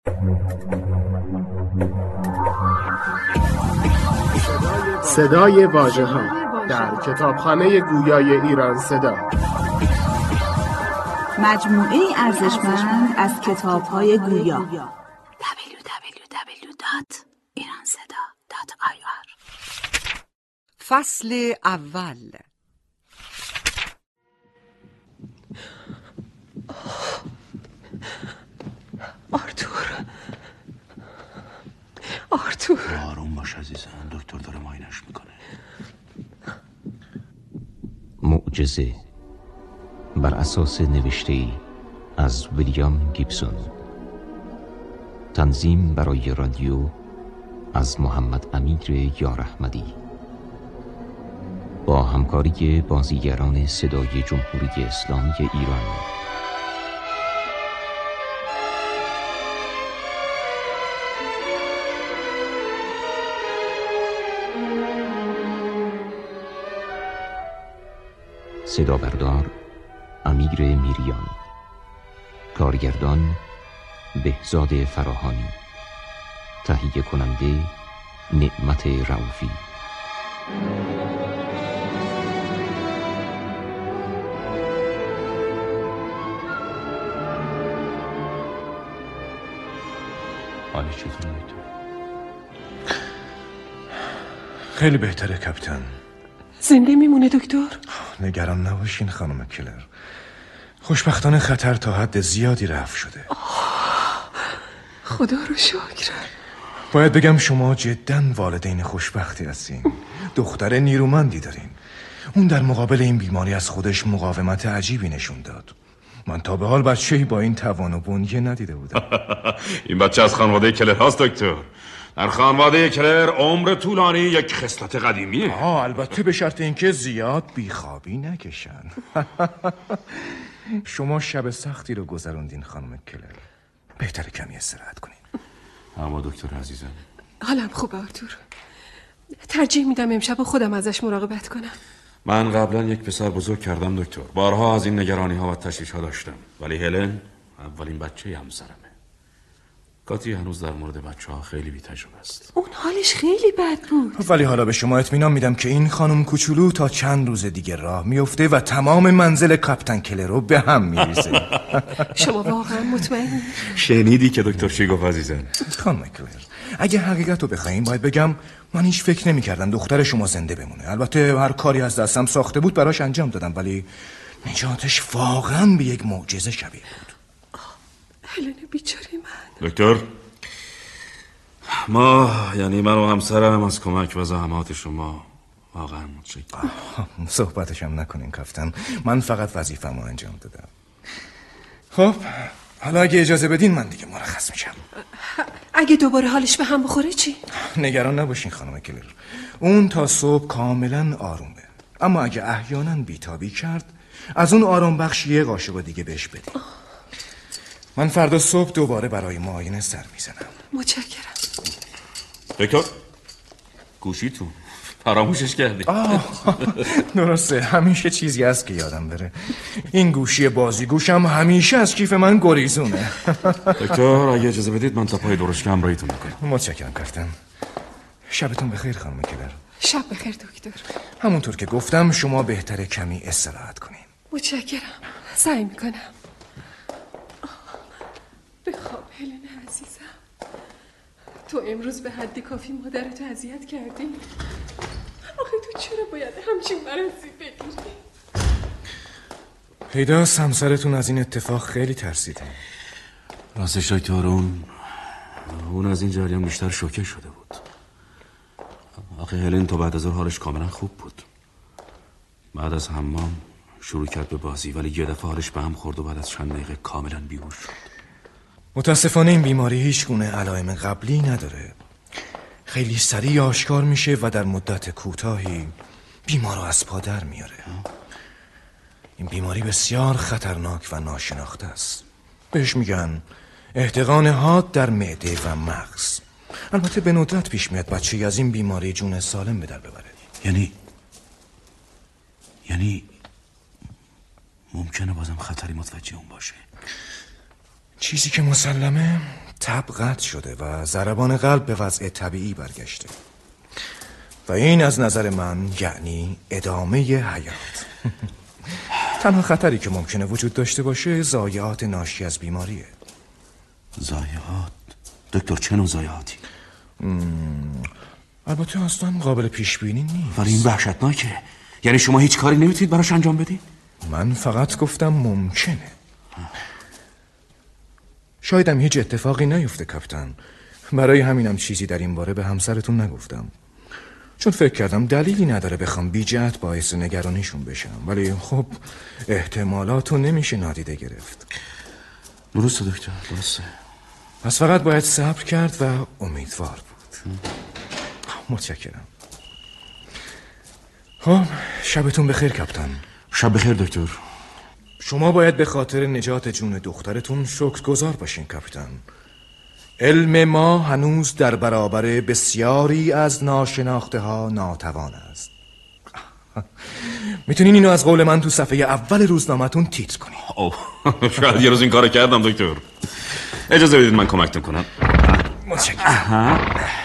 صدای واژه‌ها در کتابخانه گویای ایران صدا، مجموعه ارزشمند از کتاب‌های گویا. www.iranseda.ir. فصل اول. آرتور آروم باش عزیزم، دکتر داره معاینش میکنه. معجزه بر اساس نوشته‌ای از ویلیام گیبسون، تنظیم برای رادیو از محمد امیر یار احمدی با همکاری بازیگران صدای جمهوری اسلامی ایران. صدا بردار امیر میریان، کارگردان بهزاد فراهانی، تهیه کننده نعمت رؤوفی. حالی چطور دکتر؟ خیلی بهتره کاپیتان. زنده میمونه دکتر؟ نگران نباشین خانم کلر، خوشبختانه خطر تا حد زیادی رفع شده. خدا رو شکر. باید بگم شما جداً والدین خوشبختی هستین. دختر نیرومندی دارین. اون در مقابل این بیماری از خودش مقاومت عجیبی نشون داد. من تا به حال بچه‌ای با این توان و بنیه ندیده بودم. این بچه از خانواده کلر هاست دکتر. در خانواده کلر عمر طولانی یک خصلت قدیمیه. البته به شرط اینکه زیاد بیخوابی نکشن. شما شب سختی رو گذروندین خانم کلر، بهتره کمی استراحت کنین. اما دکتر عزیزم، حالم خوبه آرتور. ترجیح میدم امشب خودم ازش مراقبت کنم. من قبلا یک پسر بزرگ کردم دکتر. بارها از این نگرانی ها و تشویش ها داشتم، ولی هلن اولین بچه همسرمه. کاتی هنوز در مورد بچه ها خیلی بی تجربه است. اون حالش خیلی بد بود. ولی حالا به شما اطمینان میدم که این خانم کوچولو تا چند روز دیگه راه میفته و تمام منزل کاپیتان کلر رو به هم میریزه. شما واقعا مطمئنی؟ شنیدی که دکتر چی گفت عزیزم؟ خانم کلر، اگه حقیقت رو بخوایم باید بگم من هیچ فکر نمی‌کردم دختر شما زنده بمونه. البته هر کاری از دستم ساخته بود براش انجام دادم، ولی نجاتش واقعا به یک معجزه شبیه بود. هلن بیچاره من. دکتر، یعنی من و همسرم از کمک و زحمات شما واقعا متشکرم. صحبتش هم نکنین کاپیتان، من فقط وظیفه‌مو انجام دادم. خب حالا اگه اجازه بدین من دیگه مرخص میشم. اگه دوباره حالش به هم بخوره چی؟ نگران نباشین خانم کلر، اون تا صبح کاملا آرومه. اما اگه احیانا بیتابی کرد از اون آرام بخش یه قاشق دیگه بهش بدین. من فردا صبح دوباره برای معاینه سر میزنم. متشکرم. دکتر، گوشیتون فراموشش کردی. درسته، همیشه چیزی هست که یادم بره. این گوشی بازیگوشم همیشه از کیف من گریزونه. دکتر اگه اجازه بدید من تا پای درشکه همراهیتون میکنم. متشکرم کاپیتان. شبتون بخیر خانم کلر. شب بخیر دکتر. همونطور که گفتم شما بهتره کمی استراحت کنین. متشکرم، سعی میکنم. بخواب هلن عزیزم. تو امروز به حد کافی مادرتو اذیت کردی. آخه تو چرا باید همچین مرضی بگیری؟ پیداست همسرتون از این اتفاق خیلی ترسیده. راستش دکتر، اون از این جریان بیشتر شوکه شده بود. آخه هلن تو بعد از حالش کاملا خوب بود. بعد از حمام شروع کرد به بازی، ولی یه دفعه حالش به هم خورد و بعد از چند دقیقه کاملا بیهوش شد. متاسفانه این بیماری هیچ گونه علائم قبلی نداره. خیلی سریع آشکار میشه و در مدت کوتاهی بیمار رو از پا در میاره. این بیماری بسیار خطرناک و ناشناخته است. بهش میگن احتقان حاد در معده و مغز. البته به ندرت پیش میاد بچه‌ای از این بیماری جون سالم به در ببره. یعنی ممکنه بازم خطری متوجه اون باشه. چیزی که مسلمه تب قطع شده و ضربان قلب به وضع طبیعی برگشته و این از نظر من یعنی ادامه حیات. تنها خطری که ممکنه وجود داشته باشه ضایعات ناشی از بیماریه. ضایعات؟ دکتر چه نوع ضایعاتی؟ البته اصلا قابل پیش بینی نیست. ولی این وحشتناکه. یعنی شما هیچ کاری نمیتونید براش انجام بدید؟ من فقط گفتم ممکنه. شایدم هیچ اتفاقی نیفته کاپیتان. برای همینم چیزی در این باره به همسرتون نگفتم، چون فکر کردم دلیلی نداره بخوام بی جهت باعث نگرانیشون بشم. ولی خب احتمالاتو نمیشه نادیده گرفت. درسته دکتر، درسته. پس فقط باید صبر کرد و امیدوار بود. متشکرم. خب شبتون بخیر کاپیتان. شب بخیر دکتر. شما باید به خاطر نجات جون دخترتون شکرگزار باشین کاپیتان. علم ما هنوز در برابر بسیاری از ناشناخته ها ناتوان است. میتونین اینو از قول من تو صفحه اول روزنامه‌تون تیتر کنین. شاید یه روز این کارو کردم دکتر. اجازه بدید من کمکتون کنم. متشکرم.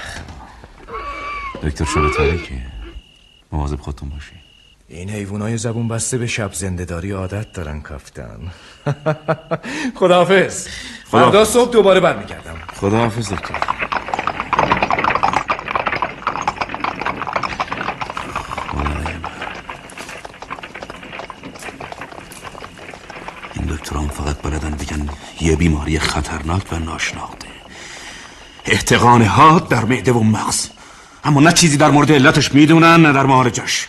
دکتر شب تاریکه، مواظب خودتون باشین. این حیوانای زبون بسته به شب زنده‌داری عادت دارن کاپیتان. خداحافظ. فردا صبح دوباره برمیگردم. خداحافظ دکتر. این دکتران فقط بلدن بگن یه بیماری خطرناک و ناشناخته، احتقان حاد در معده و مغز، اما نه چیزی در مورد علتش میدونن نه در معالجش.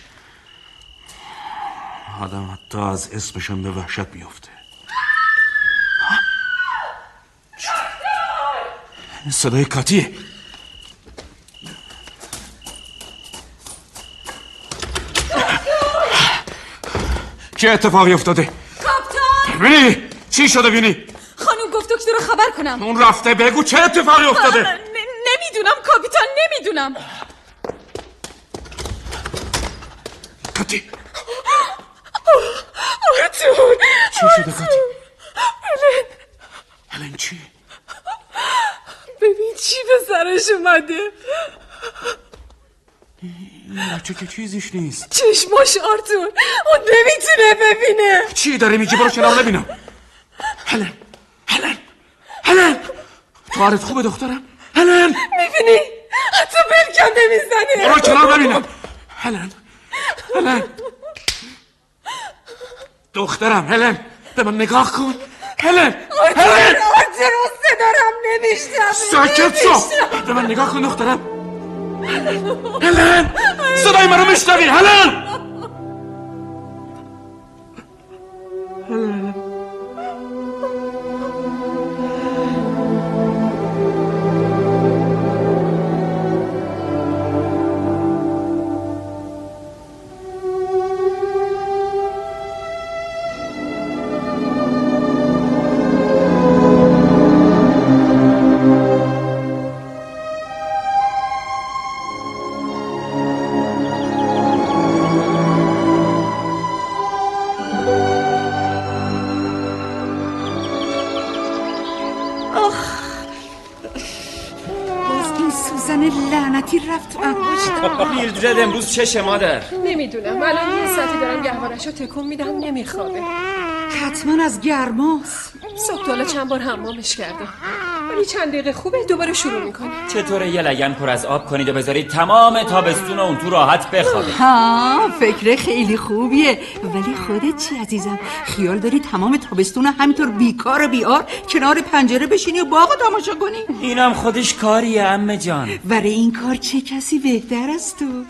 آدم حتی از اسمشم به وحشت میفته. صدای کاتیه. چه اتفاقی افتاده؟ کاپیتان! وینی چی شده وینی؟ خانم گفت دکتر رو خبر کنم. اون رفته، بگو چه اتفاقی افتاده؟ نمیدونم کاپیتان، نمیدونم. کاتی آرتور! چی شده کاتی؟ هلن چی؟ ببین چی به سرش اومده. این بچه که چیزیش نیست. چشماش آرتور، اون نمیتونه ببینه. چی داری میگی؟ برو کنار ببینم. هلن تو حالت خوبه دخترم؟ هلن میبینی؟ حتی بلکم نمیزنه. برو کنار ببینم. هلن دخترم، هلن به من نگاه کن. هلن آرتور صدارم نمیشتم. ساکت شو، به من نگاه کن دخترم. هلن صدای من رو میشنوی؟ هلن میلدرد امروز چشه مادر؟ نمیدونم، الان یه ساعتی دارم گهوارشو تکون میدم نمیخوابه. حتما از گرماست. صبح تا حالا چند بار حمامش کردم، ولی چند دقیقه خوبه دوباره شروع میکنه. چطوره یه لگن پر از آب کنید و بذارید تمام تابستون اون تو راحت بخوابه؟ ها فکر خیلی خوبیه، ولی خودت چی عزیزم؟ خیال داری تمام تابستون همینطور بیکار و بیار کنار پنجره بشینی و باغ تماشا کنی؟ اینم خودش کاریه عمه جان. برای این کار چه کسی بهتر از تو؟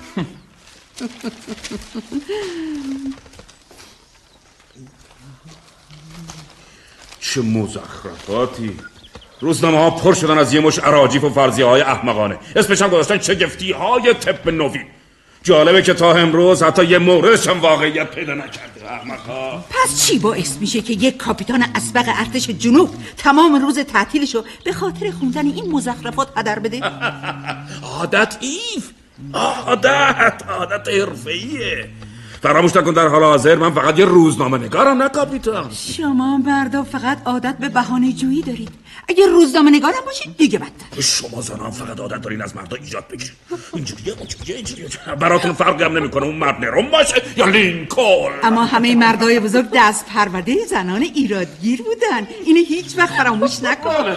چه مزخرفاتی. روزنامه ها پر شدن از یه مش اراجیف و فرضیه های احمقانه، اسمش هم گذاشتن شگفتی های طب نوین. جالبه که تا امروز حتی یه موردش هم واقعیت پیدا نکرده. احمقا. پس چی باعث میشه که یک کاپیتان اسبق ارتش جنوب تمام روز تعطیلشو به خاطر خوندن این مزخرفات هدر بده؟ عادت ایف، عادت حرفه‌ایه. فراموش نکن در حال حاضر من فقط یه روزنامه نگارم، نه کاپیتان. شما مردا فقط عادت به بهانه جویی دارید. اگه روزنامه نگارم باشید دیگه بدتر. شما زنان فقط عادت دارین از مردا ایجاد بگیرید. اینجوریه براتون فرقی هم نمیکنه اون مرد نرم باشه یا لینکلن. اما همه مردای بزرگ دست پرورده زنان ایرادگیر بودن. اینو هیچ وقت فراموش نکن.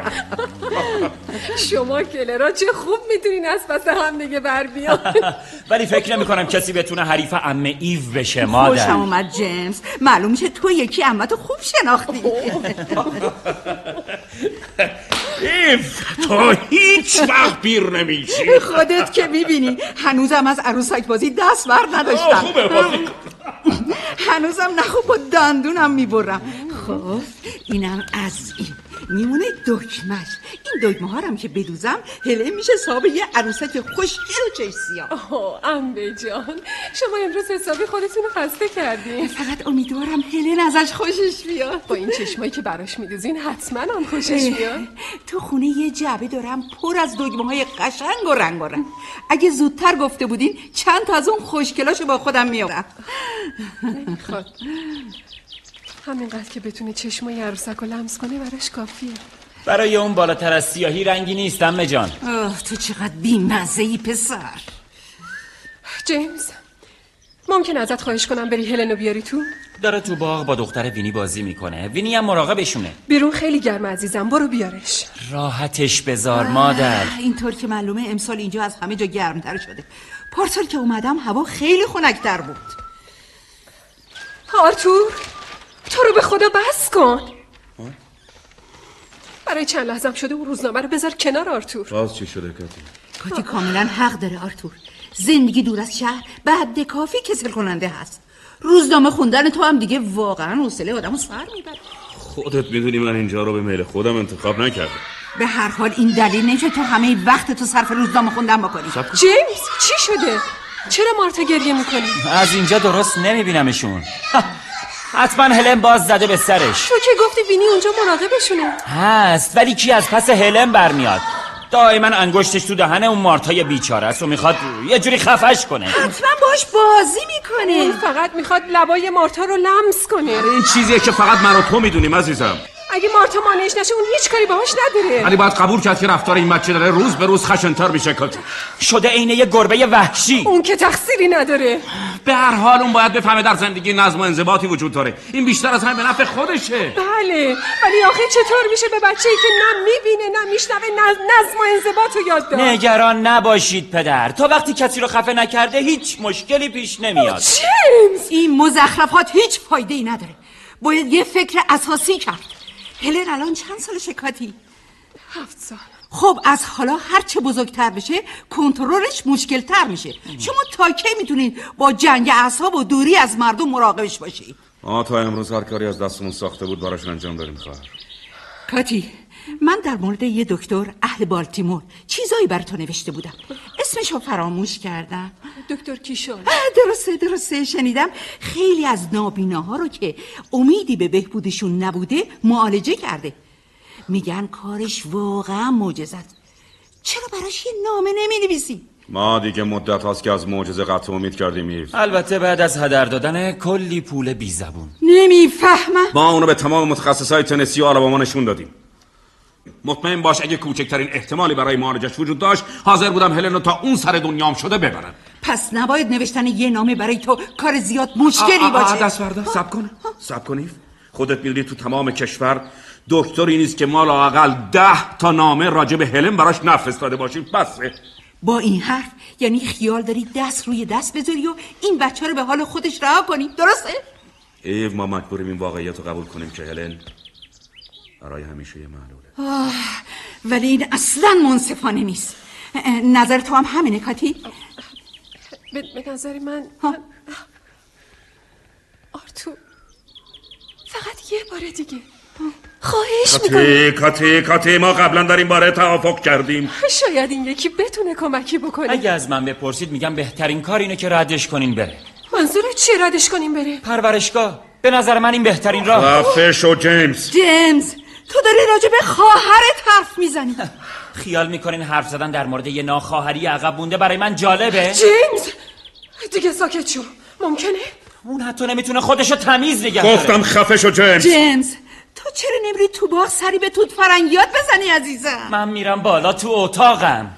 شما کلرا چه خوب میتونین از پس هم دیگه بر بیان. ولی فکر نمی‌کنم کسی بتونه حریف عمه ایو بشه مادر. خوشم اومد جیمز. معلوم میشه تو یکی عمتو خوب شناختی. ایو تو هیچ وقت پیر نمیشی. خودت که میبینی هنوزم از عروسک بازی دست بر نداشتم. خوبه بازی. هنوزم نخوب با دندونم میبرم. خب اینم از این میمونه دکمش. این دکمه ها هم که بدوزم هله میشه صاحب یه عروسک خوشگل و چشم سیاه. عمه جان شما امروز حسابی خودتون رو خسته کردین. فقط امیدوارم هلن ازش خوشش بیاد. با این چشمایی که براش میدوزین حتما هم خوشش بیاد. تو خونه یه جعبه دارم پر از دکمه های قشنگ و رنگارنگ. اگه زودتر گفته بودین چند تا از اون خوشگلاشو با خودم میآوردم. خب همینقدر که بتونه چشمای عروسک رو لمس کنه براش کافیه. برای اون بالاتر از سیاهی رنگی نیست عمه جان. تو چقدر بی‌مزه‌ای پسر. جیمز ممکن ازت خواهش کنم بری هلنو بیاری تو؟ داره تو باغ با دختر وینی بازی میکنه. وینی هم مراقبشونه. بیرون خیلی گرمه عزیزم، برو بیارش. راحتش بذار مادر. اینطور که معلومه امسال اینجا از همه جا گرمتر شده. پارسال که اومدم هوا خیلی خنک‌تر بود. آرتور تو رو به خدا بس کن. برای چند لحظه شده اون روزنامه رو بذار کنار آرتور. باز چی شده کاتی کاملا حق داره آرتور. زندگی دور از شهر به حد کافی کسل کننده هست. روزنامه خوندن تو هم دیگه واقعا حوصله آدمو سر میبره. خودت میدونی من اینجا رو به میل خودم انتخاب نکردم. به هر حال این دلیل نمیشه تو همه وقت تو صرف روزنامه خوندن بکنی. جیمز چی شده؟ چرا مارتا گریه میکنی؟ از اینجا درست نمیبینمشون. حتما هلن باز زده به سرش. تو که گفتی وینی اونجا مراقبشونه. هست ولی کی از پس هلن برمیاد؟ دائما انگشتش تو دهن اون مارتای بیچاره است و میخواد یه جوری خفش کنه. حتما باش بازی میکنه. اون فقط میخواد لبای مارتا رو لمس کنه. این چیزیه که فقط من و تو میدونیم عزیزم. اگه مارتا مانعش نشه اون هیچ کاری باهاش نداره. ولی باید قبول کرد که رفتار این بچه داره روز به روز خشن‌تر میشه. کاتی شده عین یه گربه وحشی. اون که تقصیری نداره. به هر حال اون باید بفهمه در زندگی نظم و انضباطی وجود داره. این بیشتر از همه به نفع خودشه. بله ولی آخه چطور میشه به بچه‌ای که نه میبینه نه میشنوه نظم و انضباط رو یاد داد؟ نگران نباشید پدر، تا وقتی کسی رو خفه نکرده هیچ مشکلی پیش نمیاد. جیمز این مزخرفات هیچ فایده‌ای نداره. باید یه فکر اساسی کرد. هلن الان چند سالشه کاتی؟ 7 سال. خب از حالا هرچه بزرگتر بشه کنترلش مشکلتر میشه. شما تا کی میتونید با جنگ اعصاب و دوری از مردم مراقبش باشی؟ تا امروز هر کاری از دستمون ساخته بود براش انجام دادیم. خواهر کاتی من در مورد یه دکتر اهل بالتیمور چیزایی بر تو نوشته بودم. اسمشو فراموش کردم. دکتر کیشون. درسته شنیدم خیلی از نابیناها رو که امیدی به بهبودشون نبوده معالجه کرده. میگن کارش واقعا معجزه است. چرا براش یه نامه نمی‌نویسی؟ ما دیگه مدت هاست که از معجزه قطع امید کردیم. البته بعد از هدر دادن کلی پول بی زبون. نمیفهمم. ما اونو به تمام متخصصای تنسی و آلاباما نشون دادیم. مطمئن باش اگه کوچکترین احتمالی برای معالجش وجود داشت حاضر بودم هلنو تا اون سر دنیام شده ببرم. پس نباید نوشتن یه نامه برای تو کار زیاد مشکلی باشه. دست برده سب کنی. خودت میدونی تو تمام کشور دکتری نیست که ما لااقل 10 تا نامه راجع به هلن براش نفرستاده باشیم. بسه. با این حرف یعنی خیال داری دست روی دست بذاری و این بچه رو به حال خودش رها کنی، درسته؟ ایو ما مجبوریم این واقعیت رو قبول کنیم که هلن برای همیشه معلوله. ولی این اصلا منصفانه نیست. نظر تو هم همینه کاتی؟ به نظر من آرتور فقط یه بار دیگه خواهش میکنم. کاتی ما قبلا در این باره توافق کردیم. شاید این یکی بتونه کمکی بکنه. اگه از من بپرسید میگم بهترین کار اینه که ردش کنین بره. منظورت چیه ردش کنیم بره؟ پرورشگاه. به نظر من این بهترین راه. خفه شو جیمز. تو داری راجع به خواهرت حرف میزنی. خیال میکنین حرف زدن در مورد یه ناخواهری عقب مونده برای من جالبه؟ جیمز دیگه ساکت شو. ممکنه؟ اون حتی نمیتونه خودشو تمیز نگه داره. گفتم خفه شو جیمز. جیمز تو چرا نمیری تو باغ سری به توت فرنگیات بزنی عزیزم؟ من میرم بالا تو اتاقم.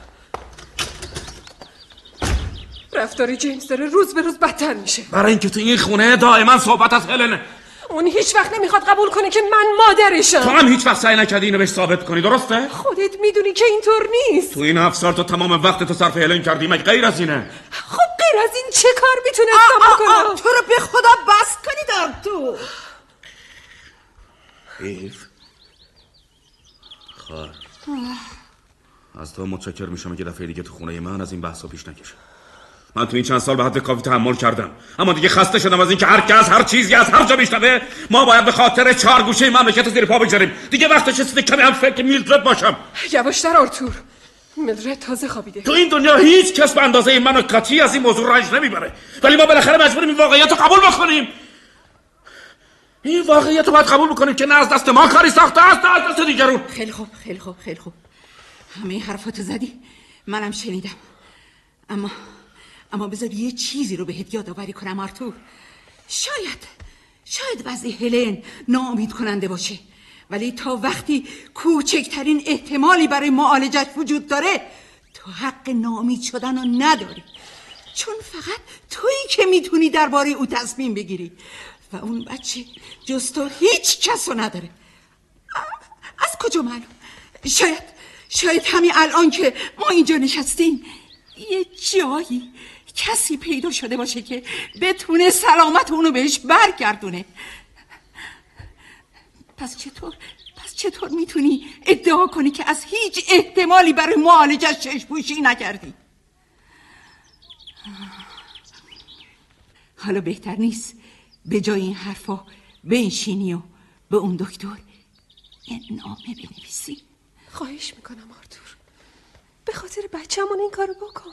رفتار جیمز داره روز به روز بدتر میشه. برای اینکه تو این خونه دائما صحبت از هلنه. اون هیچ وقت نمیخواد قبول کنه که من مادرشم. تو هم هیچ وقت سعی نکردی اینو بهش ثابت کنی، درسته؟ خودت میدونی که اینطور نیست. تو این 7 سال تو تمام وقت تو صرف هلن کردی، مگه غیر از اینه؟ خب غیر از این چه کار میتونستم بکنم؟ تو رو به خدا بس کنی تو. ایف خواهر از تو متشکر میشم که دفعه دیگه تو خونه من از این بحثا پیش نکشه. من تو این چند سال به حد کافی تحمل کردم، اما دیگه خسته شدم از اینکه هر کس هر چیزی از هر جا میشنوه ما باید به خاطر 4 گوشه مملکت زیر پا بگذاریم. دیگه وقتش رسیده کمی هم فکر میلدرد باشم. یواشتر آرتور، میلدرد تازه خوابیده. تو این دنیا هیچ کس به اندازه من و کاتی از این موضوع رنج نمیبره، ولی ما بالاخره مجبوریم این واقعیت رو قبول بکنیم. این واقعیت رو باید قبول بکنیم که نه از دست ما کاری ساخته است نه از دست دیگرون. خیلی خوب همه حرفاتو زدی، منم شنیدم. اما بذار یه چیزی رو بهت یادآوری کنم آرتور. شاید وضع هلن ناامید کننده باشه، ولی تا وقتی کوچکترین احتمالی برای معالجت وجود داره تو حق ناامید شدن رو نداری، چون فقط تویی که میتونی درباره او تصمیم بگیری و اون بچه جز تو هیچ کس رو نداره. از کجا معلوم؟ شاید همین الان که ما اینجا نشستیم یه جایی کسی پیدا شده باشه که بتونه سلامت اونو بهش برگردونه. پس چطور میتونی ادعا کنی که از هیچ احتمالی برای معالجش چشم‌پوشی نکردی؟ حالا بهتر نیست به جای این حرفا بنشینی و به اون دکتر یه نامه بنویسی؟ خواهش میکنم آرتور، به خاطر بچه‌مون این کارو بکن.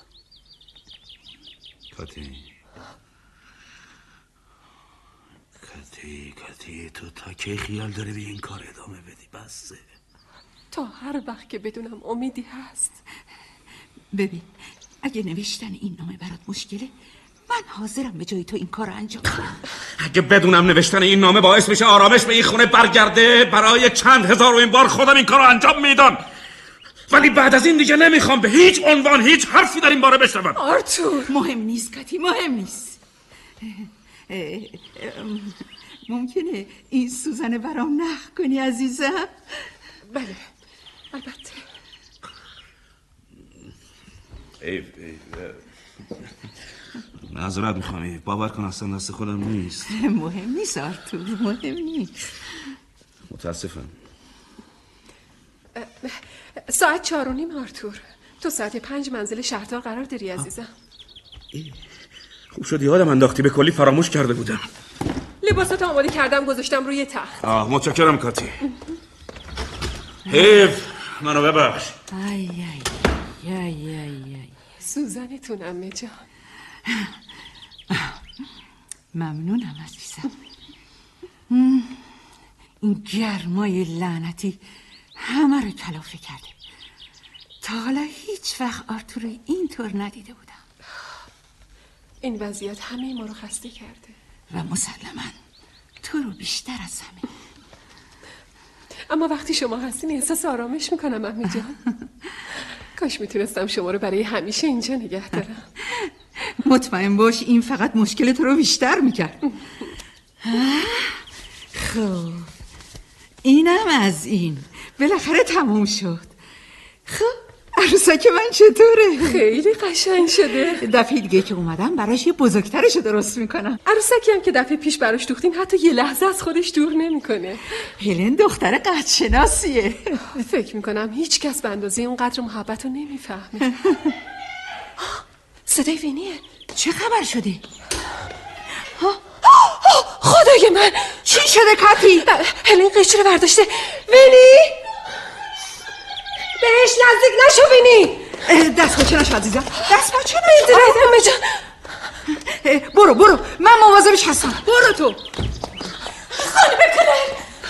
کاتی تو تا کی خیال داری به این کار ادامه بدی؟ بسه تا هر وقت که بدونم امیدی هست. ببین اگه نوشتن این نامه برات مشکله، من حاضرم به جای تو این کار انجام بدم. اگه بدونم نوشتن این نامه باعث میشه آرامش به این خونه برگرده، برای چند هزارمین بار خودم این کار رو انجام میدم. ولی بعد از این دیگه نمیخوام به هیچ عنوان هیچ حرفی در این باره بشنوم. آرتور مهم نیست کاتی، مهم نیست. ممکنه این سوزن برام نخ کنی عزیزم؟ بله البته. معذرت میخوام، باور کن اصلا دست خودم نیست. مهم نیست آرتور، مهم نیست. متاسفم. ساعت 4:30 آرتور، تو ساعت 5 منزل شهردار قرار داری عزیزم. خوب شد یادم انداختی، به کلی فراموش کرده بودم. لباساتو آماده کردم گذاشتم روی تخت. متشکرم کاتی. حیف منو ببخش. ای سوزنتون عمه جان. ممنونم عزیزم. این گرمای لعنتی همه رو تلافی کرده. تا حالا هیچ وقت آرتور اینطور ندیده بودم. این وضعیت همه ما رو خسته کرده و مسلماً تو رو بیشتر از همه. اما وقتی شما هستین احساس آرامش میکنم عمه جان. کاش میتونستم شما رو برای همیشه اینجا نگه دارم. مطمئن باش این فقط مشکل تو رو بیشتر میکرد. خب اینم از این، بالاخره تموم شد. خب عروسک من چطوره؟ خیلی قشنگ شده. دفعه دیگه که اومدم براش یه بزرگترشو درست میکنم. عروسکی هم که دفعه پیش براش دوختیم حتی یه لحظه از خودش دور نمیکنه. هلن دختر قدرشناسیه. فکر میکنم هیچ کس به اندازه اونقدر محبت رو نمیفهمه. صدای وینیه. چه خبر شده؟ خدای من، چی شده کاتی؟ هلن قیچی رو برداشته. وینی بهش نزدیک نشو. وینی دست پاچه نشو عزیزم، دست پاچه میدونید همه جان. برو من مواظبش هستم. برو تو. خانم کلر،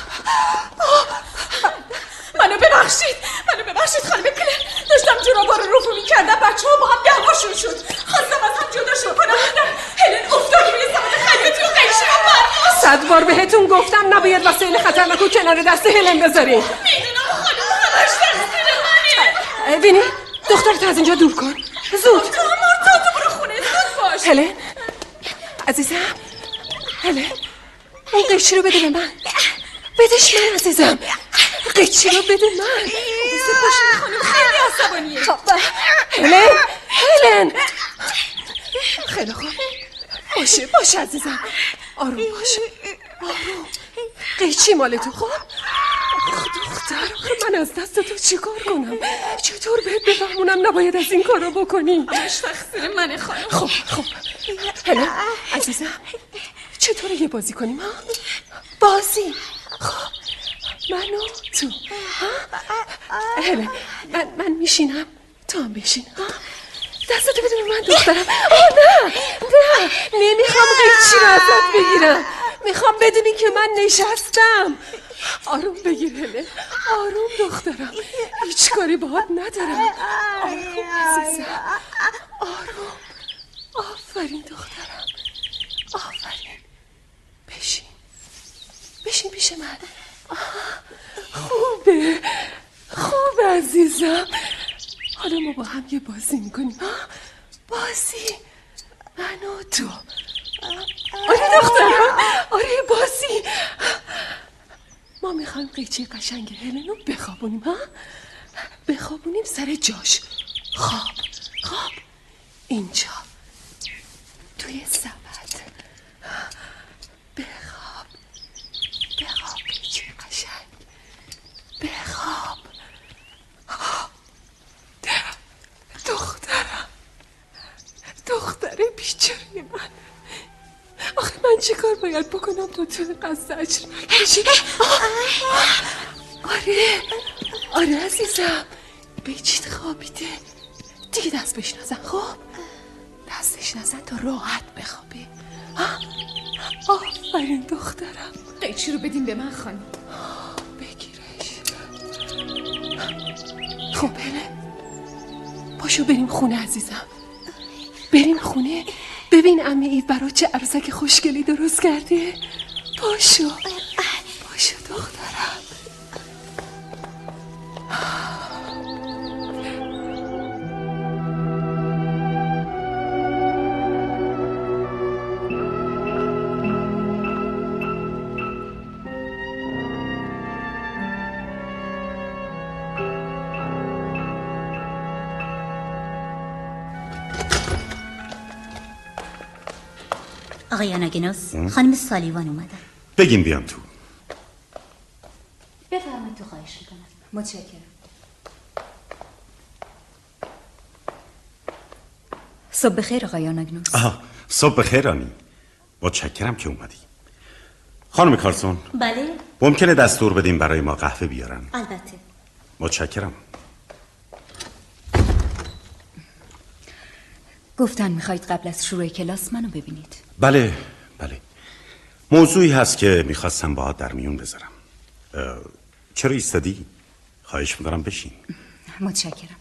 منو ببخشید خانم کلر. داشتم جورابا رو رفو میکردم، بچه ها با هم دعواشون شد، خواستم از هم جداشون کنم. هلن افتاد بار بهتون گفتم نباید وسایل خطرناکو کنار دست هلن بذارین. میدونم خانم همش تقصیر منه. وینی دخترت از اینجا دور کن زود. تو برو خونه زود باش. هلن عزیزم، هلن اون قیچی رو بده به من. بدش من عزیزم، قیچی رو بده من. زود باش خانم، خیلی عصبانیه. هلن خیلی خوب، باشه عزیزم، آروم باش، آروم. قیچی مال تو. خب دختر، من از دست تو چیکار کنم؟ چطور بهت بفهمونم نباید از این کارو بکنی؟ همش تقصیر منه خانم. خب هلن عزیزم، چطوره یه بازی کنیم ها؟ بازی؟ خب من و تو. هلن من میشینم، تو هم بشین. دستتو بده به من دخترم. نه نمیخوام قیچی رو ازت بگیرم، میخوام بدونی که من نشستم. آروم بگیر هلن، آروم دخترم، هیچ کاری باهات ندارم. آروم عزیزم، آروم. آفرین دخترم، آفرین. بشین پیش من. خوبه عزیزم. حالا ما با هم یه بازی میکنیم. بازی من و تو. آره دخترم، آره بازی. ما میخوایم قیچی قشنگ هلن رو بخوابونیم. بخوابونیم سر جاش. خواب اینجا توی سبد. بخواب قیچی قشنگ، بخواب. دختر بیچاره من. آخه من چی کار باید بکنم تو قصد اجر نکشی؟ آره عزیزم، بیچیت خوابیده دیگه. دست بهش نزن. خب دستش نزن تا راحت بخوابه. آفرین دخترم. قیچی رو بدیم به من خانم. بگیرش. خب هلن پاشو بریم خونه عزیزم، بریم خونه. ببین عمه ایو برا چه عروسک خوشگلی درست کرده. پاشو دخترم. آقای آناگنوس، خانم سالیوان اومدن. بگیم بیان تو. بفرمایید تو. خواهش میکنم. متشکرم. صبح بخیر آقای آناگنوس. صبح بخیر رانی. متشکرم که اومدی. خانم کارسون. بله. ممکنه دستور بدیم برای ما قهوه بیارن؟ البته. متشکرم. گفتن میخواید قبل از شروع کلاس منو ببینید. بله. موضوعی هست که میخواستم باهات در میون بذارم. چرا ایستادی؟ خواهش میکنم بشین. متشکرم.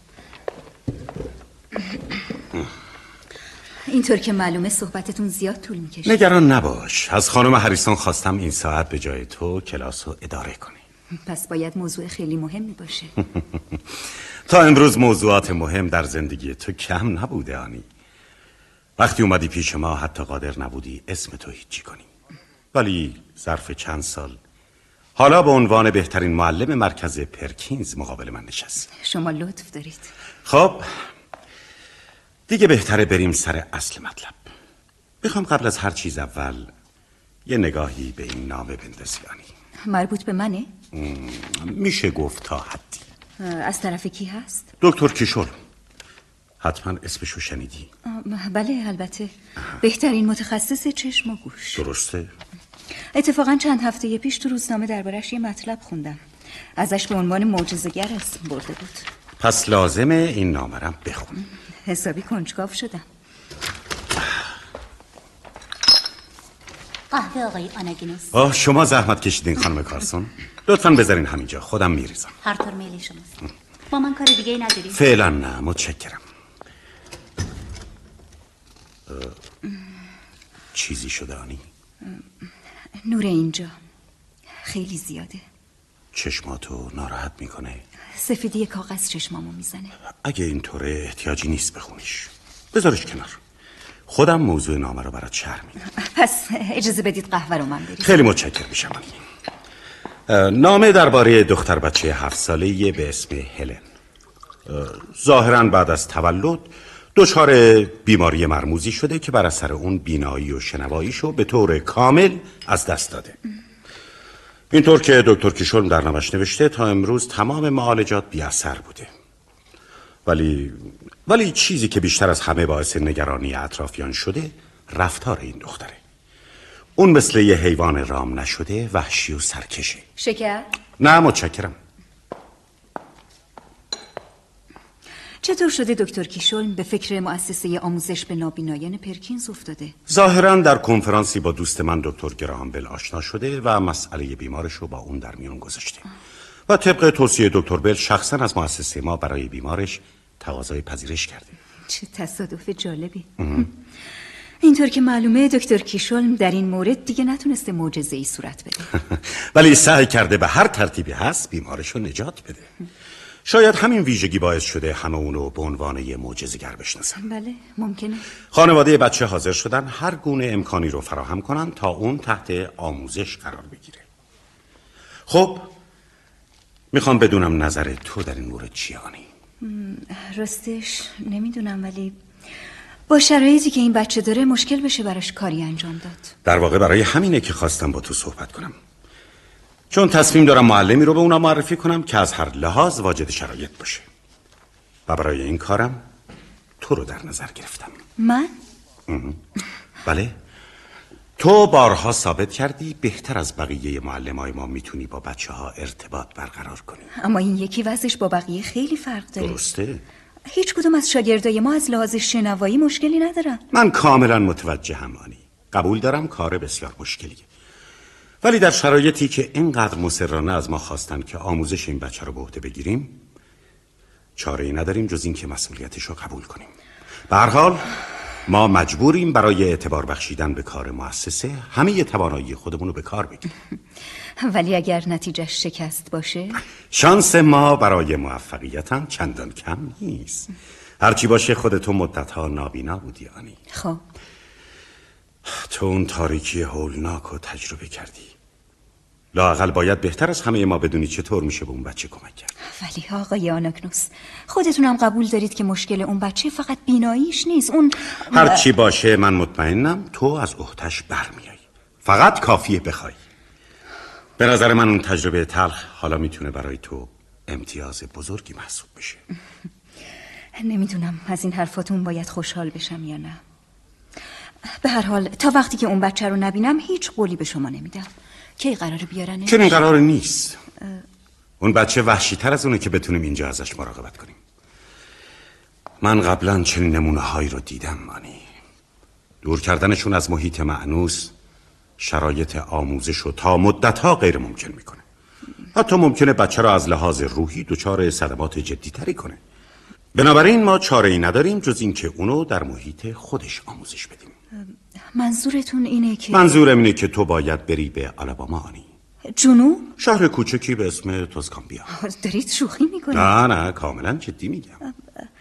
اینطور که معلومه صحبتتون زیاد طول میکشه. نگران نباش. از خانم هریسون خواستم این ساعت به جای تو کلاس رو اداره کنی. پس باید موضوع خیلی مهمی باشه. تا امروز موضوعات مهم در زندگی تو کم نبوده آنی. وقتی اومدی پیش ما حتی قادر نبودی اسم تو هیچی کنی، ولی ظرف چند سال حالا به عنوان بهترین معلم مرکز پرکینز مقابل من نشستی. شما لطف دارید. خب دیگه بهتره بریم سر اصل مطلب. میخوام قبل از هر چیز اول یه نگاهی به این نامه بندازی آنی. مربوط به منه؟ میشه گفت تا حدی. از طرف کی هست؟ دکتر کیشور. حتما اسمشو شنیدی؟ بله البته. بهترین متخصص چشم و گوش. درسته؟ اتفاقا چند هفته پیش تو روزنامه دربارش یه مطلب خوندم. ازش به عنوان معجزه‌گر اسم برده بود. پس لازمه این نامه رو بخون. حسابی کنجکاو شدم. قهوه آقای آناگنوس. شما زحمت کشیدین خانم کارسون. لطفاً بذارین همینجا، خودم میریزم. هر طور میل شماست. با من کار دیگه نداری؟ فعلا نه، متشکرم. چیزی شده آنی؟ نور اینجا خیلی زیاده. چشماتو ناراحت میکنه؟ سفیدی کاغذ چشمامو میزنه. اگه اینطوره احتیاجی نیست بخونیش، بذارش کنار. خودم موضوع نامه رو برات شرح میدم. پس اجازه بدید قهوه رو من بریم. خیلی متشکرم میشم. نامه درباره دختر بچه 7 ساله‌ای به اسم هلن. ظاهراً بعد از تولد دچار بیماری مرموزی شده که بر اثر اون بینایی و شنواییشو به طور کامل از دست داده. اینطور که دکتر کیشولم در نامش نوشته تا امروز تمام معالجات بی اثر بوده. ولی چیزی که بیشتر از همه باعث نگرانی اطرافیان شده رفتار این دختره. اون مثل یه حیوان رام نشده، وحشی و سرکشه. شکر؟ نه متشکرم. چطور شده دکتر کیشولم به فکر مؤسسه آموزش به نابینایان پرکینز افتاده؟ ظاهراً در کنفرانسی با دوست من دکتر گراهام بل آشنا شده و مسئله بیمارش رو با اون در میان گذاشته و طبق توصیه دکتر بل شخصاً از مؤسسه ما برای بیمارش تقاضای پذیرش کرده. چه تصادف جالبی. اینطور که معلومه دکتر کیشولم در این مورد دیگه نتونسته معجزه‌ای صورت بده. ولی سعی کرده به هر ترتیبی هست بیمارش رو نجات بده. شاید همین ویژگی باعث شده همه اونو به عنوان یه معجزه‌گر بشناسن. بله ممکنه. خانواده بچه حاضر شدن هر گونه امکانی رو فراهم کنن تا اون تحت آموزش قرار بگیره. خب میخوام بدونم نظر تو در این مورد چیه آنی؟ راستش نمیدونم، ولی با شرایطی که این بچه داره مشکل بشه براش کاری انجام داد. در واقع برای همینه که خواستم با تو صحبت کنم، چون تصمیم دارم معلمی رو به اونا معرفی کنم که از هر لحاظ واجد شرایط باشه و برای این کارم تو رو در نظر گرفتم. من؟ بله، تو بارها ثابت کردی بهتر از بقیه معلمای ما میتونی با بچه ها ارتباط برقرار کنی. اما این یکی وضعش با بقیه خیلی فرق داره. درسته؟ هیچ کدوم از شاگردای ما از لحاظ شنوایی مشکلی ندارن. من کاملا متوجهم آنی، قبول دارم کار بسیار مشکلیه، ولی در شرایطی که اینقدر مصرانه از ما خواستن که آموزش این بچه رو به عهده بگیریم، چاره‌ای نداریم جز این که مسئولیتش رو قبول کنیم. به هر حال ما مجبوریم برای اعتبار بخشیدن به کار مؤسسه همه توانایی خودمون رو به کار بگیریم. ولی اگر نتیجهش شکست باشه؟ شانس ما برای موفقیت هم چندان کم نیست. هرچی باشه خودتو مدتها نابینا بودی آنی. خب تو اون تاریکی هولناک رو تجربه کردی. لااقل باید بهتر از همه ما بدونی چطور میشه به اون بچه کمک کرد. ولی آقای آناگنوس، خودتونم قبول دارید که مشکل اون بچه فقط بیناییش نیست. اون هرچی باشه من مطمئنم تو از عهده‌اش برمیایی، فقط کافیه بخوای. به نظر من اون تجربه تلخ حالا میتونه برای تو امتیاز بزرگی محسوب بشه. نمیدونم از این حرفاتون باید خوشحال بشم یا نه. به هر حال تا وقتی که اون بچه رو نبینم هیچ قولی به شما نمیدم. کی قراره بیارنش؟ چنین قرار نیست. اون بچه وحشی تر از اونه که بتونیم اینجا ازش مراقبت کنیم. من قبلا چنین نمونه هایی رو دیدم مانی. دور کردنشون از محیط مأنوس شرایط آموزش رو تا مدتها غیر ممکن میکنه. حتی ممکنه بچه را از لحاظ روحی دچار صدمات جدی تری کنه. بنابراین ما چاره‌ای نداریم جز این که اونو در محیط خودش آموزش بدیم. منظورتون اینه که؟ منظورم اینه که تو باید بری به آلاباما آنی. جنوب؟ شهر کوچکی به اسم توسکامبیا. دارید شوخی میکنید؟ نه کاملا جدی میگم.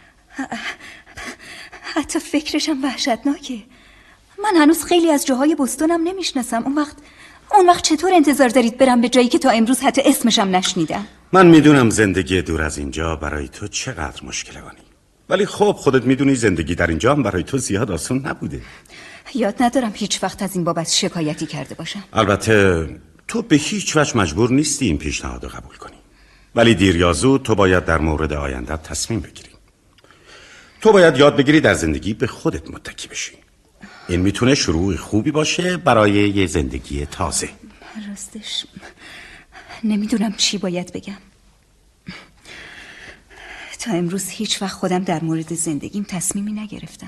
حتی فکرشم وحشتناکه. من هنوز خیلی از جاهای بوستونم نمیشناسم. اون وقت چطور انتظار دارید برم به جایی که تا امروز حتی اسمشم نشنیدم؟ من میدونم زندگی دور از اینجا برای تو چقدر مشکله وانی، ولی خب خودت میدونی زندگی در اینجا هم برای تو زیاد آسون نبوده. یاد ندارم هیچ وقت از این بابت شکایتی کرده باشم. البته تو به هیچ وجه مجبور نیستی این پیشنهاد رو قبول کنی، ولی دیر یا زود تو باید در مورد آینده تصمیم بگیری. تو باید یاد بگیری در زندگی به خودت متکی بشی. این میتونه شروع خوبی باشه برای یه زندگی تازه. راستش نمیدونم چی باید بگم. تا امروز هیچ وقت خودم در مورد زندگیم تصمیمی نگرفتم.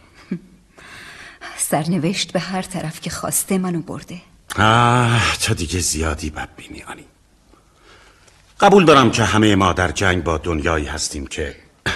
سرنوشت به هر طرف که خواسته منو برده. تا دیگه زیادی بدبینی آنی. قبول دارم که همه ما در جنگ با دنیایی هستیم که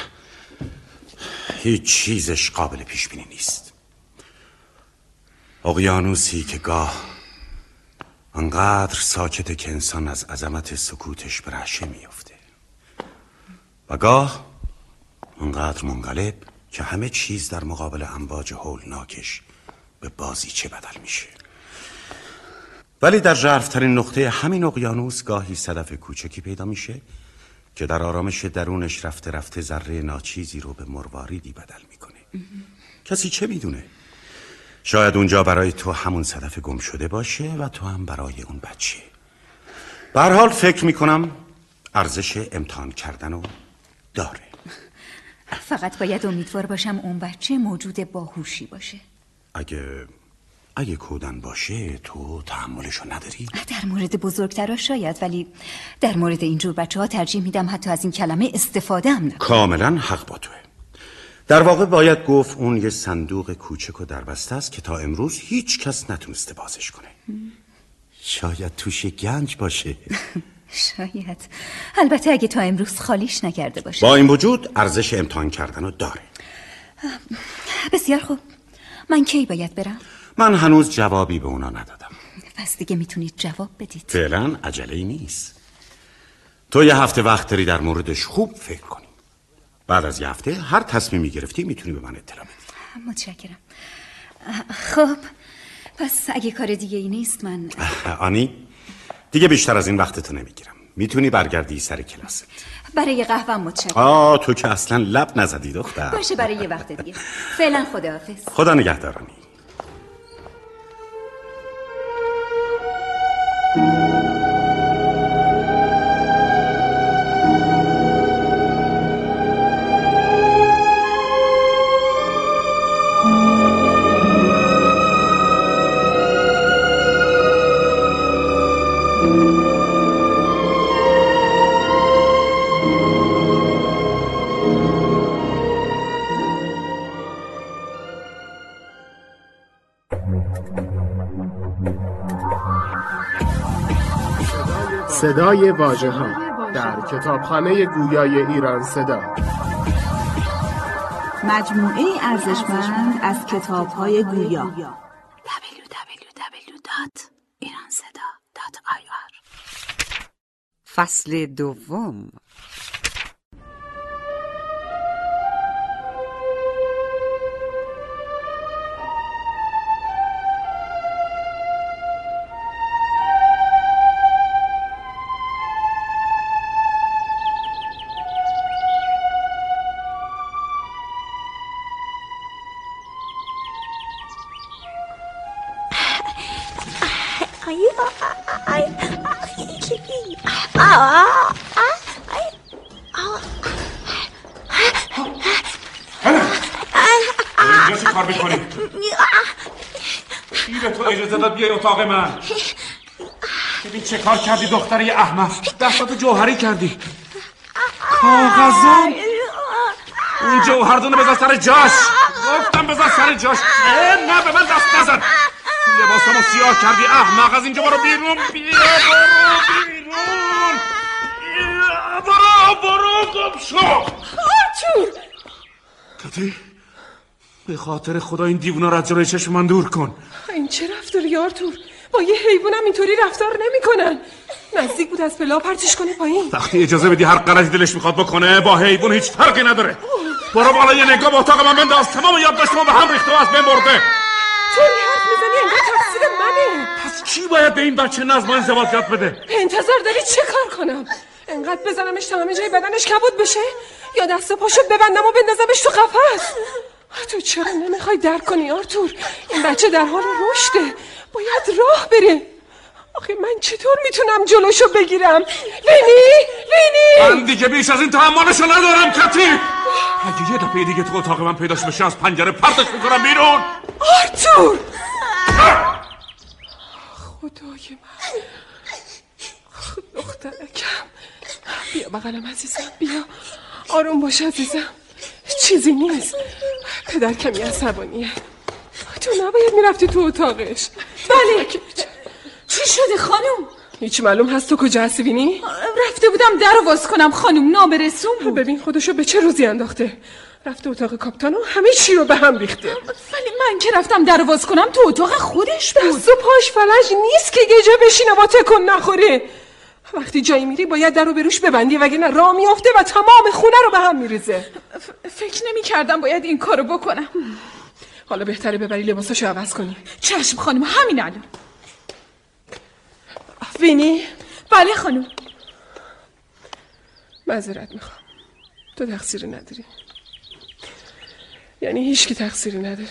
هیچ چیزش قابل پیش بینی نیست. اقیانوسی که گاه انقدر ساکته که انسان از عظمت سکوتش به رعشه میفته و گاه انقدر منقلب که همه چیز در مقابل امواج هولناکش به بازیچه بدل میشه. ولی در ژرف‌ترین نقطه همین اقیانوس گاهی صدف کوچکی پیدا میشه که در آرامش درونش رفته رفته ذره ناچیزی رو به مرواریدی بدل میکنه. کسی چه میدونه؟ شاید اونجا برای تو همون صدف گم شده باشه و تو هم برای اون بچه. به هر حال فکر میکنم ارزش امتحان کردنو داره. فقط باید امیدوار باشم اون بچه موجود باهوشی باشه. اگه کودن باشه تو تحملشو نداری؟ در مورد بزرگترها شاید، ولی در مورد اینجور بچه ها ترجیح میدم حتی از این کلمه استفاده هم نکنم. کاملا حق با توه. در واقع باید گفت اون یه صندوق کوچک و دربسته است که تا امروز هیچ کس نتونسته بازش کنه. شاید توش گنج باشه. شاید، البته اگه تا امروز خالیش نکرده باشه. با این وجود ارزش امتحان کردنو داره. بسیار خوب. من کی باید برم؟ من هنوز جوابی به اونا ندادم. پس دیگه میتونید جواب بدید. فعلا عجله‌ای نیست. تو یه هفته وقت داری در موردش خوب فکر کنی. بعد از یه هفته هر تصمیمی گرفتی میتونی به من اطلاع بدی. متشکرم. خب پس اگه کار دیگه ای نیست من آنی دیگه بیشتر از این وقتتو نمیگیرم. میتونی برگردی سر کلاست. برای قهوه متشکرم. تو که اصلا لب نزدی دختر. باشه برای یه وقت دیگه. فعلا خداحافظ. خدا نگهدارانی. صدای واژه‌ها در کتابخانه گویای ایران صدا، مجموعه ارزشمند از کتاب‌های گویا. www.iranseda.ir فصل دوم. اینجا چی کار میکنی؟ کی به تو اجازه داد بیای اتاق من؟ ببین چه کار کردی دختری احمق. دستاتو جوهری کردی. کاغذم اون جوهردونو بذار سر جاش. گفتم بذار سر جاش. نه به من دست نزن. لباسمو سیاه کردی احمق. از اینجا برو بیرون. برو گم شو. آرتور کتی به خاطر خدا این دیوونا را از جلوی چشم من دور کن. این چه رفتاری آرتور؟ با یه حیوانم اینطوری رفتار نمی‌کنن. نزدیک بود از پلا پرتش کنه پایین. وقتی اجازه بدی هر غلطی دلش میخواد بکنه با حیوان هیچ فرقی نداره. برو بالا یه نگاه به اتاق من بنداز. تمام یادداشتمو به هم ریخته و از بین برده. طوری حرف میزنی انگار تقصیر منه. پس کی باید به این بچه نظم انضباط یاد بده؟ انتظار داری چه کار کنم؟ انقدر بزنمش تا همه جای بدنش کبود بشه یا دست و پاشو ببندم و بندازمش تو قفس؟ تو چرا نمیخوای درک کنی آرتور؟ این بچه در حال رشده، باید راه بره. آخه من چطور میتونم جلوشو بگیرم؟ وینی من دیگه بیش از این تحملشو ندارم کتی. اگه یه دفعه دیگه تو اتاق من پیداش بشه از پنجره پرتش میکنم بیرون. آرتور خدای من. دخترکم بیا بغلم عزیزم، بیا آروم باش عزیزم. چیزی نیست. پدر کمی عصبانیه. تو نباید میرفتی تو اتاقش. بله چی شده خانم؟ هیچ معلوم هست تو کجا هستی وینی؟ رفته بودم در رو باز کنم خانم، نابرسون بود. ببین خودشو به چه روزی انداخته. رفته اتاق کاپیتان و همه چی رو به هم ریخته. ولی من که رفتم در باز کنم تو اتاق خودش بود. دست و پاش فلج نیست که یه جا بشینه با تکون نخوره. وقتی جایی میری باید در رو به روش ببندی وگرنه راه میافته و تمام خونه رو به هم میریزه. فکر نمی کردم باید این کارو بکنم. حالا بهتره ببری لباساشو عوض کنی. چشم خانم، همین الان. وینی؟ بله خانم. معذرت میخوام، تو تقصیری نداری. یعنی هیچ کی تقصیری نداره.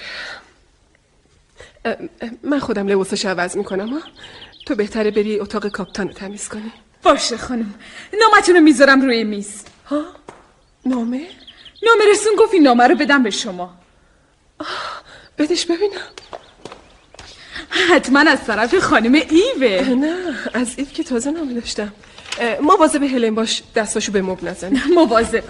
من خودم لباساشو عوض میکنم ها. تو بهتره بری اتاق کاپیتان رو تمیز کنی. باشه خانم، نامتون رو میذارم روی میز. ها؟ نامه؟ نامه رسون گفت این نامه رو بدم به شما. بدش ببینم. حتما از طرف خانم ایوه. نه، از ایو که تازه نامه داشتم. مواظب هلن باش، دستاشو به مبل نزنی. مواظبم.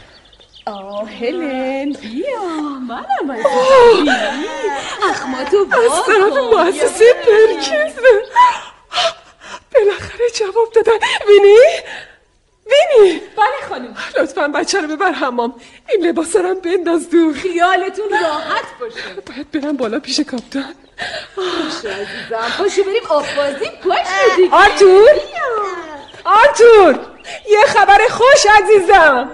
هلن بیا، منم از اخماتو از طرف مؤسسه پرکینز. بالاخره جواب دادن. وینی؟ وینی؟ بله خانم. لطفاً بچه رو ببر حمام. این لباسا رو بنداز دور. خیالتون راحت باشه. باید برم بالا پیش کاپیتان. باشه عزیزم، باشه بریم آبازی. باشه دیگه. آرتور یه خبر خوش عزیزم.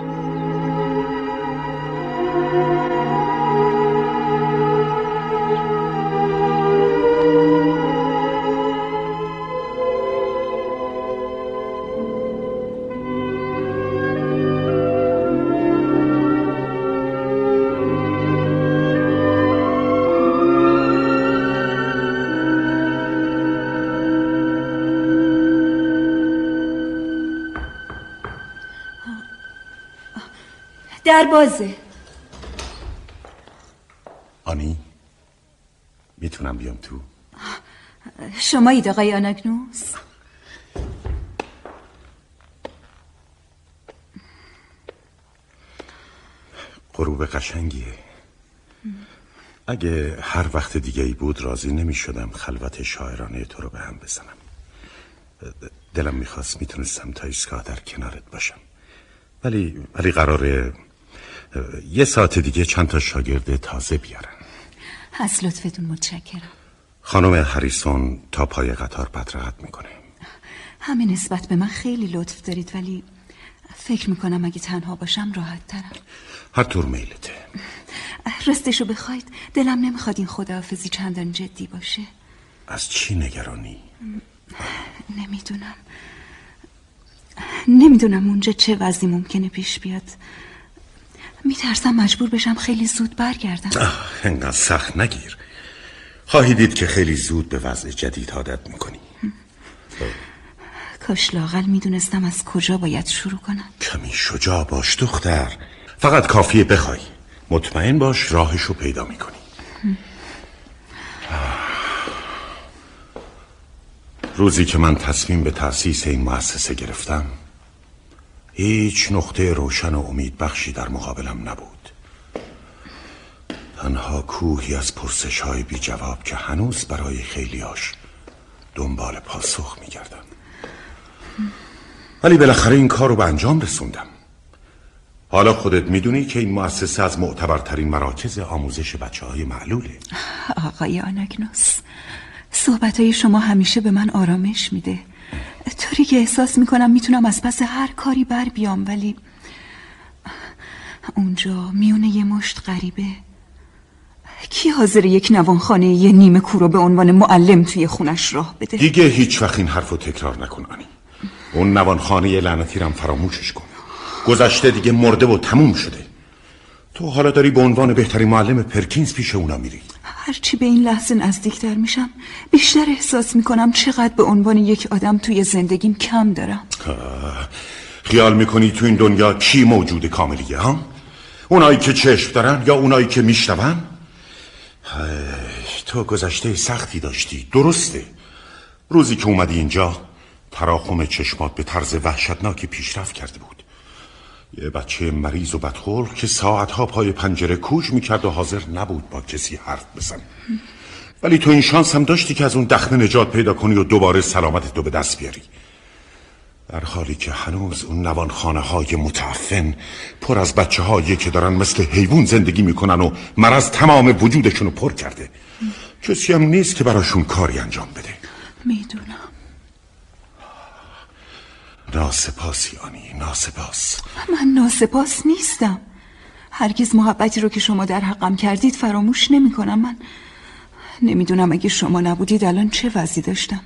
در بازه. آنی میتونم بیام تو؟ شمایید آقای آناگنوس؟ غروب قشنگیه. اگه هر وقت دیگه ای بود راضی نمی شدم خلوت شاعرانه تو رو به هم بزنم. دلم میخواست میتونستم تا ایستگاه در کنارت باشم. ولی قراره 1 ساعت دیگه چند تا شاگرد تازه بیارن. از لطفتون متشکرم. خانم هریسون تا پای قطار بدرقت میکنه. همه نسبت به من خیلی لطف دارید، ولی فکر میکنم اگه تنها باشم راحت ترم. هر طور میلته. راستشو بخواید دلم نمیخواد این خداحافظی چندان جدی باشه. از چی نگرانی؟ نمیدونم اونجا چه وضعی ممکنه پیش بیاد. میترسم مجبور بشم خیلی زود برگردم. انقدر سخت نگیر. خواهی دید که خیلی زود به وضع جدید عادت میکنی. کاش لااقل میدونستم از کجا باید شروع کنم. کمی شجاع باش دختر. فقط کافیه بخوای. مطمئن باش راهشو پیدا میکنی. روزی که من تصمیم به تأسیس این مؤسسه گرفتم هیچ نقطه روشن و امید بخشی در مقابلم نبود. تنها کوهی از پرسش‌های بی جواب که هنوز برای خیلیاش دنبال پاسخ می‌گردن. ولی بالاخره این کار رو به انجام رسوندم. حالا خودت میدونی که این مؤسسه از معتبرترین مراکز آموزش بچه‌های معلوله. آقای آناگنوس، صحبتهای شما همیشه به من آرامش میده، طوری که احساس میکنم میتونم از پس هر کاری بر بیام. ولی اونجا میونه یه مشت غریبه، کی حاضر یک نوانخانه یه نیمه کورو به عنوان معلم توی خونش راه بده؟ دیگه هیچ وقت این حرفو تکرار نکن آنی. اون نوانخانه لعنتی رم فراموشش کن. گذشته دیگه مرده و تموم شده. تو حالا داری به عنوان بهترین معلم پرکینز پیش اونا میری. هرچی به این لحظه نزدیکتر میشم بیشتر احساس میکنم چقدر به عنوان یک آدم توی زندگیم کم دارم. خیال میکنی تو این دنیا کی موجود کاملیه ها؟ اونایی که چشم دارن یا اونایی که میشنون؟ تو گذشته سختی داشتی، درسته. روزی که اومدی اینجا تراخم چشمات به طرز وحشتناکی پیشرفت کرده بود. یه بچه مریض و بدخلق که ساعتها پای پنجره کوچ میکرد و حاضر نبود با کسی حرف بزنه. ولی تو این شانس هم داشتی که از اون دخمه نجات پیدا کنی و دوباره سلامت تو به دست بیاری. در حالی که هنوز اون نوانخانه های متعفن پر از بچه هایی که دارن مثل حیوان زندگی میکنن و مرض تمام وجودشون رو پر کرده. کسی هم نیست که براشون کاری انجام بده. میدونم. ناسپاسی آنی، ناسپاس. من ناسپاس نیستم. هرگز محبتی رو که شما در حقم کردید فراموش نمی کنم. من نمیدونم اگه شما نبودید الان چه وضعی داشتم.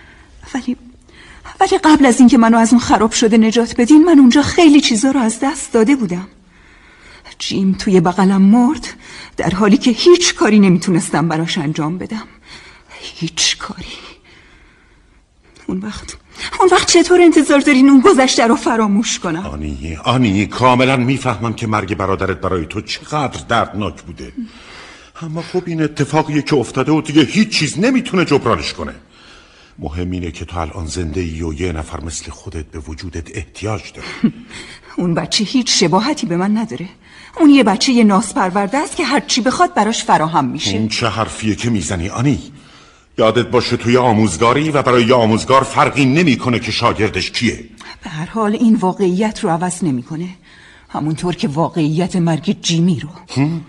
ولی قبل از اینکه منو از اون خراب شده نجات بدین من اونجا خیلی چیزا رو از دست داده بودم. جیم توی بغلم مرد در حالی که هیچ کاری نمیتونستم براش انجام بدم. هیچ کاری. اون وقت چطور انتظار دارین اون گذشته رو فراموش کنم؟ آنی کاملا میفهمم که مرگ برادرت برای تو چقدر دردناک بوده. اما خب این اتفاقیه که افتاده و دیگه هیچ چیز نمیتونه جبرانش کنه. مهم اینه که تو الان زنده ای و یه نفر مثل خودت به وجودت احتیاج داره. اون بچه هیچ شباهتی به من نداره. اون یه بچه ناز پرورده است که هرچی بخواد براش فراهم میشه. این چه حرفیه که میزنی آنی؟ یادت باشه توی آموزگاری و برای آموزگار فرقی نمیکنه که شاگردش کیه. به هر حال این واقعیت رو عوض نمیکنه. همونطور که واقعیت مرگ جیمی رو.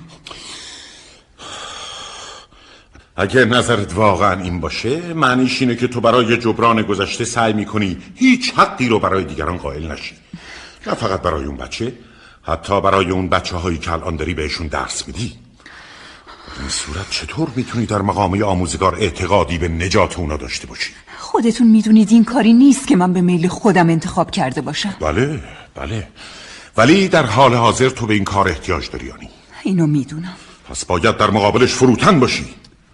اگه نظرت واقعا این باشه معنیش اینه که تو برای جبران گذشته سعی میکنی هیچ حقی رو برای دیگران قائل نشی. نه فقط برای اون بچه، حتی برای اون بچه هایی که الان داری بهشون درس میدی. این صورت چطور میتونی در مقام آموزگار اعتقادی به نجات اونا داشته باشی؟ خودتون میدونید این کاری نیست که من به میل خودم انتخاب کرده باشم. بله ولی در حال حاضر تو به این کار احتیاج داری آنی. اینو میدونم. پس باید در مقابلش فروتن باشی.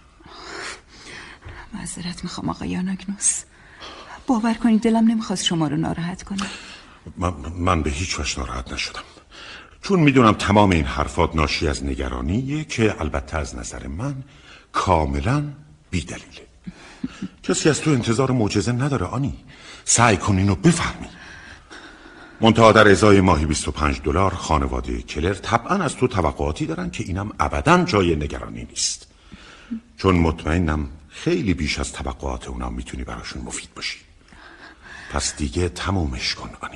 معذرت میخوام آقای آناگنوس. باور کنید دلم نمیخواست شما رو ناراحت کنم. من به هیچ وجه ناراحت نشدم، چون میدونم تمام این حرفات ناشی از نگرانیه که البته از نظر من کاملا بی‌دلیله. کسی از تو انتظار معجزه نداره آنی. سعی کن اینو بفهمی. منتها در ازای ماهی $25 خانواده کلر طبعا از تو توقعاتی دارن که اینم ابداً جای نگرانی نیست، چون مطمئنم خیلی بیش از توقعات اونا میتونی براشون مفید باشی. پس دیگه تمومش کن آنی.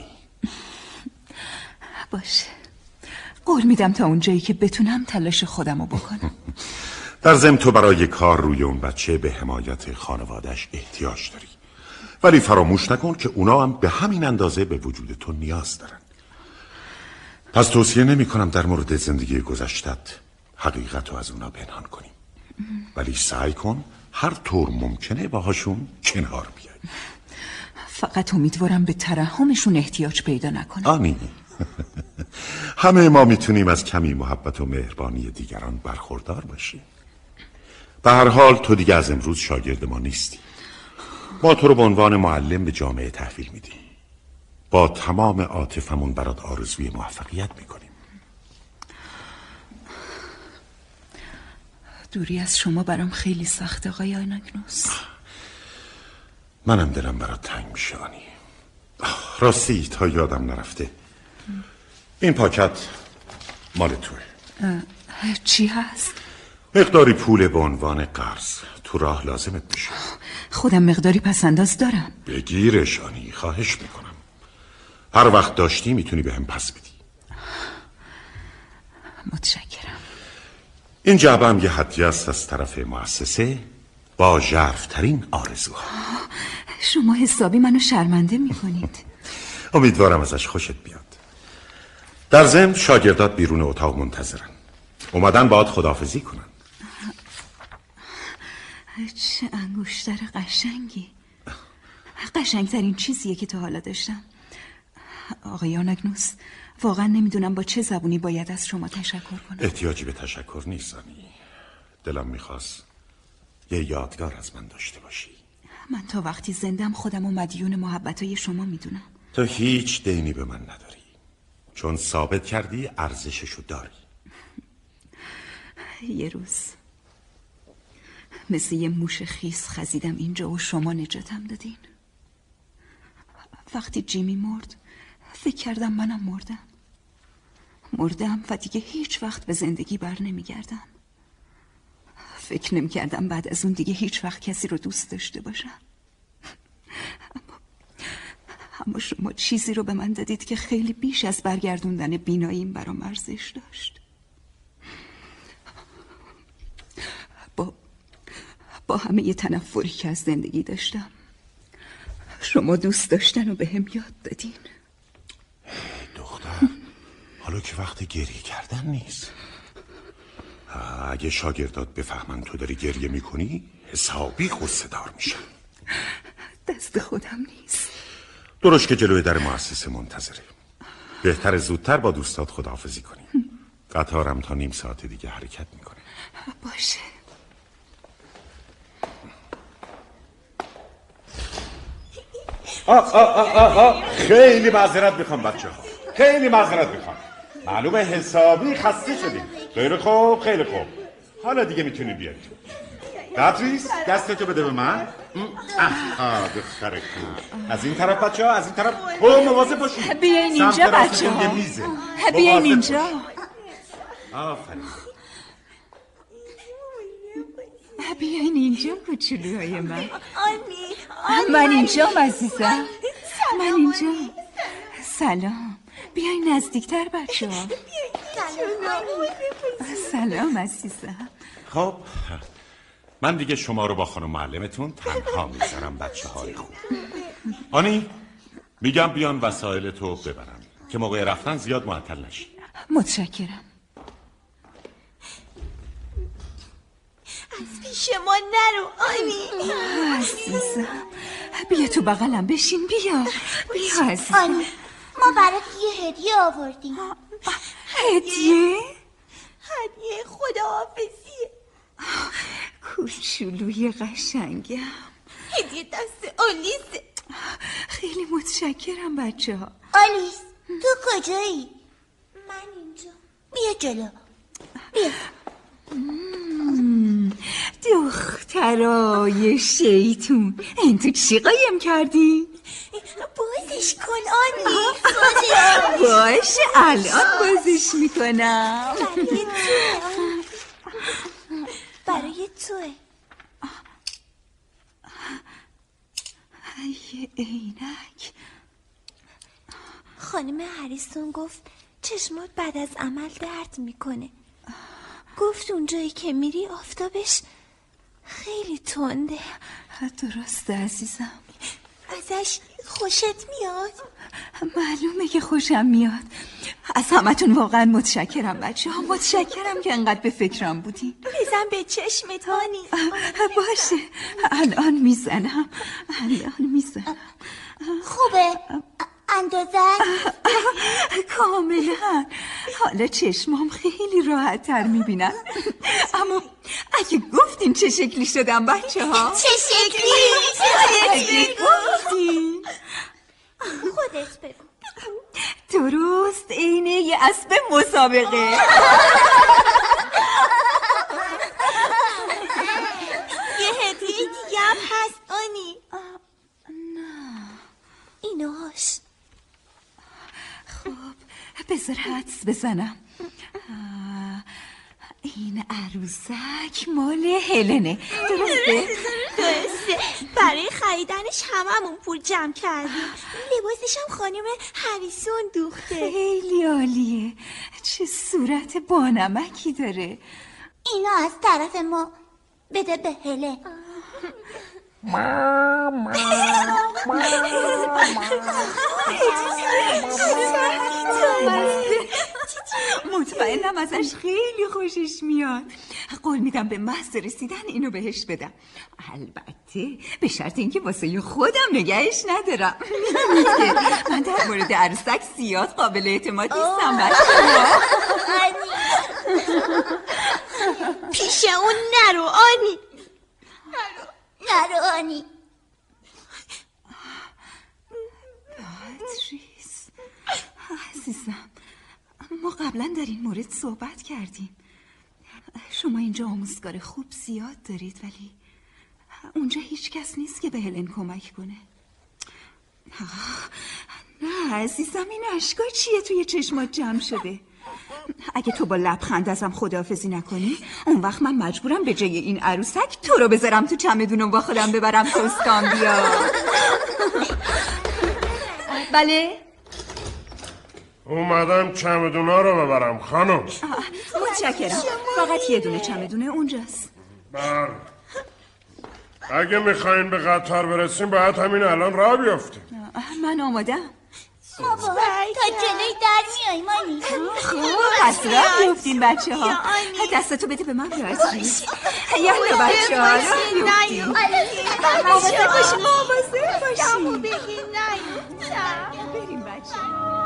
باشه، قول میدم تا اونجایی که بتونم تلاش خودمو بکنم. در ضمن تو برای کار روی اون بچه به حمایت خانواده‌اش احتیاج داری، ولی فراموش نکن که اونا هم به همین اندازه به وجود تو نیاز دارن. پس توصیه نمی کنم در مورد زندگی گذشتت حقیقت رو از اونا پنهان کنی، ولی سعی کن هر طور ممکنه باهاشون کنار بیای. فقط امیدوارم به ترحمشون احتیاج پیدا نکنم. آنی همه ما میتونیم از کمی محبت و مهربانی دیگران برخوردار باشیم. به هر حال تو دیگه از امروز شاگرد ما نیستی. ما تو رو به عنوان معلم به جامعه تحویل میدیم. با تمام عاطفمون برات آرزوی موفقیت میکنیم. دوری از شما برام خیلی سخته آقای آناگنوس. منم دلم برات تنگ میشه آنی. راستی تا یادم نرفته، این پاکت مال توه. چی هست؟ مقداری پول به عنوان قرض، تو راه لازمت میشه. خودم مقداری پسنداز دارم. بگیرش آنی، خواهش میکنم. هر وقت داشتی میتونی به هم پس بدی. متشکرم. این جعبه هم یه هدیه است از طرف مؤسسه با ژرف‌ترین آرزوها. شما حسابی منو شرمنده میکنید. امیدوارم ازش خوشت بیاد. در ضمن شاگردات بیرون اتاق منتظرن، اومدن باهات خداحافظی کنن. چه انگشتر قشنگی. قشنگترین چیزیه که تا حالا داشتم. آقای آناگنوس، واقعا نمیدونم با چه زبونی باید از شما تشکر کنم. احتیاجی به تشکر نیست آنی. دلم میخواست یه یادگار از من داشته باشی. من تا وقتی زندم خودم و مدیون محبتای شما میدونم. تو هیچ دینی به من نداری، چون ثابت کردی ارزششو داری. یه روز مثل یه موش خیس خزیدم اینجا و شما نجاتم دادین. وقتی جیمی مرد فکر کردم منم مردم و دیگه هیچ وقت به زندگی بر نمیگردم. فکر نمی‌کردم بعد از اون دیگه هیچ وقت کسی رو دوست داشته باشم. اما شما چیزی رو به من دادید که خیلی بیش از برگردوندن بیناییم برام ارزش داشت. با همه ی تنفری که از زندگی داشتم، شما دوست داشتن رو به هم یاد دادین. دختر، حالا که وقت گریه کردن نیست. اگه شاگردات بفهمن تو داری گریه میکنی حسابی غصه دار میشن. دست خودم نیست. درست که جلوی در مؤسسه منتظره. بهتر زودتر با دوستات خداحافظی کنی. قطارم تا نیم ساعت دیگه حرکت میکنه. باشه. خیلی معذرت میخوام بچه ها، خیلی معذرت میخوام. معلومه حسابی خسته شدیم. خیلی خوب خیلی خوب. حالا دیگه میتونی بیاید. باتریس دستتو بده به من. دختر خوب. از این طرف بچه ها، از این طرف. مواظب باشید. بیاین اینجا بچه ها. بیاین اینجا. آفرین. بیاین اینجا کوچولوهای من. من اینجا عزیزم. من اینجا. سلام. بیاین نزدیکتر بچه ها. سلام عزیزم. خب من دیگه شما رو با خانم معلمتون تنها میذارم بچه های خوب. آنی میگم بیان وسایل تو ببرم که موقع رفتن زیاد معطل نشی. متشکرم. از پیش ما نرو آنی. عزیزم بیا تو بغلم بشین. بیا عزیزم. آنی ما برات یه هدیه آوردیم. هدیه خداحافظیه. کوچولوی قشنگم. هدیه دست آلیسه. خیلی متشکرم بچه ها. آلیس تو کجایی؟ من اینجا. بیا جلو. بیا. دخترای شیطون، این تو چی قایم کردی؟ بازش کن آنی. باشه الان بازش میکنم. برای توه. یه عینک. خانم هریسون گفت چشمات بعد از عمل درد میکنه. گفت اونجایی که میری آفتابش خیلی تنده. درسته عزیزم. ازش خوشت میاد؟ معلومه که خوشم میاد. از همتون واقعا متشکرم بچه ها. متشکرم که انقدر به فکرم بودین. بزن به چشمت آنی. باشه الان میزنم. خوبه؟ اندازه؟ کاملا. حالا چشمام خیلی راحت تر میبینم. اما اگه گفتین چه شکلی شدم بچه ها؟ چه شکلی؟ اگه گفتین خودت بگو. درست عین یه اسب مسابقه. یه هدیه دیگه هم هست آنی. نه ایناش. خب بذار حدس بزنم. این عروسک مال هلنه. درسته؟ برای خریدنش هممون پول جمع کردیم. لباسش هم خانم هریسون دوخته. خیلی عالیه. چه صورت بانمکی داره. اینا از طرف ما. بده به هلن. مطمئنم ازش خیلی خوشش میاد. قول میدم به محض رسیدن اینو بهش بدم. البته به شرط اینکه واسه خودم نگهش ندارم. من در مورد عروسک زیاد قابل اعتماد نیستم بچه‌ها. پیش اون نرو آنی. نرو آنی. باتریس عزیزم، ما قبلا در این مورد صحبت کردیم. شما اینجا آموزگار خوب زیاد دارید ولی اونجا هیچ کس نیست که به هلن کمک کنه. نه عزیزم، این اشکا چیه توی چشمات جمع شده؟ اگه تو با لبخند ازم خداحافظی نکنی اون وقت من مجبورم به جای این عروسک تو رو بذارم تو چمدونم با خودم ببرم تو اسکامبیا. بله؟ اومدم چمدونا رو ببرم خانم. متشکرم. فقط یه دونه چمدونه اونجاست. بله. اگه میخواین به قطار برسیم باید همین الان راه بیافتیم. من آمادم. بابا تا جلوی در میای مانی. خب پس راه بیافتین بچه ها. دستتو بده به من راضی. یالا بچه ها راه بیافتین. مواظب باشین. مواظب باشین. بگین نیفتم. بریم بچه.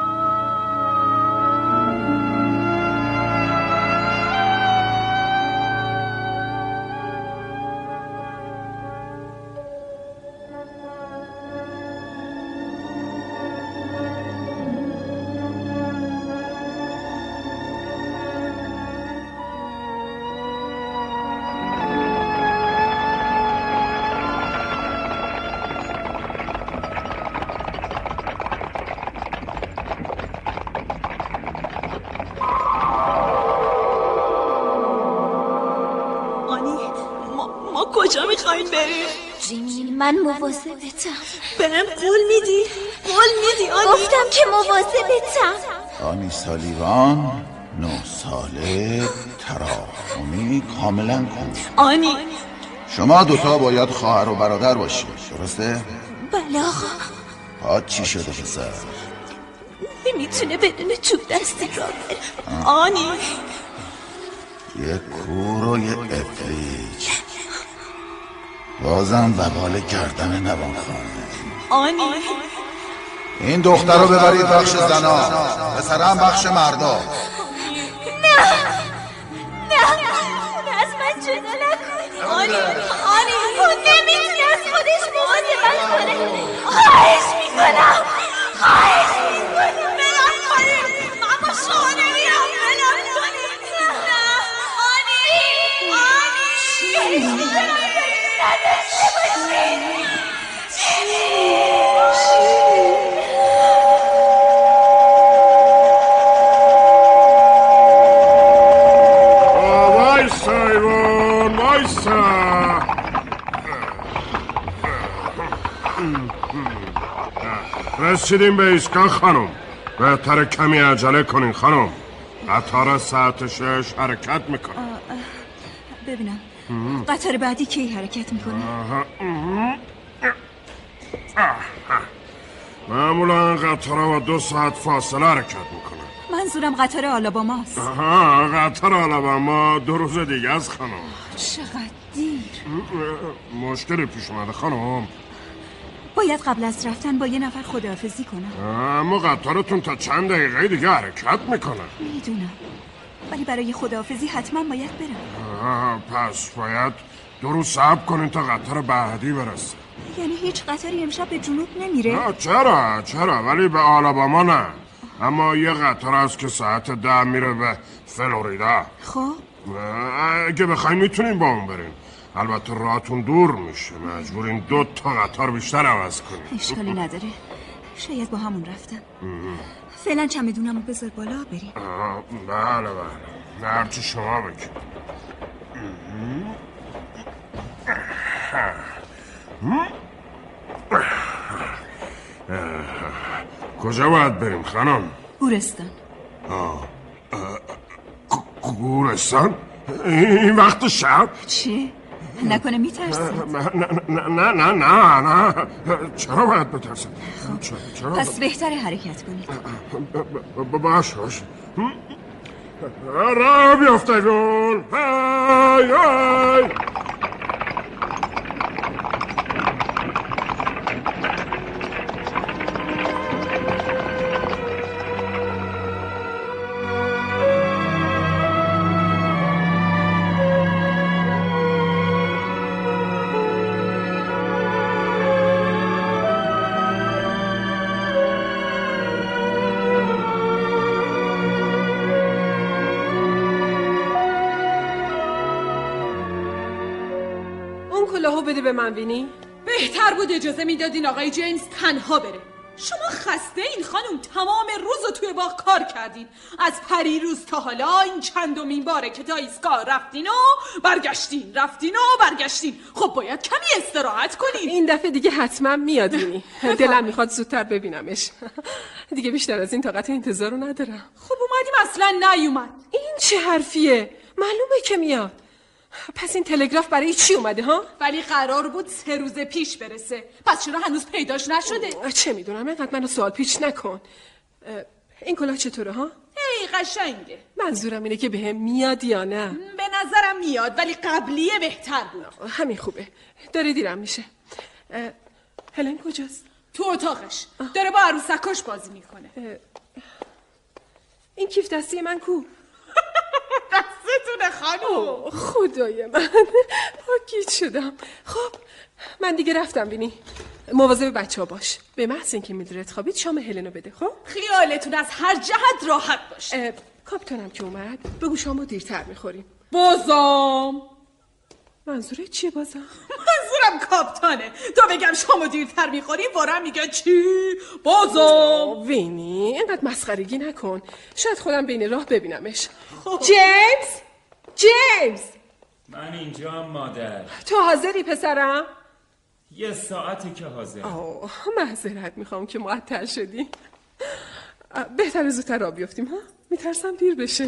کجا میخواین بریم؟ جیمی من مواظبتم. بهم قول میدی؟ قول میدی آنی؟ گفتم که مواظبتم. آنی سالیوان 9 ساله تراخونی کاملا کن. آنی شما دوتا باید خواهر و برادر باشید درسته؟ بله آقا. پات چی شده پسر؟ نمیتونه بدون چوب دستی را بره. آنی یه کور و یه افلیج بازم وبال گردن نوان خانه. آنی این دختر رو ببرید بخش زنا، پسرم بخش مردا. نه از من جدا نکنی. آنی اون نمیتونه از خودش مواظبت کنه. خواهش میکنم بلند کنیم. من با شما نمیرم. بلند کنیم. نه آنی وایسا ایوان وایسا. رسیدیم به ایستگاه خانم. بهتره کمی عجله کنین خانم. قطار ساعت 6 حرکت میکنه. ببینم قطار بعدی کی حرکت میکنه؟ معمولا قطار با 2 ساعت فاصله حرکت میکنه. منظورم قطار آلاباماست. قطار آلاباما 2 روز دیگه از خانم. چقدر دیر. مشکلی پیش اومده خانم؟ باید قبل از رفتن با یه نفر خداحافظی کنم. اما قطارتون تا چند دقیقه دیگه حرکت میکنه. میدونم ولی برای خداحافظی حتما باید برم. پس باید 2 روز صبر کنین تا قطار بعدی برسه. یعنی هیچ قطاری امشب به جنوب نمیره؟ چرا ولی به آلاباما نه. اما یه قطار هست که ساعت 10 میره به فلوریدا. خب اگه بخواین میتونین با اون برین. البته راهتون دور میشه، مجبورین 2 تا قطار بیشتر عوض کنین. اشکالی نداره، شاید با همون رفتم. فعلا چمدونمو بذار بالا بریم. بله هرچی شما بگید. کجا باید بریم خانم؟ گورستان. گورستان؟ این وقت شب؟ چی؟ نکنه میترسید؟ نه چرا باید بترسید؟ چرا؟ پس بهتره حرکت کنید. باش راه بیافتگون. های بده به من وینی. بهتر بود اجازه میدادین آقای جیمز تنها بره. شما خسته این خانم، تمام روز رو توی باغ کار کردین. از پریروز تا حالا این چندمین باره که تا ایستگاه رفتین و برگشتین، رفتین و برگشتین. خب باید کمی استراحت کنین. این دفعه دیگه حتما میاد وینی. دلم میخواد زودتر ببینمش. دیگه بیشتر از این طاقت انتظارو ندارم. خب اومدیم اصلا نیومد. این چه حرفیه؟ معلومه که میاد. پس این تلگراف برای چی اومده ها؟ ولی قرار بود 3 روز پیش برسه. پس چرا هنوز پیداش نشده؟ چه میدونم، اینقدر منو سوال پیچ نکن. این کلاه چطوره ها؟ هی قشنگه. منظورم اینه که بهم میاد یا نه؟ به نظرم میاد ولی قبلیه بهتر بود. همین خوبه. داره دیرم میشه. هلن کجاست؟ تو اتاقش. داره با عروسکاش بازی میکنه. این کیف دستی من کو؟ دستتونه خانم. خدای من پاکیت شدم. خب من دیگه رفتم بینی. مواظب بچه ها باش. به محض اینکه میلدرد خوابید شام هلنو بده. خب خیالتون از هر جهت راحت باش. کاپیتانم که اومد بگو شامو دیرتر میخوریم. بازم منظوره چیه بازم؟ منظورم کاپتانه. تو بگم شامو دیرتر میخوریم وارم میگه چی؟ بازم وینی اینقدر مسخرگی نکن. شاید خودم بین راه ببینمش. جیمز من اینجا هم مادر. تو حاضری پسرم؟ 1 ساعته که حاضر. معذرت میخوام که معطل شدی. بهتره زودتر راه بیفتیم ها؟ میترسم دیر بشه.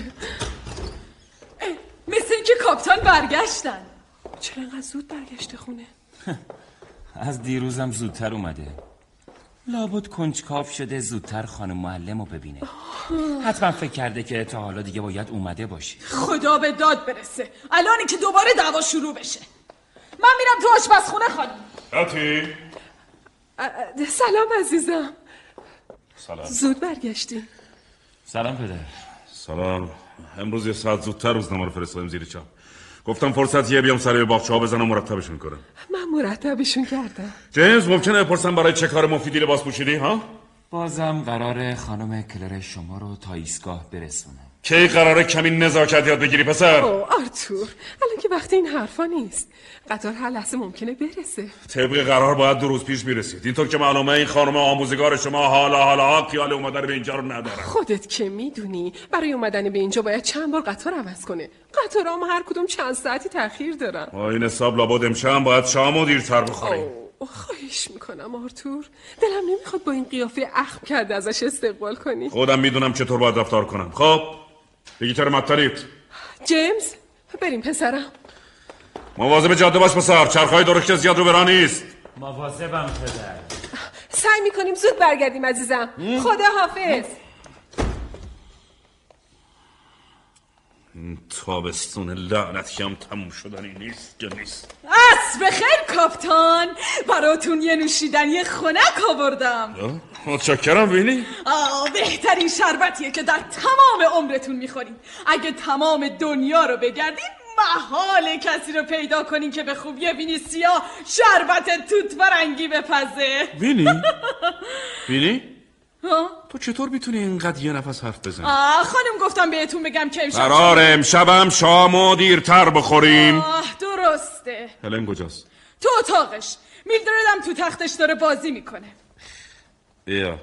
مثل اینکه کاپتان برگشتن. چرا انقدر زود برگشته خونه؟ از دیروزم زودتر اومده. لابد کنجکاو شده زودتر خانم معلم رو ببینه. حتما فکر کرده که تا حالا دیگه باید اومده باشی. خدا به داد برسه. الانی که دوباره دعوا شروع بشه. من میرم تو آشپزخونه خانم. آتی سلام عزیزم. سلام. زود برگشتی. سلام پدر. سلام. امروز 1 ساعت زودتر روزنامه رو فرستادم زیر چاپ. گفتم فرصتیه بیام سر باغچه‌ها بزنم مرتبشون کنم. من مرتبشون کردم. جیمز ممکنه بپرسم برای چه کار مفیدی لباس پوشیدی ها؟ بازم قراره خانم کلر شما رو تا ایستگاه برسونه. کی قراره کمی نزاکت یاد بگیری پسر؟ آرتور الان که وقتی این حرفا نیست. قطار هر لحظه ممکنه برسه. طبق قرار باید 2 روز پیش میرسید. اینطور که معلومه این خانم آموزگار شما حالا خیال اومدن به اینجا رو نداره. خودت که میدونی برای اومدن به اینجا باید چند بار قطار عوض کنه. قطارام هر کدوم چند ساعتی تأخیر دارن. این حساب لابد امشب باید شامو دیرتر بخوریم. خواهش میکنم آرتور. دلم نمیخواد با این قیافه اخم کرده ازش استقبال کنی. خودم میدونم چطور باید رفتار کنم. خب دیگه چرا معطلید؟ جیمز بریم پسرم. مواظب جاده باش پسر. چرخهای درشت زیاد رو برا نیست. مواظبم پدر. سعی میکنیم زود برگردیم عزیزم. خدا حافظ. تابستون لعنتی هم تموم شدنی نیست که نیست. عصر بخیر کاپتان. براتون یه نوشیدنی خنک آوردم. متشکرم وینی. بهترین شربتیه که در تمام عمرتون میخورین. اگه تمام دنیا رو بگردین محال کسی رو پیدا کنین که به خوبی وینی سیاه شربت توت فرنگی بپزه. وینی؟ تو چطور میتونی اینقدر یه نفس حرف بزنی؟ خانم گفتم بهتون بگم که امشب قرار امشبم شامو دیرتر بخوریم. درسته. هلن کجاست؟ تو اتاقش. میلدردم تو تختش داره بازی میکنه. بیا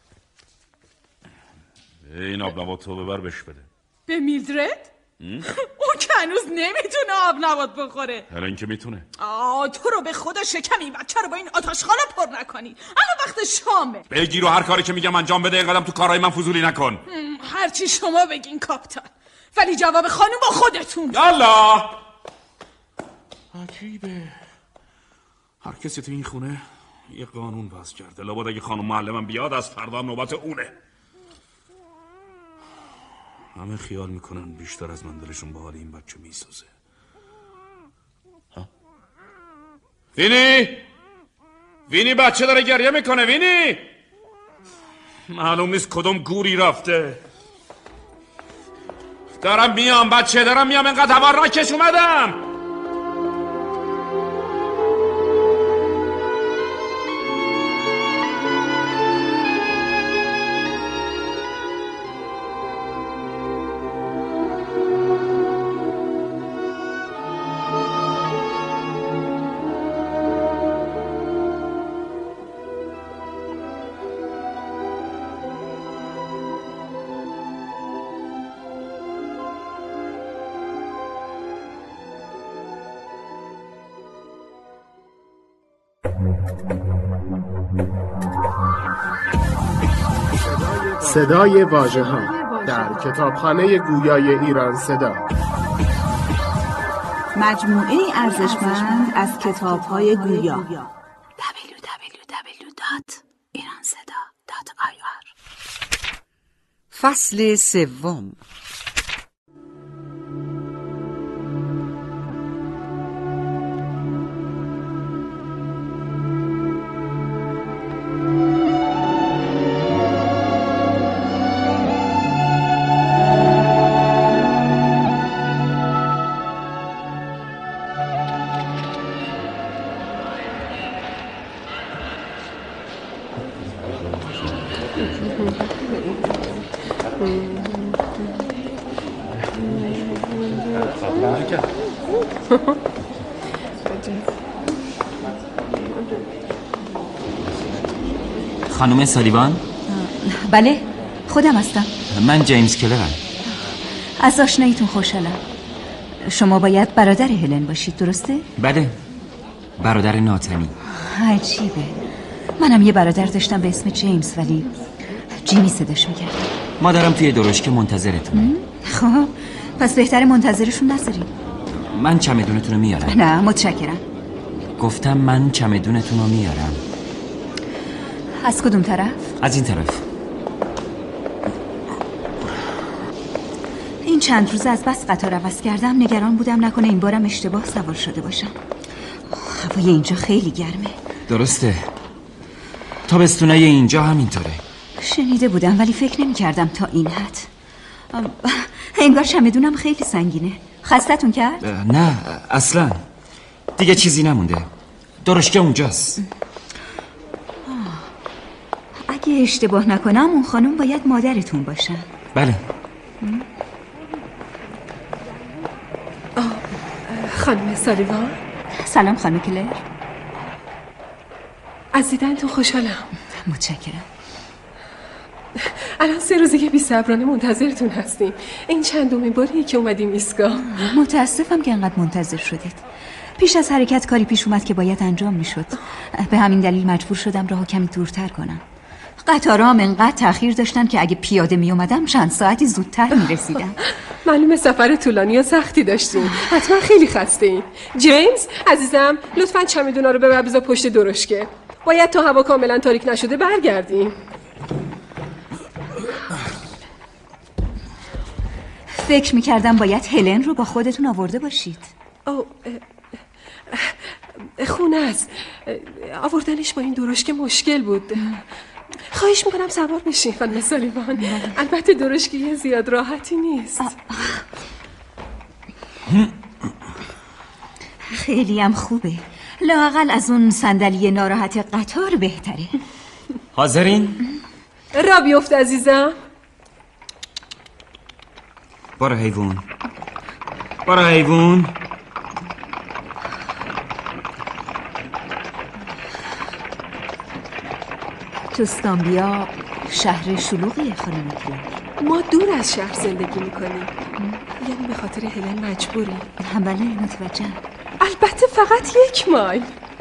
این آب نبات رو ببر بش بده. به میلدرد؟ اون که هنوز نمیتونه آب نبات بخوره. هلن که میتونه. تو رو به خدا شکم این بچه رو با این آتشخاله پر نکنی. الان وقت شامه. بگیر و هر کاری که میگم انجام بده. اینقدرم تو کارهای من فضولی نکن. هرچی شما بگین کاپتان. ولی جواب خانم با خودتون. یالا عجیبه. هر کسی تو این خونه یه قانون وضع کرده. لابد اگه خانم معلمم بیاد از فردا نوبت اونه. همه خیال میکنن بیشتر از من دلشون به حال این بچه میسوزه. وینی بچه داره گریه میکنه. وینی معلوم نیست کدوم گوری رفته. دارم میام بچه دارم میام. اینقدر هوا را کش اومدم. صدای واژه‌ها در کتابخانه گویای ایران صدا، مجموعه ارزشمند از کتاب‌های گویا. www.iranseda.ir فصل سوم. خانم سالیوان؟ بله، خودم هستم. من جیمز کلرم. از آشناییتون خوشحالم. شما باید برادر هلن باشید، درسته؟ بله، برادر ناتنی. عجیبه، منم یه برادر داشتم به اسم جیمز، ولی جیمی صداش میکردم. مادرم توی درشکه منتظرتونه. خب پس بهتره منتظرشون نذاریم. من چمدونتون رو میارم. نه متشکرم. گفتم من چمدونتون رو میارم. از کدوم طرف؟ از این طرف. این چند روز از بس قطار عوض کردم، نگران بودم نکنه این بارم اشتباه سوار شده باشم. هوای اینجا خیلی گرمه. درسته، تابستونای اینجا همینطوره. شنیده بودم ولی فکر نمی کردم تا این حد. انگار چمدونم خیلی سنگینه. خستتون کرد؟ نه اصلا، دیگه چیزی نمونده. درشکه اونجاست. اگه اشتباه نکنم اون خانم باید مادرتون باشن. بله. خانم سالیوان. سلام خانم کلر. از دیدنتون خوشحالم. متشکرم. الان 3 روزه که بی‌صبرانه منتظرتون هستیم. این چندمین باریه که اومدیم ایستگاه. متاسفم که انقدر منتظر شدید. پیش از حرکت کاری پیش اومد که باید انجام میشد. به همین دلیل مجبور شدم راهو کمی دورتر کنم. قطارام انقدر تأخیر داشتن که اگه پیاده می اومدم چند ساعتی زودتر می رسیدم. معلومه سفر طولانی و سختی داشتین. حتما خیلی خسته‌این. جیمز عزیزم لطفاً چمدونا رو ببر بذار پشت درشکه. باید تا هوا کاملا تاریک نشده برگردیم. فکر میکردم باید هلن رو با خودتون آورده باشید. خونه است. آوردنش با این درشکه مشکل بود. خواهش میکنم سوار بشین خانم سالیوان. البته درشکه زیاد راحتی نیست. خیلی هم خوبه. لااقل از اون صندلی ناراحت قطار بهتره. حاضرین؟ را بیفت عزیزم. برو حیوان، برو حیوان. توستانبیا شهر شلوغیه خانم کلر. ما دور از شهر زندگی میکنیم. یعنی به خاطر هلن مجبوریم. بله متوجهم. البته فقط 1 مایل.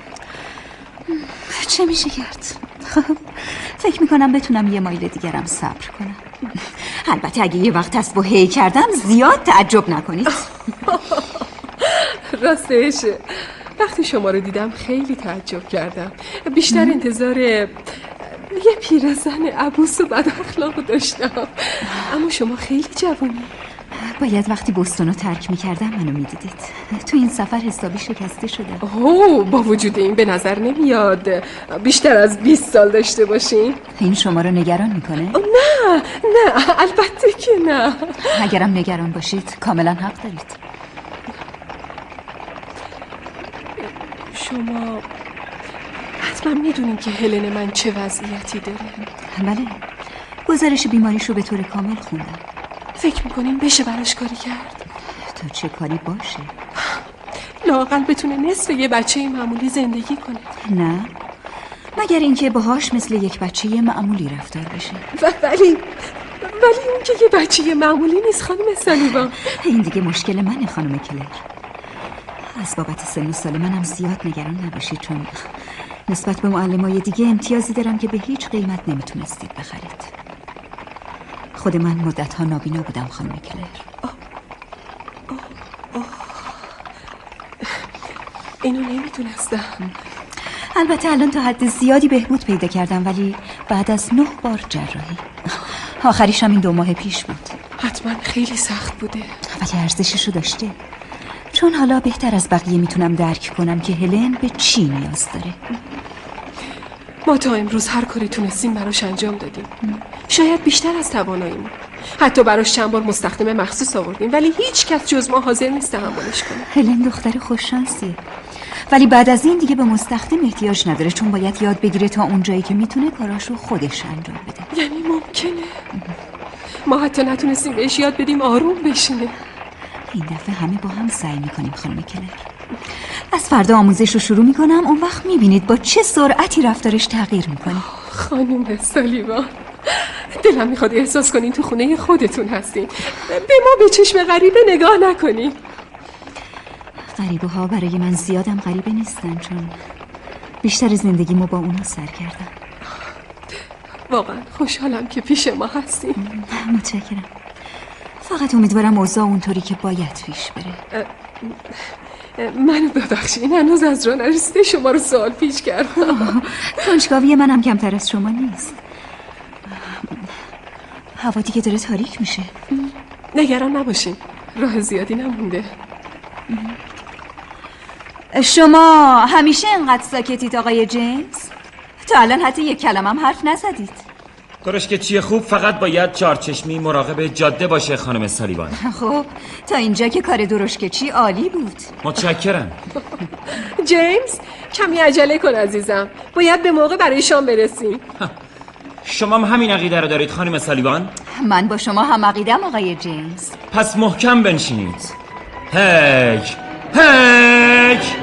چه میشه کرد؟ فکر میکنم بتونم 1 مایل دیگرم صبر کنم. البته اگه یه وقت اسبو هی کردم زیاد تعجب نکنید. راستشه وقتی شما رو دیدم خیلی تعجب کردم. بیشتر انتظار یه پیرزن عبوس و بد اخلاق داشتم. اما شما خیلی جوونی. باید وقتی بوستون رو ترک میکردم منو میدیدید. تو این سفر حسابی شکسته شده. با وجود این به نظر نمیاد بیشتر از 20 سال داشته باشین. این شما رو نگران میکنه؟ نه البته که نه. اگرم نگران باشید کاملا حق دارید. شما حتما میدونین که هلن من چه وضعیتی داره. بله، گزارش بیماریشو به طور کامل خوندم. فکر میکنین بشه براش کاری کرد؟ تا چه کاری باشه؟ لااقل بتونه نصف یه بچه معمولی زندگی کنه. نه، مگر اینکه باهاش مثل یک بچه معمولی رفتار بشه. ولی این که یه بچه معمولی نیست خانم سالیوان. این دیگه مشکل منه خانم کلر. از بابت سن و سال منم زیاد نگران نباشید، چون نسبت به معلمای دیگه امتیازی دارم که به هیچ قیمت نمیتونستید بخرید. خود من مدت‌ها نابینا بودم خانم کلر. اینو نمیدونستم. البته الان تا حد زیادی بهبود پیدا کردم، ولی بعد از 9 بار جراحی. آخریش هم این 2 ماه پیش بود. حتما خیلی سخت بوده، ولی ارزششو داشته، چون حالا بهتر از بقیه میتونم درک کنم که هلن به چی نیاز داره. ما تا امروز هر کاری تونستیم براش انجام دادیم، شاید بیشتر از تواناییمون. حتی براش چند بار مستخدم مخصوص آوردیم، ولی هیچ کس جز ما حاضر نیست تحملش کنه. هلن دختر خوششانسیه، ولی بعد از این دیگه به مستخدم احتیاج نداره، چون باید یاد بگیره تا اون جایی که میتونه کاراشو خودش انجام بده. یعنی ممکنه ما حتی نتونستیم بهش یاد بدیم آروم بشینه. این دفعه همه با هم سعی میکنیم خانم کلر. از فردا آموزش رو شروع میکنم، اون وقت میبینید با چه سرعتی رفتارش تغییر میکنه. خانم سالیوان، دلم میخواد احساس کنین تو خونه خودتون هستین، به ما به چشم غریبه نگاه نکنین. غریبه ها برای من زیادم غریبه نیستن، چون بیشتر زندگیمو با اونا سر کردم. واقعا خوشحالم که پیش ما هستین. متشکرم. فقط امیدوارم اوضاع اونطوری که باید پیش بره. منو ببخشین، هنوز از راه نرسیده شما رو سوال پیش کردم. کنجکاوی منم کمتر از شما نیست. هوا دیگه داره تاریک میشه. نگران نباشین، راه زیادی نمونده. شما همیشه انقدر ساکتید آقای جیمز؟ تا الان حتی یک کلمه هم حرف نزدید. کارش که چیه خوب، فقط باید چارچشمی مراقب جاده باشه خانم سالیوان. خب تا اینجا که کار درشکچی عالی بود. متشکرم. جیمز کمی عجله کن عزیزم، باید به موقع برای شام برسیم. شما هم همین عقیده رو دارید خانم سالیوان؟ من با شما هم عقیدم آقای جیمز. پس محکم بنشینید. هیک هیک.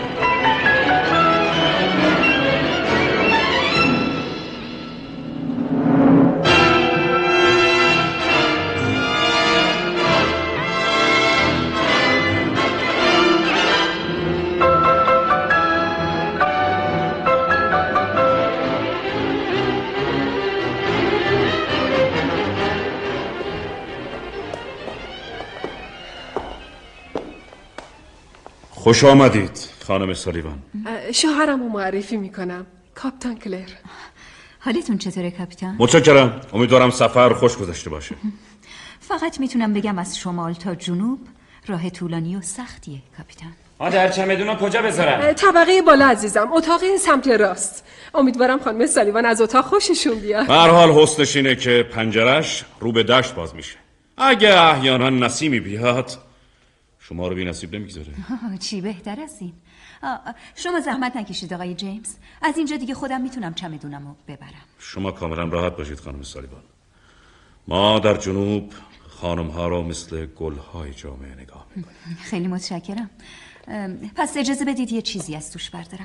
خوش آمدید خانم سالیوان. شوهرم رو معرفی میکنم، کاپیتان کلر. حالتون چطوره کاپیتان؟ متشکرم، امیدوارم سفر خوش گذشته باشه. فقط میتونم بگم از شمال تا جنوب راه طولانی و سختیه کاپیتان. در چمدونو کجا بذارم؟ طبقه بالا عزیزم، اتاق سمت راست. امیدوارم خانم سالیوان از اتاق خوششون بیاد. به هر حال حسنش اینه که پنجرش رو به دشت باز میشه. اگه احیانا نسیمی بیاد شما رو بی نصیب نمیگذاره. چی بهتر از این؟ شما زحمت نکشید آقای جیمز، از اینجا دیگه خودم میتونم چمدونمو ببرم. شما کاملا راحت باشید خانم سالیوان. ما در جنوب خانم‌ها رو مثل گل‌های جامعه نگاه می‌کنیم. خیلی متشکرم. پس اجازه بدید یه چیزی از توش بردارم.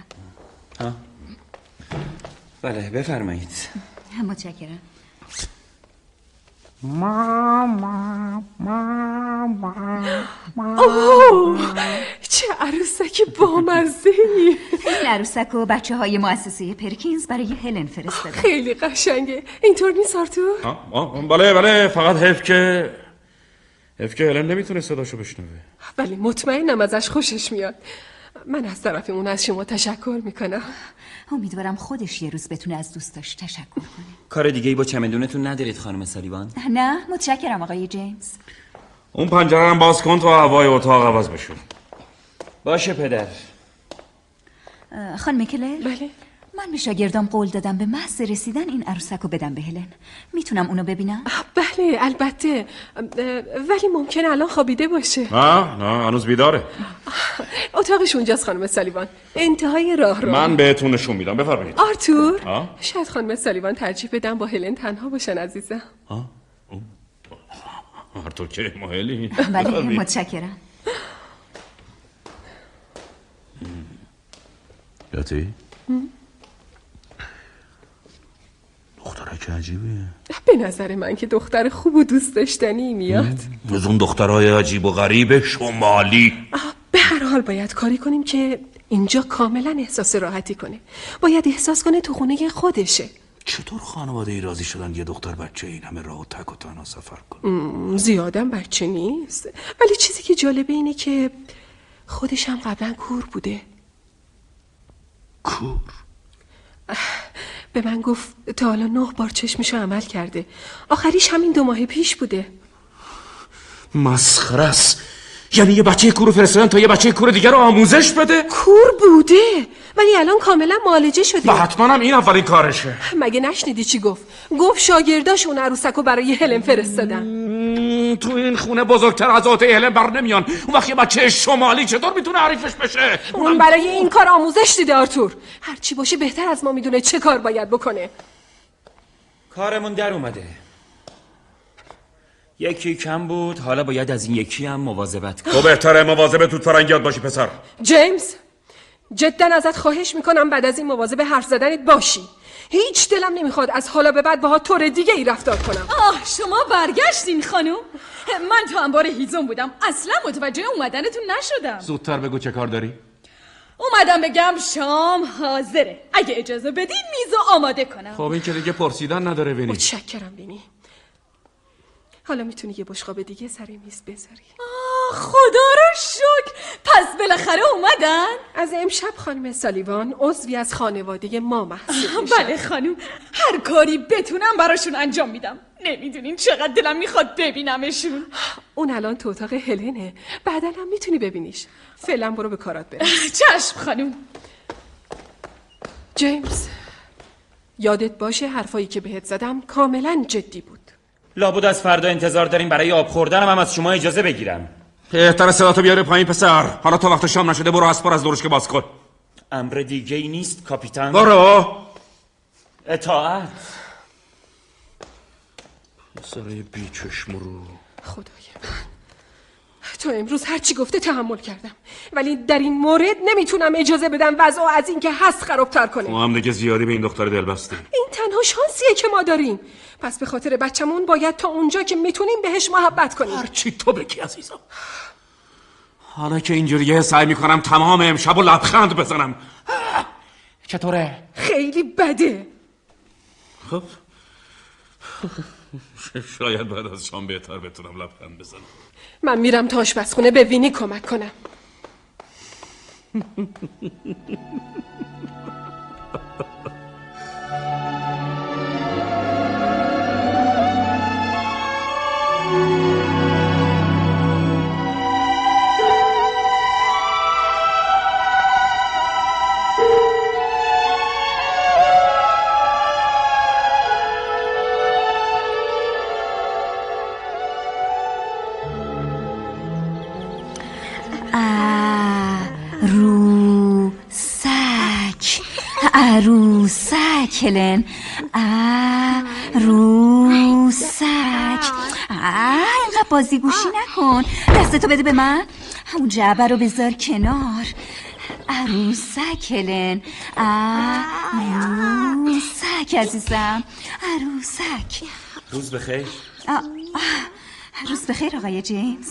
بله بفرمایید. متشکرم. چه عروسک بامزه‌ای. این عروسک و بچه های مؤسسه پرکینز برای هلن فرستادن. خیلی قشنگه. اینطور نیست آرتور؟ بله فقط حیف که هلن نمیتونه صداشو بشنوه. ولی مطمئنم ازش خوشش میاد. من از طرف اون از شما تشکر میکنم. امیدوارم خودش یه روز بتونه از دوستاش تشکر کنه. کار دیگه ای با چمدونتون ندارید خانم سالیوان؟ نه متشکرم آقای جیمز. اون پنجره هم باز کن تا هوای اتاق عوض بشه. باشه پدر. خانم کلر؟ بله. من به شاگردام قول دادم به محض رسیدن این عروسک رو بدم به هلن. میتونم اونو ببینم؟ بله البته، ولی ممکنه الان خوابیده باشه. نه هنوز بیداره. اتاقش اونجاست خانم سالیوان، انتهای راه رو. من بهتون نشون میدم، بفرمایید. آرتور شاید خانم سالیوان ترجیح بدم با هلن تنها باشن عزیزم. آرتور که مهلی. بله متشکرم. یاتی؟ دختره که عجیبه. به نظر من که دختر خوب و دوست داشتنی میاد. از اون دخترهای عجیب و غریب شمالی. به هر حال باید کاری کنیم که اینجا کاملا احساس راحتی کنه. باید احساس کنه تو خونه خودشه. چطور خانواده ای راضی شدن یه دختر بچه این همه راه و تک و تنها سفر کنه؟ زیادم بچه نیست، ولی چیزی که جالبه اینه که خودش هم قبلا کور بوده. کور؟ به من گفت تا حالا 9 بار چشمشو عمل کرده، آخریش همین 2 ماه پیش بوده. مسخره است. یعنی یه بچه کور فرستادن تا یه بچه کور دیگر رو آموزش بده؟ کور بوده ولی الان کاملا معالجه شده. و حتما هم این اولین کارشه. مگه نشنیدی چی گفت؟ گفت شاگرداش اون عروسکو برای هلن فرستادن. تو این خونه بزرگتر از عهده هلن بر نمیان. اون وقت یه بچه شمالی چطور میتونه حریفش بشه؟ اون برای این کار آموزش دیده آرتور. هر چی باشه بهتر از ما میدونه چه کار باید بکنه. کارمون در اومده. یکی کم بود، حالا باید از این یکی هم مواظبت کنی. تو بهتره مواظب توت فرنگیات باشی پسر. جیمز، جدا ازت خواهش میکنم بعد از این مواظب حرف زدنت باشی. هیچ دلم نمیخواد از حالا به بعد باها طور دیگه ای رفتار کنم. شما برگشتین خانم؟ من تو انبار هیزم بودم، اصلا متوجه اومدنتون نشدم. زودتر بگو چه کار داری؟ اومدم بگم شام حاضره، اگه اجازه بدین میزو آماده کنم. خب این که دیگه پرسیدن نداره وینی. متشکرم وینی. حالا میتونی یه بشقاب دیگه سر میز بذاری. خدا رو شکر. پس بالاخره اومدن؟ از امشب خانم سالیوان عضوی از خانواده ما محسوب میشن. بله خانم، هر کاری بتونم براشون انجام میدم. نمیدونین چقدر دلم میخواد ببینمشون. اون الان تو اتاق هلنه، بعدا هم میتونی ببینیش. فعلا برو به کارات برس. چشم خانم. جیمز، یادت باشه حرفایی که بهت زدم کاملا جدی بود. لابد از فردا انتظار داریم برای آب خوردنم هم از شما اجازه بگیرم. بهتره صداتو بیاره پایین پسر. حالا تا وقت شام نشده برو اسبار از درشکه باز کن. امر دیگه ای نیست کاپیتان. برو. اطاعت. پسره بیچشم رو. خدای من، تو امروز هر چی گفته تحمل کردم، ولی در این مورد نمیتونم اجازه بدم وضع از این که هست خرابتر کنه. ما هم دیگه زیادی به این دختر دل بستیم. این تنها شانسیه که ما داریم. پس به خاطر بچمون باید تا اونجا که میتونیم بهش محبت کنیم. هر چی تو بگی عزیزم. حالا که اینجوریه سعی میکنم تمام امشب و لبخند بزنم. چطوره؟ خیلی بده. خب شاید بعد از شام بهتر بتونم لبخند بزنم. من میرم تا آشپزخونه به وینی کمک کنم. عروسک هلن، عروسک. اینقدر بازی گوشی نکن، دستتو بده به من. اون جعبه رو بذار کنار. عروسک هلن، عروسک عزیزم، عروسک. روز بخیر. روز بخیر آقای جیمز.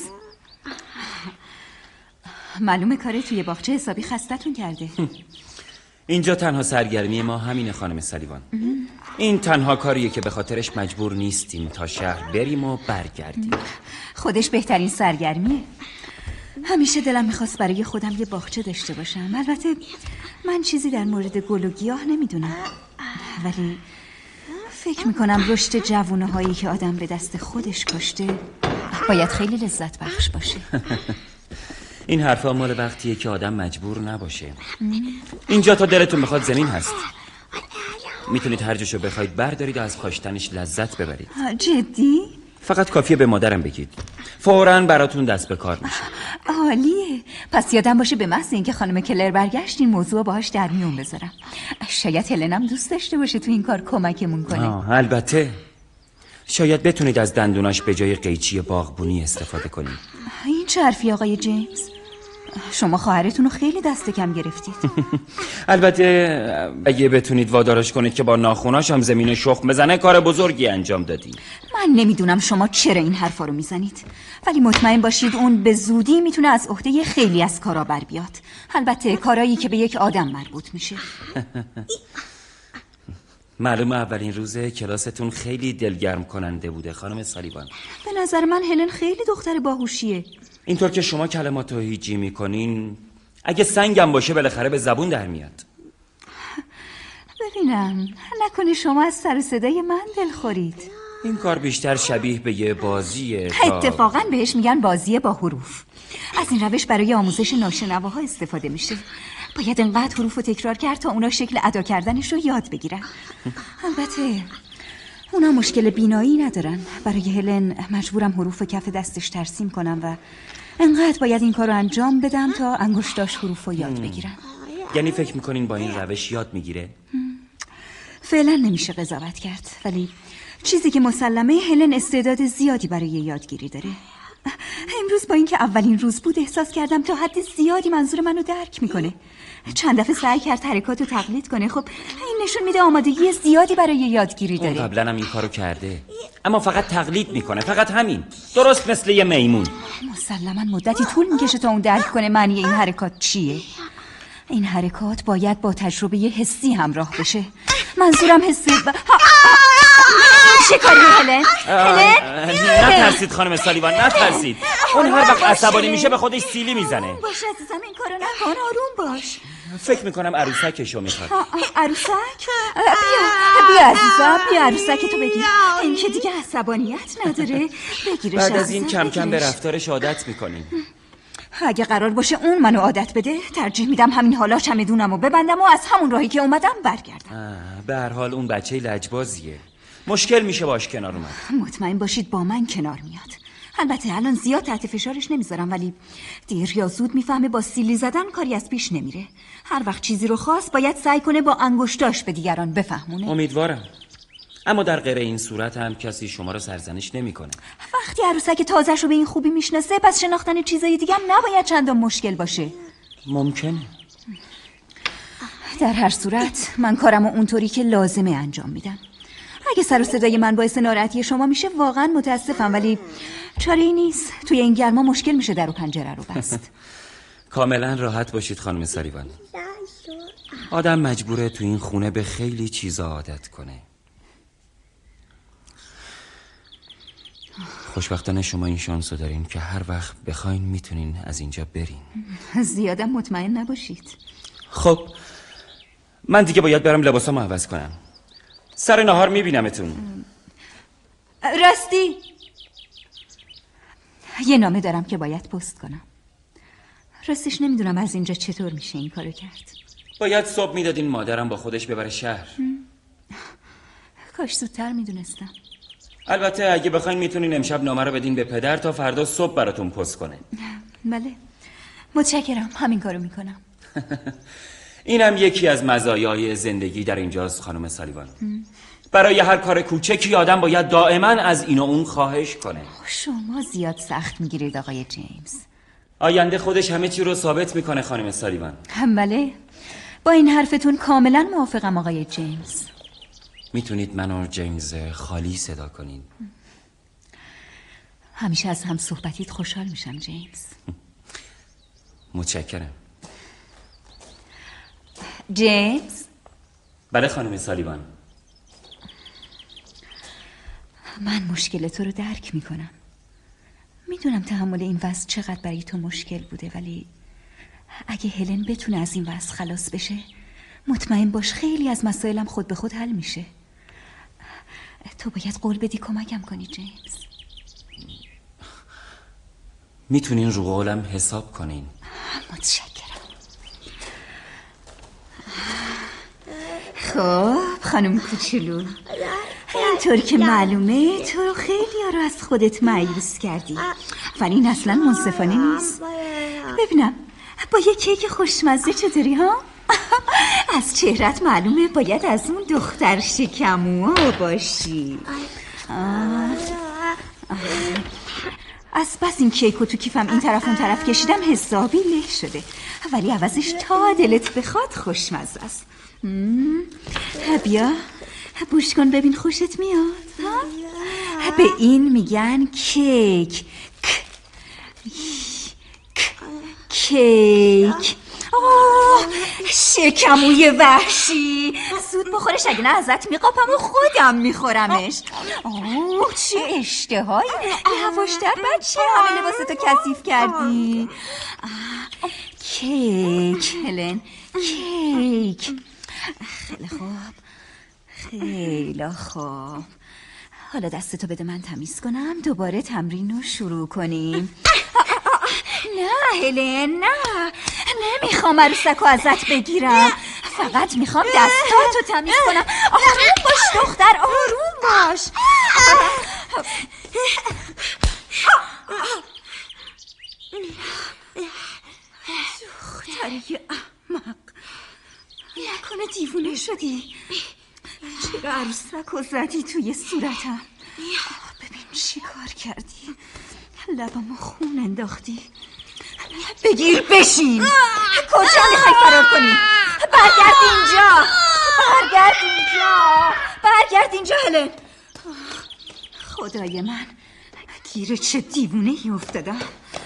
معلومه کار توی باغچه حسابی خستتون کرده. اینجا تنها سرگرمی ما همینه خانم سالیوان. این تنها کاریه که به خاطرش مجبور نیستیم تا شهر بریم و برگردیم. خودش بهترین سرگرمیه. همیشه دلم میخواست برای خودم یه باغچه داشته باشم. البته من چیزی در مورد گل و گیاه نمیدونم، ولی فکر میکنم رشد جوونه هایی که آدم به دست خودش کاشته باید خیلی لذت بخش باشه. این حرفا مال وقتیه که آدم مجبور نباشه. اینجا تا دلتون بخواد زمین هست، میتونید هر جاشو بخواید بردارید و از کاشتنش لذت ببرید. جدی؟ فقط کافیه به مادرم بگید، فوراً براتون دست به کار میشه. عالیه. پس یادم باشه به محض اینکه خانم کلر برگشت این موضوع باهاش در میون بذارم. شاید هلنم دوست داشته باشه تو این کار کمکمون کنه. البته شاید بتونید از دندوناش به جای قیچی باغبونی استفاده کنید. این چه حرفی آقای جیمز؟ شما خواهرتون رو خیلی دست کم گرفتید. البته اگه بتونید وادارش کنید که با ناخوناش هم زمین شخم بزنه کار بزرگی انجام دادیم. من نمیدونم شما چرا این حرفا رو میزنید، ولی مطمئن باشید اون به زودی میتونه از عهده خیلی از کارا بر بیاد. البته کارایی که به یک آدم مربوط میشه. معلومه اولین روز کلاستون خیلی دلگرم کننده بوده خانم سالیوان. به نظر من هلن خیلی دختر باهوشیه. اینطور که شما کلماتو هیجی میکنین اگه سنگم باشه بالاخره به زبون در میاد. ببینم نکنه شما از سر صدای من دل خورید. این کار بیشتر شبیه به یه بازیه. اتفاقاً بهش میگن بازی با حروف. از این روش برای آموزش ناشنواها استفاده میشه. باید انقدر حروف رو تکرار کرد تا اونا شکل ادا کردنش رو یاد بگیرن. البته اونا مشکل بینایی ندارن. برای هلن مجبورم حروف و کف دستش ترسیم کنم و انقدر باید این کار رو انجام بدم تا انگشتاش حروف رو یاد بگیرن. یعنی فکر میکنین با این روش یاد میگیره؟ فعلا نمیشه قضاوت کرد، ولی چیزی که مسلمه هلن استعداد زیادی برای یادگیری داره. امروز با اینکه اولین روز بود احساس کردم تا حد زیادی منظور منو درک میکنه. چند دفعه سعی کرد حرکاتو تقلید کنه. خب این نشون میده آمادگی زیادی برای یادگیری داره. اون قبلا هم این کارو کرده، اما فقط تقلید میکنه، فقط همین، درست مثل یه میمون. مسلما مدتی طول میکشه تا اون درک کنه معنی این حرکات چیه. این حرکات باید با تجربه حسی همراه بشه. منظورم حسی چه کاری هلن؟ نترسید خانم سالیوان، نترسید. اون هر وقت عصبانی میشه به خودش سیلی میزنه. باش عزیزم این کارو نکن، آروم باش. فکر میکنم عروسکشو میخواد. عروسک؟ بیا عزیزم، بیا عروسک تو بگیر. این که دیگه عصبانیت نداره. بگیرش. بعد از این کم کم به رفتارش عادت میکنیم. اگه قرار باشه اون منو عادت بده ترجیح میدم همین حالا چمدونمو ببندم و از همون راهی که اومدم برگردم. به هر حال اون بچه لجبازیه، مشکل میشه باش کنار اومد. مطمئن باشید با من کنار میاد. البته الان زیاد تحت فشارش نمیذارم، ولی دیر یا زود میفهمه با سیلی زدن کاری از پیش نمیره. هر وقت چیزی رو خواست باید سعی کنه با انگشتاش به دیگران بفهمونه. امیدوارم. اما در غیر این صورت هم کسی شما رو سرزنش نمیکنه. وقتی عروسک تازه‌ش رو به این خوبی میشناسه پس شناختن چیزای دیگه هم نباید چندان مشکل باشه. ممکنه. در هر صورت من کارمو اونطوری که لازمه انجام میدم. اگه سر و صدای من باعث ناراحتی شما میشه واقعا متاسفم، ولی چاره‌ای نیست. توی این گرما مشکل میشه در و پنجره رو بست. کاملا راحت باشید خانم سالیوان. آدم مجبوره تو این خونه به خیلی چیزا عادت کنه. خوشبختانه شما این شانسو دارین که هر وقت بخواین میتونین از اینجا برین. زیادم مطمئن نباشید. خب من دیگه باید برم لباسامو عوض کنم. سر نهار میبینمتون. راستی یه نامه دارم که باید پست کنم. راستش نمیدونم از اینجا چطور میشه این کارو کرد. باید صبح میدادین مادرم با خودش ببره شهر. کاش زودتر میدونستم. البته اگه بخواین میتونین امشب نامه رو بدین به پدر تا فردا صبح براتون پست کنه. بله متشکرم، همین کارو میکنم. اینم یکی از مزایای زندگی در اینجاست خانم سالیوان. برای هر کار کوچکی آدم باید دائما از این و اون خواهش کنه. شما زیاد سخت میگیرید آقای جیمز. آینده خودش همه چی رو ثابت میکنه خانم سالیوان. بله با این حرفتون کاملا موافقم آقای جیمز. میتونید منو جیمز خالی صدا کنین؟ همیشه از هم صحبتیت خوشحال میشم جیمز. متشکرم. جیمز؟ بله خانم سالیوان. من مشکل تو رو درک میکنم. میدونم تحمل این وضع چقدر برای تو مشکل بوده، ولی اگه هلن بتونه از این وضع خلاص بشه مطمئن باش خیلی از مسائلم خود به خود حل میشه. تو باید قول بدی کمکم کنی جیمز. میتونین رو قولم حساب کنین. متشکرم. خب خانم کوچولو، اینطور که معلومه تو رو خیلی رو از خودت مایوس کردی، ولی این اصلا منصفانه نیست. ببینم با یه کیک خوشمزه چطوری ها؟ از چهرت معلومه باید از اون دختر شکموها باشی. از بس این کیکو تو کیفم این طرف اون طرف کشیدم حسابی له شده، ولی عوضش تا دلت بخواد خوشمزه است. بیا بوش کن ببین خوشت میاد. به این میگن کیک. کیک. شکموی وحشی، زود بخورش، اگه نه ازت میقاپم و خودم میخورمش. اوه چه اشتهایی. یواشتر بچه، همه لباستو کثیف کردی. کیک هلن، کیک. خیلی خوب، خیلی خوب. حالا دستتو بده من تمیز کنم، دوباره تمرین رو شروع کنیم. نه هلن، نه نمیخوام عروسکو ازت بگیرم، فقط میخوام دستاتو تمیز کنم. آروم باش دختر، آروم باش. دختری احمق، نکنه دیوونه شدی؟ چرا عروسکو زدی توی صورتم؟ ببین چی کار کردی، لبمو خون انداختی. بگیر بشین. کجا میخوای فرار کنی؟ برگرد اینجا، برگرد اینجا، برگرد اینجا هلن. خدای من، گیر چه دیوونه ای افتادم.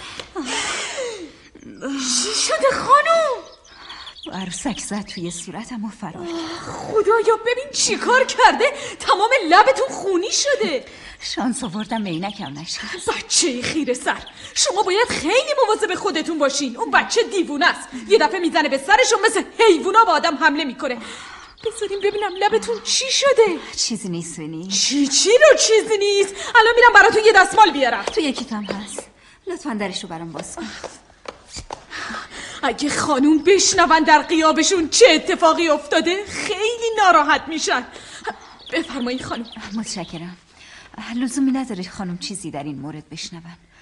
چی شده خانوم؟ عروسک زد توی صورتم و فرار کرد. خدایا ببین چی کار کرده، تمام لبتون خونی شده. شانس آوردم عینکم نشه. بچه خیره سر، شما باید خیلی مواظب خودتون باشین. اون بچه دیوونه است، یه دفعه میزنه به سرشون، مثل حیوونا به آدم حمله میکنه. بذاریم ببینم لبتون چی شده. چیزی نیست وینی. چی رو چیزی نیست؟ الان میرم براتون یه دستمال بیارم. تو یکیتم هست، لطفاً درش رو برام باز کن. اگه خانوم بشنون در غیابشون چه اتفاقی افتاده خیلی ناراحت میشن. بفرمایید خانوم. متشکرم. لزومی نداره خانوم چیزی در این مورد بشنون.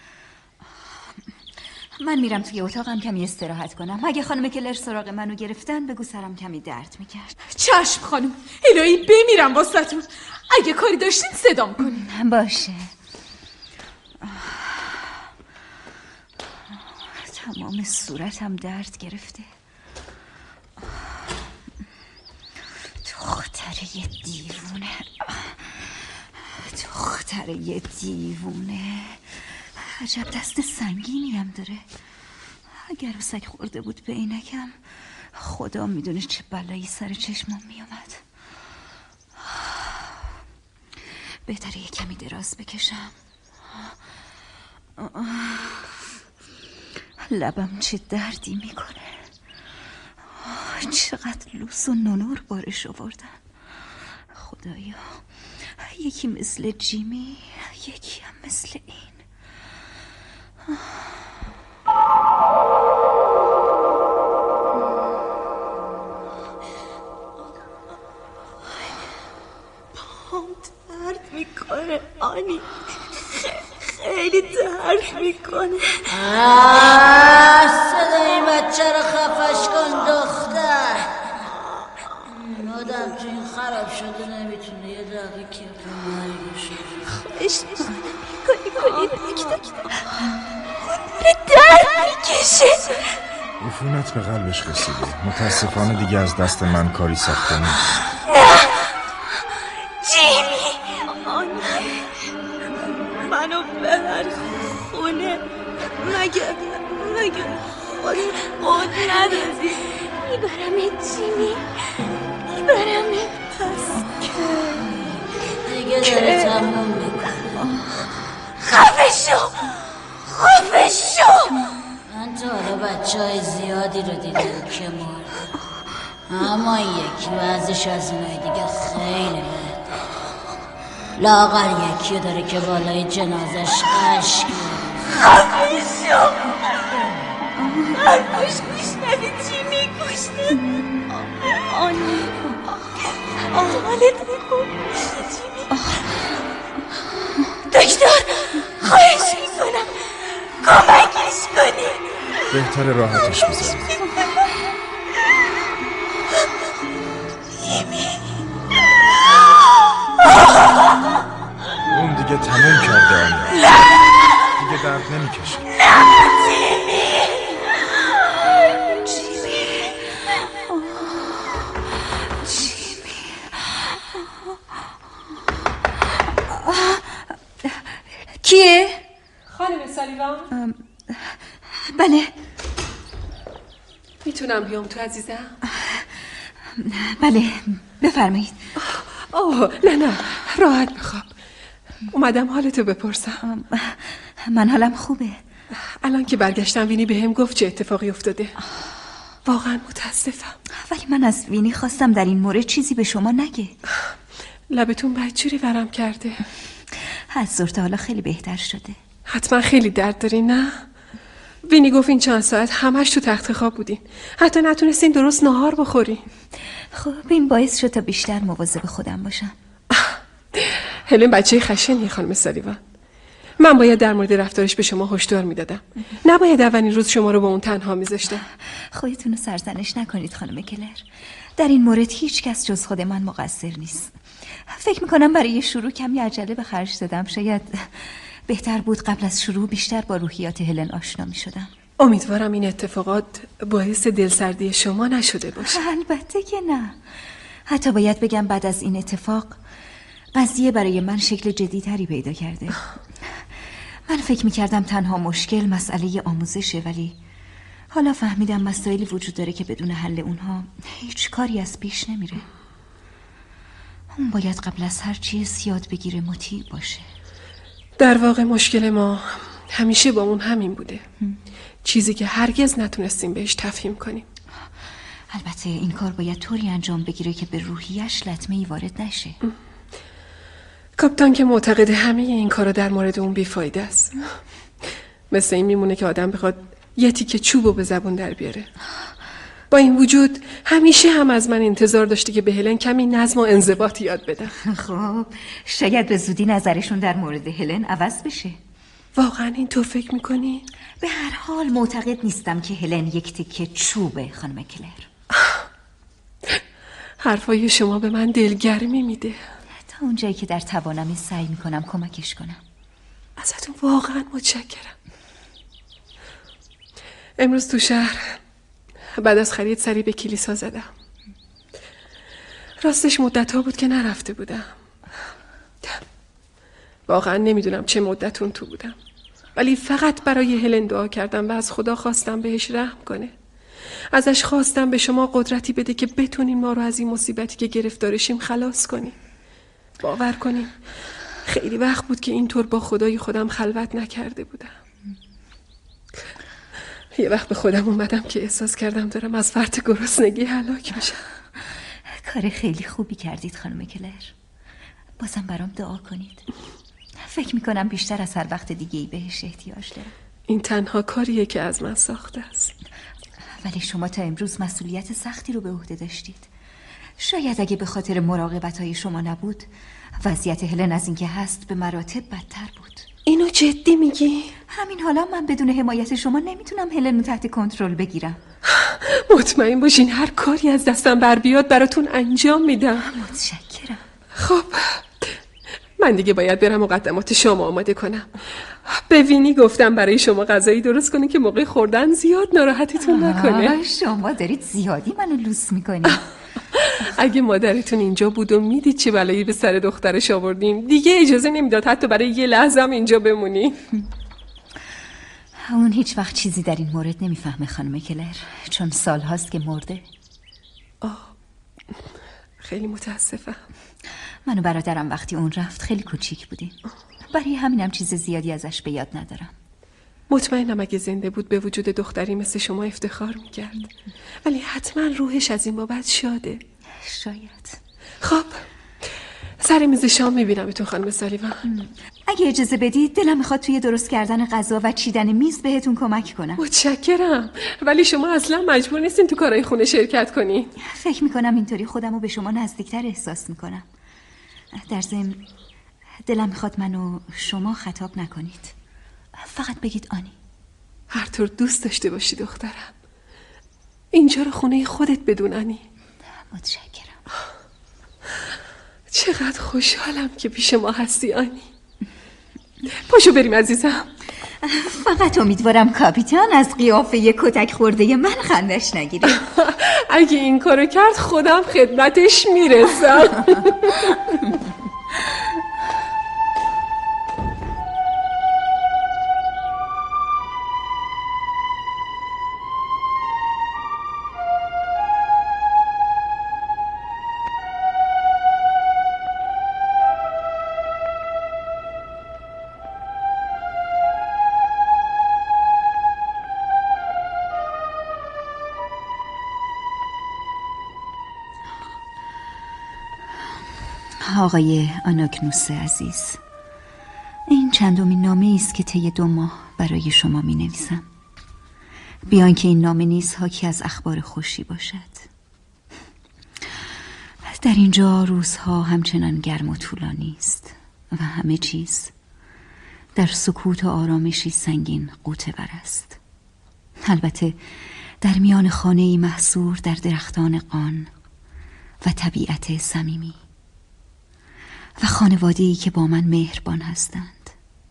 من میرم توی اتاقم کمی استراحت کنم. اگه خانم کلر سراغ منو گرفتن بگو سرم کمی درد میکرد. چشم خانوم، الهی بمیرم واسهتون. اگه کاری داشتین صدام کنین. باشه. تمام صورتم درد گرفته. دختر یه دیوونه، دختر یه دیوونه. عجب دست سنگینی هم داره. اگر عروسک خورده بود به عینکم، خدا میدونه چه بلایی سر چشمم میامد. بهتره یه کمی دراز بکشم. لبم چه دردی میکنه. چقدر لوس و نونور بارش آوردن. خدایا، یکی مثل جیمی، یکی هم مثل این. پام درد میکنه آنی، خیلی درد میکنه. صدای بچه رو خفش کن دختر. آدم تو این خراب شده نمیتونه یه دقیقه کیف مرگش. خواهش کنی دکتر، به درد میکشه. عفونت به قلبش رسیده. متاسفانه دیگه از دست من کاری ساخته نیست. نه جیمی، منو ببر خونه. مگه خودت قول ندادی؟ میبرمت جیمی، میبرمت. پس دیگه داره تموم میکنه. خفه شو. من تا حالا بچه های زیادی رو دیدم که مرد، اما یکی وضعش از اینای دیگه خیلی بد. لاغر یکی داره که بالای جنازش اشک خفه شو. حرفش گوش نده جیمی، گوش نده. آنی حالت خوب میشه جیمی. دکتر خواهش میکنم کمکش کنی. بهتر راحتش بذارید. اون دیگه تموم کرده آنیا، دیگه درد نمیکشه. کیه؟ خانم سالیوان. بله. میتونم بیام تو عزیزم؟ بله بفرمایید. نه راحت بخواب. اومدم حالتو بپرسم. من حالم خوبه. الان که برگشتم وینی بهم گفت چه اتفاقی افتاده. واقعا متاسفم. ولی من از وینی خواستم در این مورد چیزی به شما نگه. لبتون بدجوری ورم کرده. از ظهر تا حالا خیلی بهتر شده. حتما خیلی درد داری نه؟ وینی گفت این چند ساعت همش تو تخت خواب بودین، حتی نتونستین درست نهار بخورین. خب این باعث شد تا بیشتر مواظب خودم باشم. هلن بچه خشنی خانم سالیوان. من باید در مورد رفتارش به شما هشدار میدادم، نباید اولین روز شما رو با اون تنها میذاشتم. خودتون رو سرزنش نکنید خانم کلر. در این مورد هیچ کس جز خود من مقصر نیست. فکر میکنم برای شروع کمی عجله به خرج دادم. شاید بهتر بود قبل از شروع بیشتر با روحیات هلن آشنا میشدم. امیدوارم این اتفاقات باعث دلسردی شما نشده باشه. البته که نه. حتی باید بگم بعد از این اتفاق قضیه برای من شکل جدی‌تری پیدا کرده. من فکر میکردم تنها مشکل مسئله آموزشه، ولی حالا فهمیدم مسائلی وجود داره که بدون حل اونها هیچ کاری از پیش نمیره. اون باید قبل از هر چیز یاد بگیره مطیع باشه. در واقع مشکل ما همیشه با اون همین بوده. چیزی که هرگز نتونستیم بهش تفهیم کنیم. البته این کار باید طوری انجام بگیره که به روحیش لطمه‌ای وارد نشه. کاپیتان که معتقد همه این کارا در مورد اون بیفایده است. مثل این میمونه که آدم بخواد یه تیکه چوبو به زبون در بیاره. با این وجود همیشه هم از من انتظار داشته که به هلن کمی نظم و انضباط یاد بدم. خب شاید به زودی نظرشون در مورد هلن عوض بشه. واقعا این تو فکر میکنی؟ به هر حال معتقد نیستم که هلن یک تیکه چوبه خانم کلر. حرفای شما به من دلگرمی میده. تا اونجایی که در توانم سعی میکنم کمکش کنم. ازتون واقعا متشکرم. امروز تو شهر بعد از خرید سری به کلیسا زدم. راستش مدت‌ها بود که نرفته بودم. واقعا نمیدونم چه مدت اون تو بودم، ولی فقط برای هلن دعا کردم و از خدا خواستم بهش رحم کنه. ازش خواستم به شما قدرتی بده که بتونیم ما رو از این مصیبتی که گرفتارشیم خلاص کنیم. باور کنیم خیلی وقت بود که اینطور با خدای خودم خلوت نکرده بودم. یه وقت به خودم اومدم که احساس کردم دارم از فرط گرسنگی هلاک میشم. کار خیلی خوبی کردید خانم کلر. بازم برام دعا کنید. فکر میکنم بیشتر از هر وقت دیگه‌ای بهش احتیاج دارم. این تنها کاریه که از من ساخته است. ولی شما تا امروز مسئولیت سختی رو به عهده داشتید. شاید اگه به خاطر مراقبت‌های شما نبود وضعیت هلن از اینکه هست به مراتب بدتر بود. اینو جدی میگی؟ همین حالا من بدون حمایت شما نمیتونم هلن رو تحت کنترل بگیرم. مطمئن باشین هر کاری از دستم بر بیاد براتون انجام میدم. متشکرم. خب من دیگه باید برم مقدمات شما آماده کنم. به وینی گفتم برای شما غذایی درست کنه که موقع خوردن زیاد ناراحتتون نکنه. شما دارید زیادی منو لوس میکنید. اگه مادرتون اینجا بود و میدید چه بلایی به سر دخترش آوردیم دیگه اجازه نمیداد حتی برای یه لحظه هم اینجا بمونی. اون هیچ وقت چیزی در این مورد نمیفهمه خانم کلر، چون سال هاست که مرده. خیلی متاسفم. من و برادرم وقتی اون رفت خیلی کوچیک بودیم. برای همینم چیز زیادی ازش به یاد ندارم. مطمئنم اگه زنده بود به وجود دختری مثل شما افتخار میکرد. ولی حتما روحش از این بابت شاده. شاید. خب سر میز شام میبینم تو خانم سالیوان. اگه اجازه بدید دلم میخواد توی درست کردن غذا و چیدن میز بهتون کمک کنم. متشکرم، ولی شما اصلا مجبور نیستین تو کارهای خونه شرکت کنی. فکر میکنم اینطوری خودم رو به شما نزدیکتر احساس میکنم. در ضمن دلم میخواد منو شما خطاب نکنید، فقط بگید آنی. هر طور دوست داشته باشی دخترم. اینجا رو خونه خودت بدون آنی. متشکرم. چقدر خوشحالم که پیش ما هستی آنی. پاشو بریم عزیزم. فقط امیدوارم کاپیتان از قیافه کتک خورده من خندش نگیره. اگه این کارو کرد خودم خدمتش میرسم. آقای آناکنوس عزیز، این چندمین نامه است که طی 2 ماه برای شما می نویسم، بیان که این نامه نیز حاکی از اخبار خوشی باشد. در اینجا روزها همچنان گرم و طولانی است و همه چیز در سکوت و آرامشی سنگین غوطه‌ور است. البته در میان خانه‌ای محصور در درختان قان و طبیعت صمیمی و خانواده‌ای که با من مهربان هستند.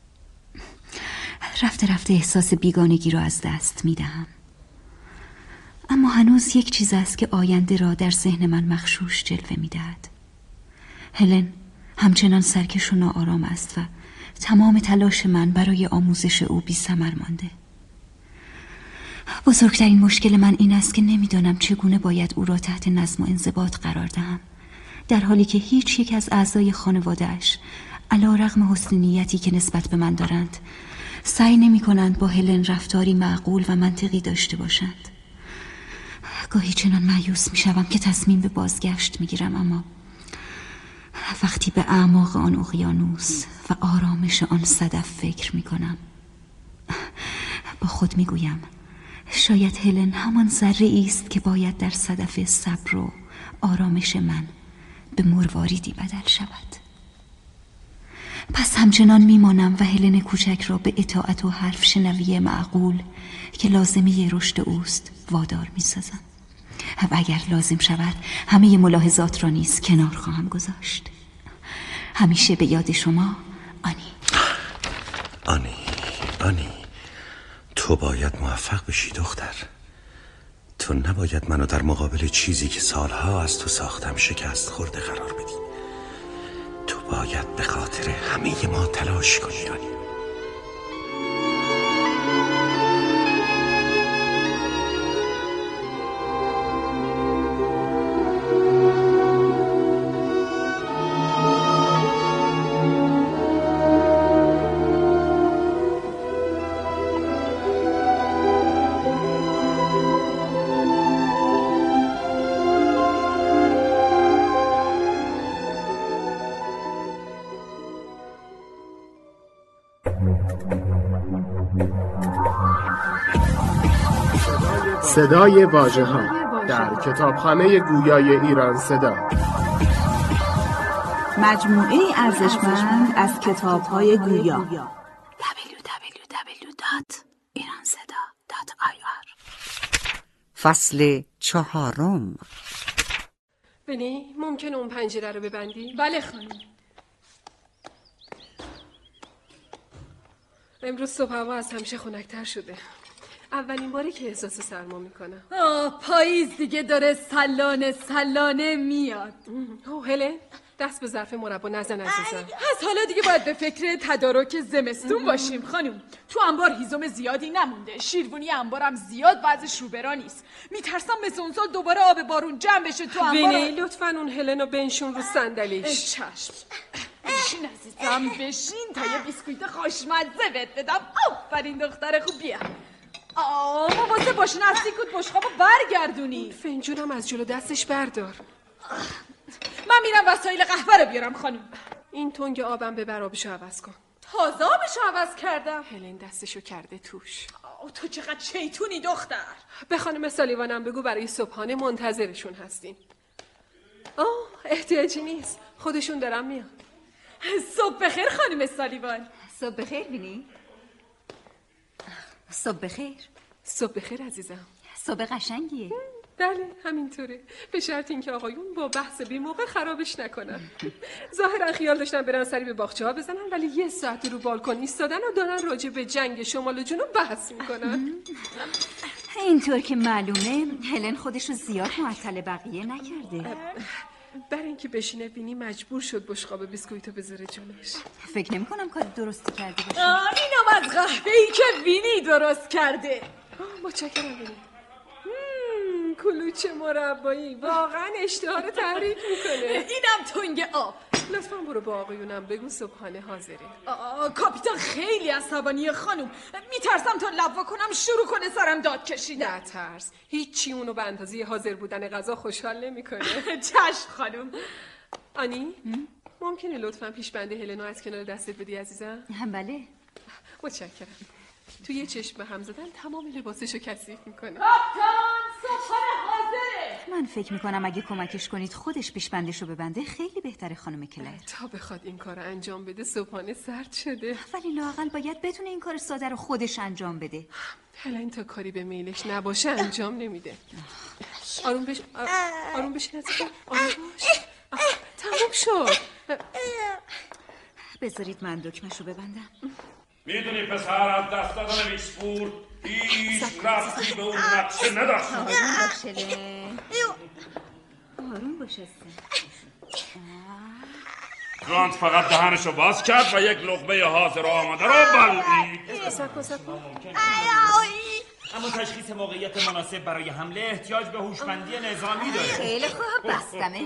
رفته رفته احساس بیگانگی را از دست می‌دهم، اما هنوز یک چیز است که آینده را در ذهن من مغشوش جلوه می‌دهد. هلن همچنان سرکش و ناآرام است و تمام تلاش من برای آموزش او بی‌ثمر مانده. بزرگترین مشکل من این است که نمی‌دانم چگونه باید او را تحت نظم و انضباط قرار دهم، در حالی که هیچ یک از اعضای خانواده‌اش علی‌رغم حسن نیتی که نسبت به من دارند سعی نمی‌کنند با هلن رفتاری معقول و منطقی داشته باشند. گاهی چنان مایوس می‌شوم که تصمیم به بازگشت می‌گیرم، اما وقتی به اعماق آن اقیانوس و آرامش آن صدف فکر می‌کنم با خود می‌گویم شاید هلن همان ذره است که باید در صدف صبر و آرامش من به مرواریدی بدل شود. پس همچنان میمانم و هلن کوچک را به اطاعت و حرف شنوی معقول که لازمه رشد اوست وادار میسازم و اگر لازم شود همه ملاحظات را نیز کنار خواهم گذاشت. همیشه به یاد شما، آنی. آنی، تو باید موفق بشی دختر. تو نباید منو در مقابل چیزی که سالها از تو ساختم شکست خورده قرار بدی. تو باید به خاطر همه ما تلاش کنی آنی. صدای واژه‌ها در کتابخانه گویای ایران صدا، مجموعه ارزشمند از کتاب‌های گویا. www.iranseda.ir. فصل 4. بنی ممکنه اون پنجره رو ببندی؟ بله خانم. امروز صبح هوا از همیشه خنک‌تر شده. اولین باری که احساس سرما میکنم. پاییز دیگه داره سلانه میاد. هلن دست به ظرف مربا نزن عزیزم. از حالا دیگه باید به فکر تدارک زمستون باشیم خانم. تو انبار هیزم زیادی نمونده، شیروانی انبارم زیاد و ازش روبرا نیست. میترسم مثل اون سال دوباره آب بارون جمع بشه تو انبار. بینی لطفاً اون هلن رو بنشون رو صندلیش. چشم. بشین عزیزم بشین تا یه بیسکویت خوشمزه بهت بدم. آفرین دختر خوب، بیا. واسه باش نستی کود بشقابو برگردونی. فنجونم از جلو دستش بردار. من میرم وسایل قهوه رو بیارم خانم. این تنگ آبم ببر آبشو عوض کن. تازه آبشو عوض کردم. هلن دستشو کرده توش. تو چقدر شیطونی دختر. به خانم سالیوانم بگو برای صبحانه منتظرشون هستین. احتیاجی نیست، خودشون دارن میان. صبح بخیر خانم سالیوان. صبح بخیر بینی. صبح بخیر. صبح بخیر عزیزم. صبح قشنگیه. بله همینطوره، به شرط اینکه آقایون با بحث بی موقع خرابش نکنن. ظاهرا خیال داشتن برن سری به باغچه‌ها بزنن، ولی 1 ساعت رو بالکن ایستادن و دارن راجع به جنگ شمال و جنوب بحث میکنن. اینطور که معلومه هلن خودش رو زیاد معطل بقیه نکرده. برای اینکه بشینه بینی مجبور شد بشقاب بیسکویتو بذاره جلوش. فکر نمی‌کنم کار درستی کرده باشه. اینم از قهوه‌ای که وینی درست کرده. متشکرم بینی. کلوچه مربایی واقعا اشتها رو تحریک میکنه. اینم تنگ آب. لطفاً برو با آقایونم بگو صبحانه حاضره. کاپیتان خیلی عصبانیه خانم. میترسم تا لبوا کنم شروع کنه سرم داد کشیدن. نه ترس، هیچی اونو به اندازه حاضر بودن غذا خوشحال نمیکنه. چشم خانم. آنی ممکنه لطفاً پیشبند هلنو از کنار دستت بدی عزیزم؟ بله. متشکرم. تو یه چشم به هم زدن تمام لباسشو کثیف میکنه. کاپتان صبحانه حاضره. من فکر میکنم اگه کمکش کنید خودش پیشبندشو ببنده خیلی بهتره خانم کلر. تا بخواد این کار انجام بده صبحانه سرد شده. ولی لااقل باید بتونه این کار ساده رو خودش انجام بده. هلن تا کاری به میلش نباشه انجام نمیده. آروم بش آروم بش عزیزم. آروم باش. تموم شد. بذارید من دکمه‌شو ببندم. میدونی پسر از دست دادن ویکسپور هیچ ربطی به اون نقشه نداشت. آروم باشه. گرانت فقط دهنشو باز کرد و یک لقمه حاضر آماده رو بلعید. اما تشخیص موقعیت مناسب برای حمله احتیاج به هوشمندی نظامی داره. خیلی خوب بستمه.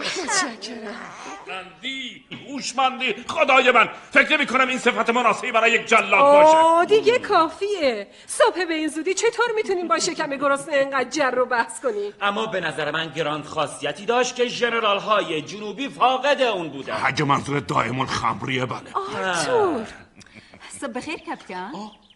هوشمندی خدای من فکر نمی کنم این صفت مناسبی برای یک جلاد باشه. دیگه کافیه. صبح به این زودی چطور میتونیم با شکم گرسنه اینقدر جر رو بحث کنیم؟ اما به نظر من گراند خاصیتی داشت که ژنرال های جنوبی فاقد اون بودن. اگه منظور دائم الخمریه بله. آرتور صبح بخیر کاپیتان.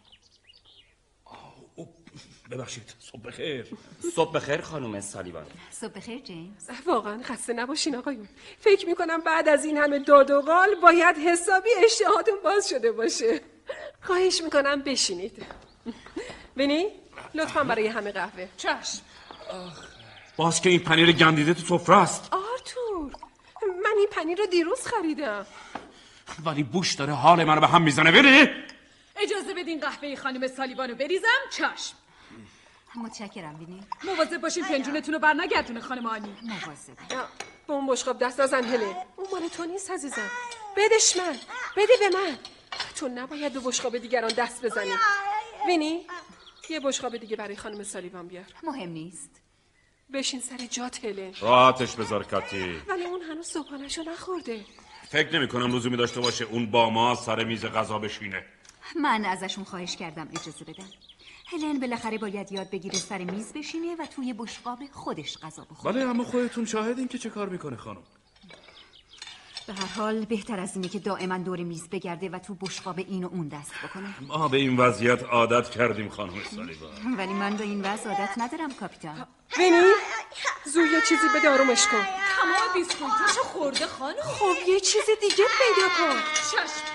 ببخشید صبح بخیر. صبح بخیر خانم سالیوان. صبح بخیر جیمز. واقعا خسته نباشین آقایون. فکر میکنم بعد از این همه داد و قال باید حسابی اشتهاتون باز شده باشه. خواهش میکنم بشینید. بینی لطفا برای همه قهوه. چشم. باز که این پنیر گندیده تو سفره است. آرتور من این پنیر رو دیروز خریدم. ولی بوش داره حال منو به هم میزنه. ببینی اجازه بدین قهوه خانم سالیوانو بریزم. چشم. متشکرم بینی. مواظب باشین فنجونتون رو بر نگردونه خانم آنی. مواظب. به اون بشقاب دست نزن هله. اون مال تو نیست عزیزم. بدش من. بده به من. تو نباید به بشقاب دیگران دست بزنی. بینی یه بشقاب دیگه برای خانم سالیوان بیار. مهم نیست. بشین سر جات هله. راحتش بذار کاتی. ولی اون هنوز صبحانه‌شو نخورده. فکر نمی کنم لزومی داشته باشه اون با ما سر میز غذا بشینه. من ازشون خواهش کردم اجازه بدن. هلن بالاخره باید یاد بگیره سر میز بشینه و توی بشقاب خودش غذا بخوره. بله اما خودتون شاهدین که چه کار میکنه خانم. به هر حال بهتر از اینه که دائما دور میز بگرده و تو بشقاب این و اون دست بکنه. ما به این وضعیت عادت کردیم خانم سالیوان. ولی من به این وضع عادت ندارم کاپیتان. بینی زوی یه چیزی بده آرومش کن. تمام بیسکویتاشو خورده خانم. خب یه چیز دیگه پیدا کن. چشم.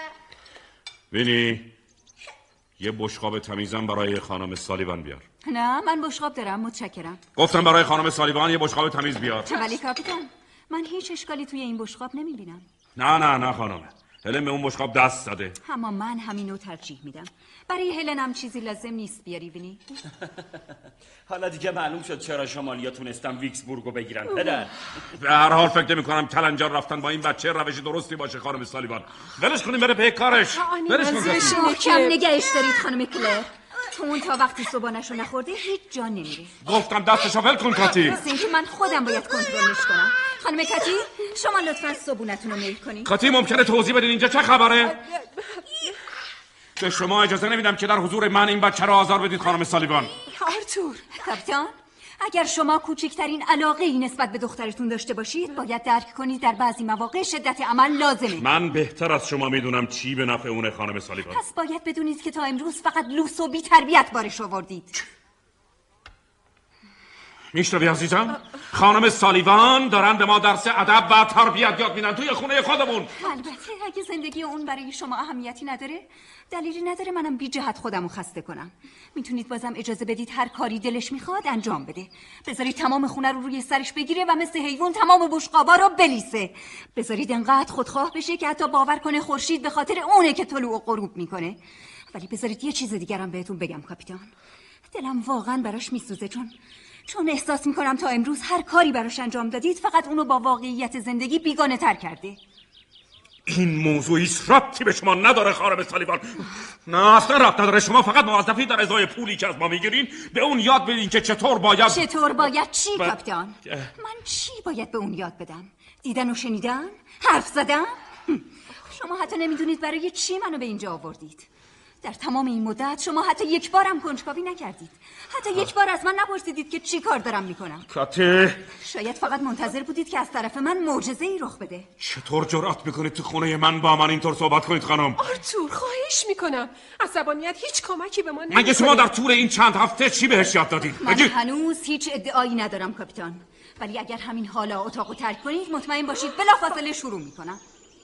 بینی یه بشقاب تمیزم برای خانم سالیوان بیار. نه من بشقاب دارم متشکرم. گفتم برای خانم سالیوان یه بشقاب تمیز بیار. ولی کاپیتان من هیچ اشکالی توی این بشقاب نمیبینم. نه خانم. هلن به اون بشقاب دست زده. اما من همینو ترجیح میدم. برای هلنم چیزی لازم نیست بیاری بینی. حالا دیگه معلوم شد چرا شمالیا تونستن ویکسبورگو بگیرن پدر. به هر حال فکر نمی کنم کلنجار رفتن با این بچه روش درستی باشه خانم سالیوان. ولش کنیم بره پی کارش. ولش کنیم. کم نگهش دارید خانم کلر. تو اون تا وقتی صبحانه‌شو نخورده هیچ جا نمیره. گفتم دستشو ول کن کاتی. مثل اینکه من خودم باید کنترلش کنم. خانم کاتی شما لطفاً صبحونتون رو میل کنید. کاتی ممکنه توضیح بدین اینجا چه خبره؟ به شما اجازه نمیدم که در حضور من این بچه رو آزار بدید خانم سالیوان. آرتور کاپیتان اگر شما کوچکترین علاقه ای نسبت به دخترتون داشته باشید باید درک کنید در بعضی مواقع شدت عمل لازمه. من بهتر از شما میدونم چی به نفع اونه خانم سالیوان. پس باید بدونید که تا امروز فقط لوس و بی تربیت بارش آوردید. میشنوی عزیزم؟ خانم سالیوان دارن به ما درس ادب و تربیت یاد میدن توی خونه خودمون. البته اگه زندگی اون برای شما اهمیتی نداره دلیلی نداره منم بی جهت خودمو خسته کنم. میتونید بازم اجازه بدید هر کاری دلش میخواد انجام بده. بذارید تمام خونه رو روی سرش بگیره و مثل حیوان تمام بشقابا رو بلیسه. بذارید انقدر خودخواه بشه که حتی باور کنه خورشید به خاطر اونه که طلوع و غروب میکنه. ولی بذارید یه چیز دیگرم بهتون بگم کاپیتان. دلم واقعا براش میسوزه چون احساس میکنم تا امروز هر کاری براش انجام دادید فقط اونو با واقعیت زندگی بیگانه تر کرده. این موضوع هیچ ربطی به شما نداره خانم سالیوان. نه اصلا ربط نداره. شما فقط موظفید در ازای پولی که از ما میگیرین به اون یاد بدین که چطور باید چی کاپیتان؟ من چی باید به اون یاد بدم؟ دیدن و شنیدن؟ حرف زدن؟ شما حتی نمیدونید برای چی منو به اینجا آوردید. در تمام این مدت شما حتی یک بارم کنجکاوی نکردید. حتی یک بار از من نپرسیدید که چی کار دارم میکنم. کاتی، شاید فقط منتظر بودید که از طرف من معجزه‌ای رخ بده. چطور جرأت میکنید تو خونه من با من اینطور صحبت کنید خانم؟ آرتور خواهش میکنم، عصبانیت هیچ کمکی به ما نمیکنه. مگه شما در طول این چند هفته چی بهش یاد دادید؟ من هنوز هیچ ادعایی ندارم کاپیتان، ولی اگر همین حالا اتاقو ترک کنید مطمئن باشید بلافاصله شروع میکنم.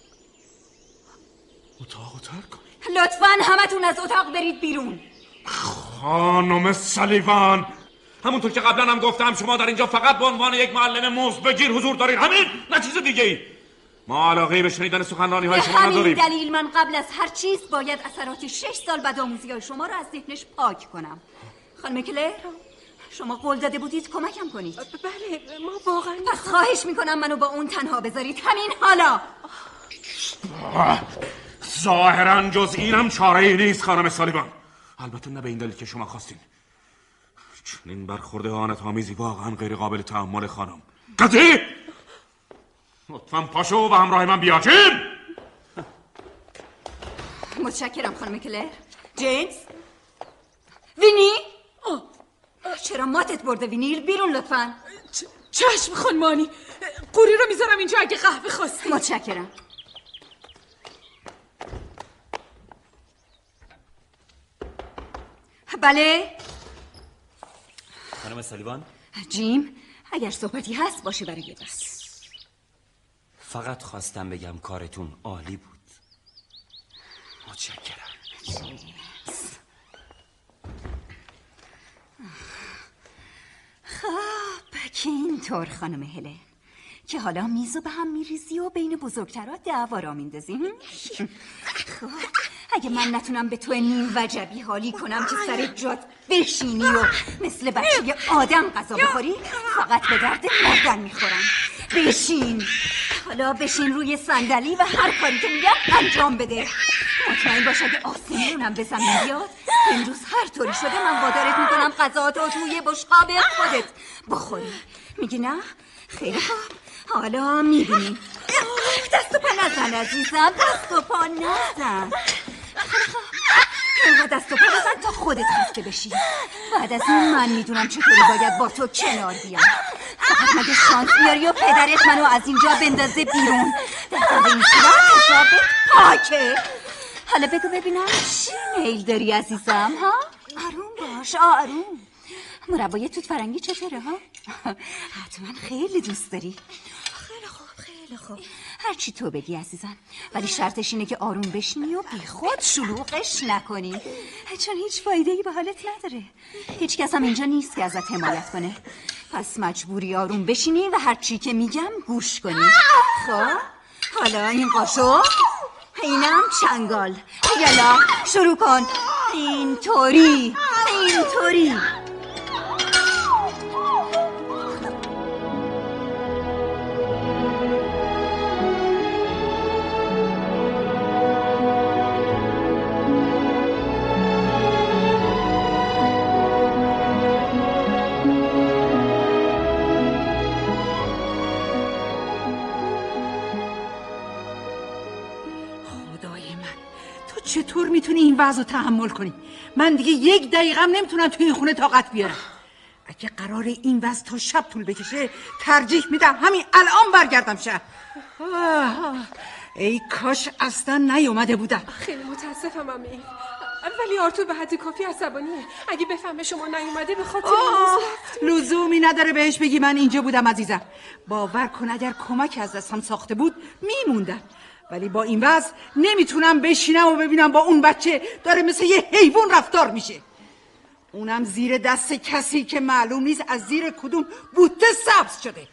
اتاقو ترک کنید؟ لطفاً همتون از اتاق برید بیرون. خانم سالیوان، همونطور که قبلا هم گفتم شما در اینجا فقط به عنوان یک معلم موزبگیر حضور دارید، همین، نه چیز دیگه ای. ما علاقه به شنیدن سخنرانی های شما نداریم. به همین دلیل من قبل از هر چیز باید اثرات 6 سال بدآموزی های شما رو از ذهنش پاک کنم. خانم کلر، شما قول داده بودید کمکم کنید. بله، ما واقعا پس خواهش میکنم منو با اون تنها بذارید همین حالا. ظاهرا جز اینم چاره‌ای نیست خانم سالیوان. البته نه به این دلیل که شما خواستین. چنین برخورد اهانت‌آمیزی واقعا غیر قابل تحمل خانم. کاتی، لطفاً پاشو و همراه من بیا. جیم، متشکرم خانم کلر. جیمز، وینی، چرا ماتت برده وینیل؟ بیرون لطفاً. چشم خانمانی، قوری رو میذارم اینجا اگه قهوه خواستی. متشکرم. بله خانم سالیوان. جیم، اگر صحبتی هست باشه برای بس. فقط خواستم بگم کارتون عالی بود. متشکرم. خب که اینطور خانم هلن که حالا میزو به هم میریزی و بین بزرگترها دعوا را میندازی. خب اگه من نتونم به تو نیم وجبی حالی کنم که سر جات بشینی و مثل بچه آدم غذا بخوری، فقط به درد مردن میخورم. بشین، حالا بشین روی صندلی و هر کاری که میگم انجام بده. مطمئن باش اگه آسمونم به زمین بیاد امروز هر طوری شده من وادارت میکنم غذااتو توی بشقاب خودت بخوری. میگی نه؟ خیلی خوب، حالا میبینی. دست و پا نزن عزیزم، دست و پا نزن. اینقدر دست و پا بزن تا خودت خسته بشی. بعد از این من میدونم چطوری باید با تو کنار بیام. فقط مگه شانس بیاری و پدرت منو از اینجا بندازه بیرون. در این صورت حسابت پاکه. حالا بگو ببینم چی میل داری عزیزم ها؟ آروم باش، آروم. مربای توت فرنگی چطوره ها؟ حتما خیلی دوست داری. خیلی خوب، خیلی خوب. هرچی تو بگی عزیزم، ولی شرطش اینه که آروم بشینی و بی خود شلوغش نکنی، چون هیچ فایده‌ای به حالت نداره. هیچ کس هم اینجا نیست که ازت حمایت کنه، پس مجبوری آروم بشینی و هرچی که میگم گوش کنی. خب حالا این قاشق، اینم چنگال. یالا شروع کن. اینطوری. چطور میتونی این وضع رو تحمل کنی؟ من دیگه 1 دقیقه هم نمیتونم توی این خونه طاقت بیارم. اگه قرار این وضع تا شب طول بکشه ترجیح میدم همین الان برگردم شهر. ای کاش اصلا نیومده بودم. خیلی متاسفم امی، ولی آرتور به حد کافی عصبانیه. اگه بفهمه شما نیومده به خاطر لزومی نداره بهش بگی من اینجا بودم عزیزم. باور کن اگر کمک از دستم ساخته بود میموندم، ولی با این وضع نمیتونم بشینم و ببینم با اون بچه داره مثل یه حیوان رفتار میشه، اونم زیر دست کسی که معلوم نیست از زیر کدوم بوته سبز شده.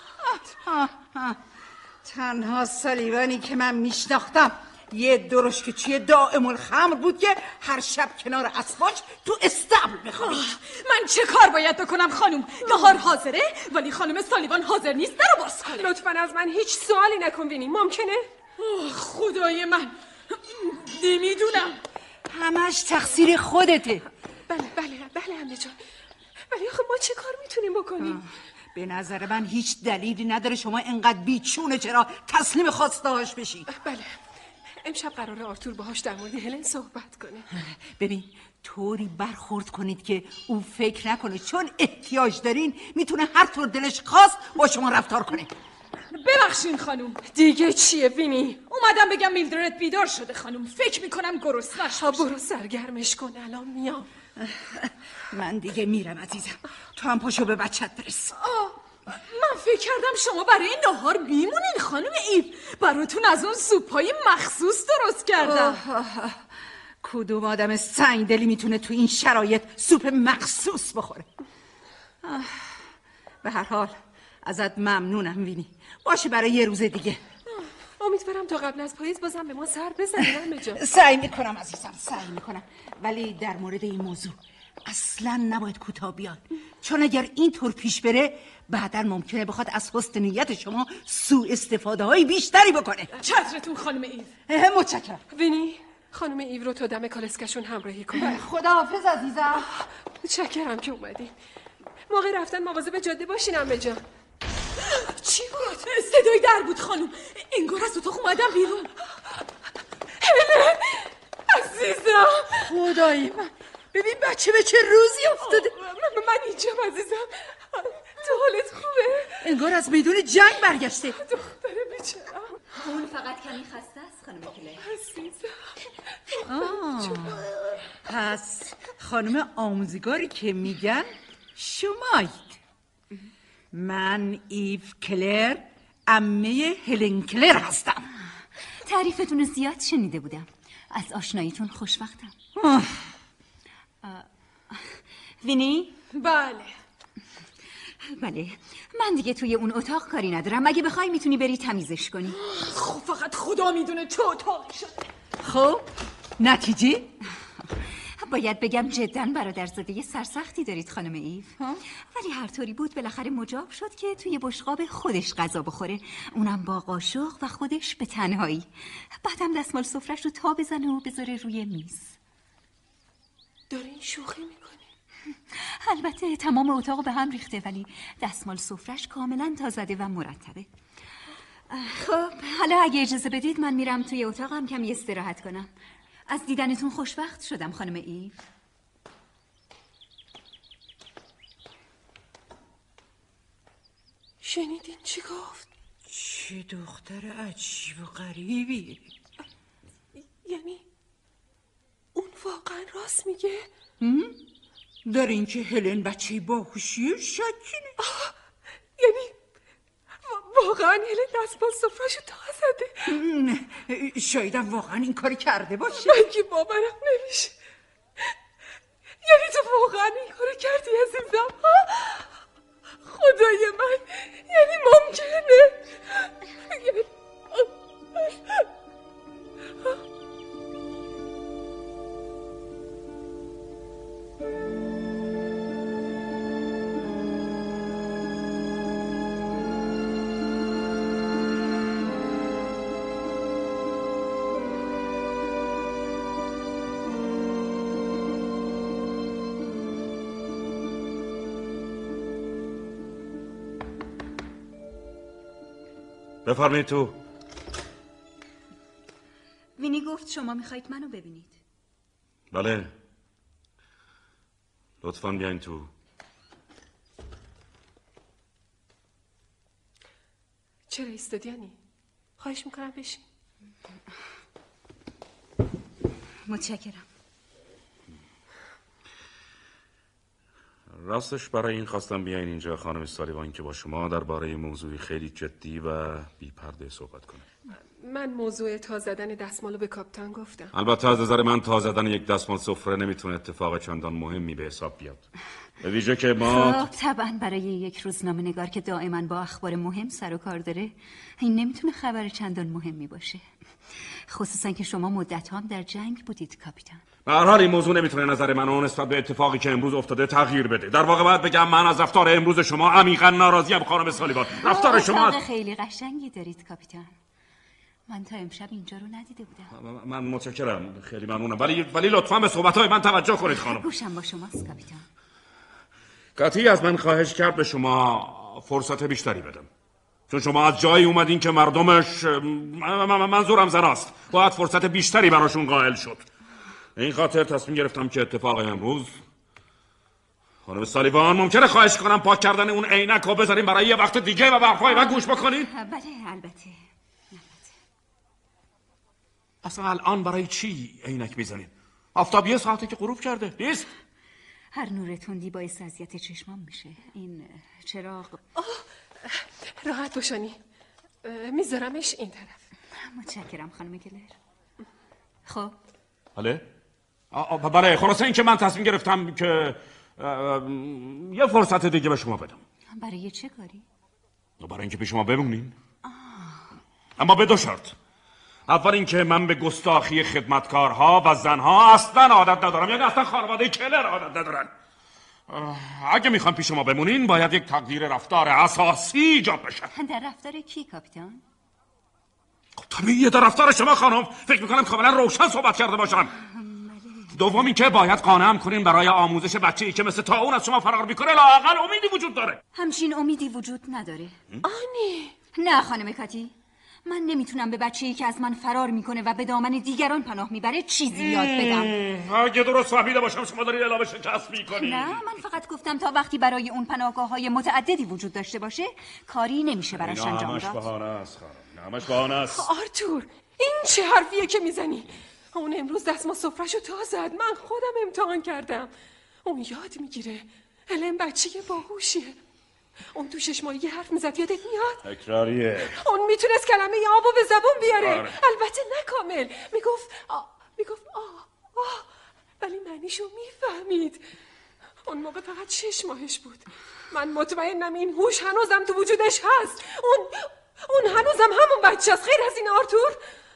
تنها سالیوانی که من میشناختم یه درشکچی دائم الخمر بود که هر شب کنار اسباش تو استبل میخوابید. من چه کار باید بکنم خانم؟ نهار حاضره ولی خانم سالیوان حاضر نیست درو باز کنه. لطفاً از من هیچ سوالی نکن وینی، ممکنه؟ خدای من نمیدونم، همش تقصیر خودته. بله همه جان، ولی آخه ما چه کار میتونیم بکنیم؟ به نظر من هیچ دلیلی نداره شما انقدر بیچونه چرا تسلیم خواستهاش بشی. بله امشب قراره آرتور باهاش در مورد هلن صحبت کنه. ببین طوری برخورد کنید که او فکر نکنه چون احتیاج دارین میتونه هر طور دلش خواست با شما رفتار کنه. ببخشین خانم. دیگه چیه وینی؟ اومدم بگم میلدرد بیدار شده خانم. فکر میکنم گرسنه‌ش باشه. برو سرگرمش کن، الان میام. من دیگه میرم عزیزم، تو هم پاشو به بچت برس. من فکر کردم شما برای نهار میمونین خانم ایو. براتون از اون سوپای مخصوص درست کردم. کدوم آدم سنگدلی میتونه تو این شرایط سوپ مخصوص بخوره؟ به هر حال ازت ممنونم وینی. باشه برای یه روز دیگه. امیدوارم تا قبل از پاییز بازم به ما سر بزنی همه جا. سعی میکنم عزیزم، سعی میکنم، ولی در مورد این موضوع اصلا نباید کوتاه بیاد، چون اگر اینطور پیش بره بعدا ممکنه بخواد از حسن نیت شما سوء استفاده های بیشتری بکنه. چترتون خانم ایو. متشکرم. وینی خانم ایو رو تا دم کالسکشون همراهی کن. خداحافظ عزیزم. متشکرم که اومدی. موقع رفتن مواظب جاده باشین همه جا. چی بود؟ صدای در بود خانم. انگار از اتاق اومدم بیرون. هلن عزیزم. خدای من، ببین بچه به چه روزی افتاده. من اینجام عزیزم. تو حالت خوبه؟ انگار از میدون جنگ برگشته. دختر بیچاره. اون فقط کمی خسته است خانم کلر. عزیزم. پس خانم آموزگاری که میگن شمایید. من ایو کلر، عمه هلن کلر هستم. تعریفتون رو زیاد شنیده بودم. از آشناییتون خوشوقتم. وینی؟ بله من دیگه توی اون اتاق کاری ندارم. اگه بخوای میتونی بری تمیزش کنی. خب فقط خدا میدونه چه اتاقی شده. خب نتیجه؟ باید بگم جداً برادرزاده سرسختی دارید خانم ایو. ولی هر طوری بود بالاخره مجاب شد که توی بشقاب خودش غذا بخوره، اونم با قاشق و خودش به تنهایی. بعدم دستمال سفرش رو تا بزنه و بذاره روی میز. دارین شوخی میکنی؟ البته تمام اتاق به هم ریخته، ولی دستمال سفرش کاملا تازه و مرتبه. خب حالا اگه اجازه بدید من میرم توی اتاقم کمی استراحت کنم. از دیدنتون خوشوقت شدم خانم ایو. شنیدین چی گفت؟ چه دختر عجیب و غریبی. یعنی اون واقعا راست میگه؟ در این که هلن بچه باهوشیه شکی نیست. یعنی واقعا هلن دستمال سفرشو تا زده؟ شایدم واقعا این کاری کرده باشه. من که باورم نمیشه. یعنی تو واقعا این کارو کردی عزیزم؟ خدای من، یعنی ممکنه؟ بفرمایید تو. وینی گفت شما میخواید منو ببینید. بله، لطفاً بیاین تو. چرا ایستادی یعنی؟ خواهش میکنم بشین. متشکرم. راستش برای این خواستم بیاین اینجا خانم سالیوان که با شما درباره موضوعی خیلی جدی و بی پرده صحبت کنم. من موضوع تا زدن دستمالو به کاپیتان گفتم. البته از نظر من تا زدن یک دستمال سفره نمیتونه اتفاق چندان مهمی به حساب بیاد. به ویژه که ما طبعا برای یک روزنامه نگار که دائما با اخبار مهم سر و کار داره این نمیتونه خبر چندان مهمی باشه، خصوصا که شما مدت هم در جنگ بودید کاپیتان. به هر حال این موضوع نمیتونه نظر منو نسبت به اتفاقی که امروز افتاده تغییر بده. در واقع باید بگم من از رفتار امروز شما عمیقا ناراضیم خانم سالیوان. رفتار شما خیلی قشنگی دارید کاپیتان. من تا امشب اینجا رو ندیده بودم. من متشکرم، خیلی ممنونم، ولی لطفاً به صحبت‌های من توجه کنید خانم. گوشم با شماست کاپیتان. کاتی از من خواهش کرد به شما فرصت بیشتری بدم. چون شما از جایی اومدین که مردمش منظورم زناست باید فرصت بیشتری براشون قائل شد. این خاطر تصمیم گرفتم که اتفاق امروز خانم سالیوان ممکنه خواهش کنم پاک کردن اون عینک رو بذاریم برای یه وقت دیگه و برفای و گوش بکنین؟ بله البته. اصلا الان برای چی عینک میزنین؟ آفتاب 1 ساعته که غروب کرده نیست؟ هر نور تندی باعث اذیت چشمام میشه. این چراغ راحت باشانی. میذارمش این طرف. متشکرم خانم کلر. خب بله؟ بله خلاصه این که من تصمیم گرفتم که یه فرصت دیگه به شما بدم. برای چه کاری؟ برای اینکه به شما بمونین. اما به 2 شرط. اول اینکه من به گستاخی خدمتکارها و زنها اصلا عادت ندارم، یعنی اصلا خانواده کلر عادت ندارن. اگه میخوام پیش ما بمونین باید یک تغییر رفتار اساسی ایجاد بشه. در رفتار کی کاپیتان؟ طبیعیه در رفتار شما خانم. فکر میکنم کاملا روشن صحبت کرده باشم. دوم اینکه باید قانعم کنین برای آموزش بچه‌ای که مثل طاعون از شما فرار میکنه لااقل امیدی وجود داره. همچین امیدی وجود نداره. آنی نه خانم کاتی، من نمیتونم به بچه‌ای که از من فرار میکنه و به دامن دیگران پناه میبره چیزی یاد بدم. اگه درست فهمیده باشم شما دارین اعلام شکست میکنی. نه من فقط گفتم تا وقتی برای اون پناهگاه‌های متعددی وجود داشته باشه کاری نمیشه براش انجام داد. همش بهانه است خانم، همش بهانه است. آرتور این چه حرفیه که میزنی؟ اون امروز دستمال سفره‌شو تا زد. من خودم امتحان کردم. اون یاد میگیره. هلن بچه باهوشیه. اون تو 6 ماهگی حرف میزد یادت میاد؟ تکراریه. اون میتونست کلمه آبو به زبون بیاره. آره. البته نه کامل. میگفت ولی معنیشو میفهمید. اون موقع فقط 6 ماهش بود. من مطمئنم این هوش هنوزم تو وجودش هست. اون هنوزم همون بچه است. غیر از این آرتور.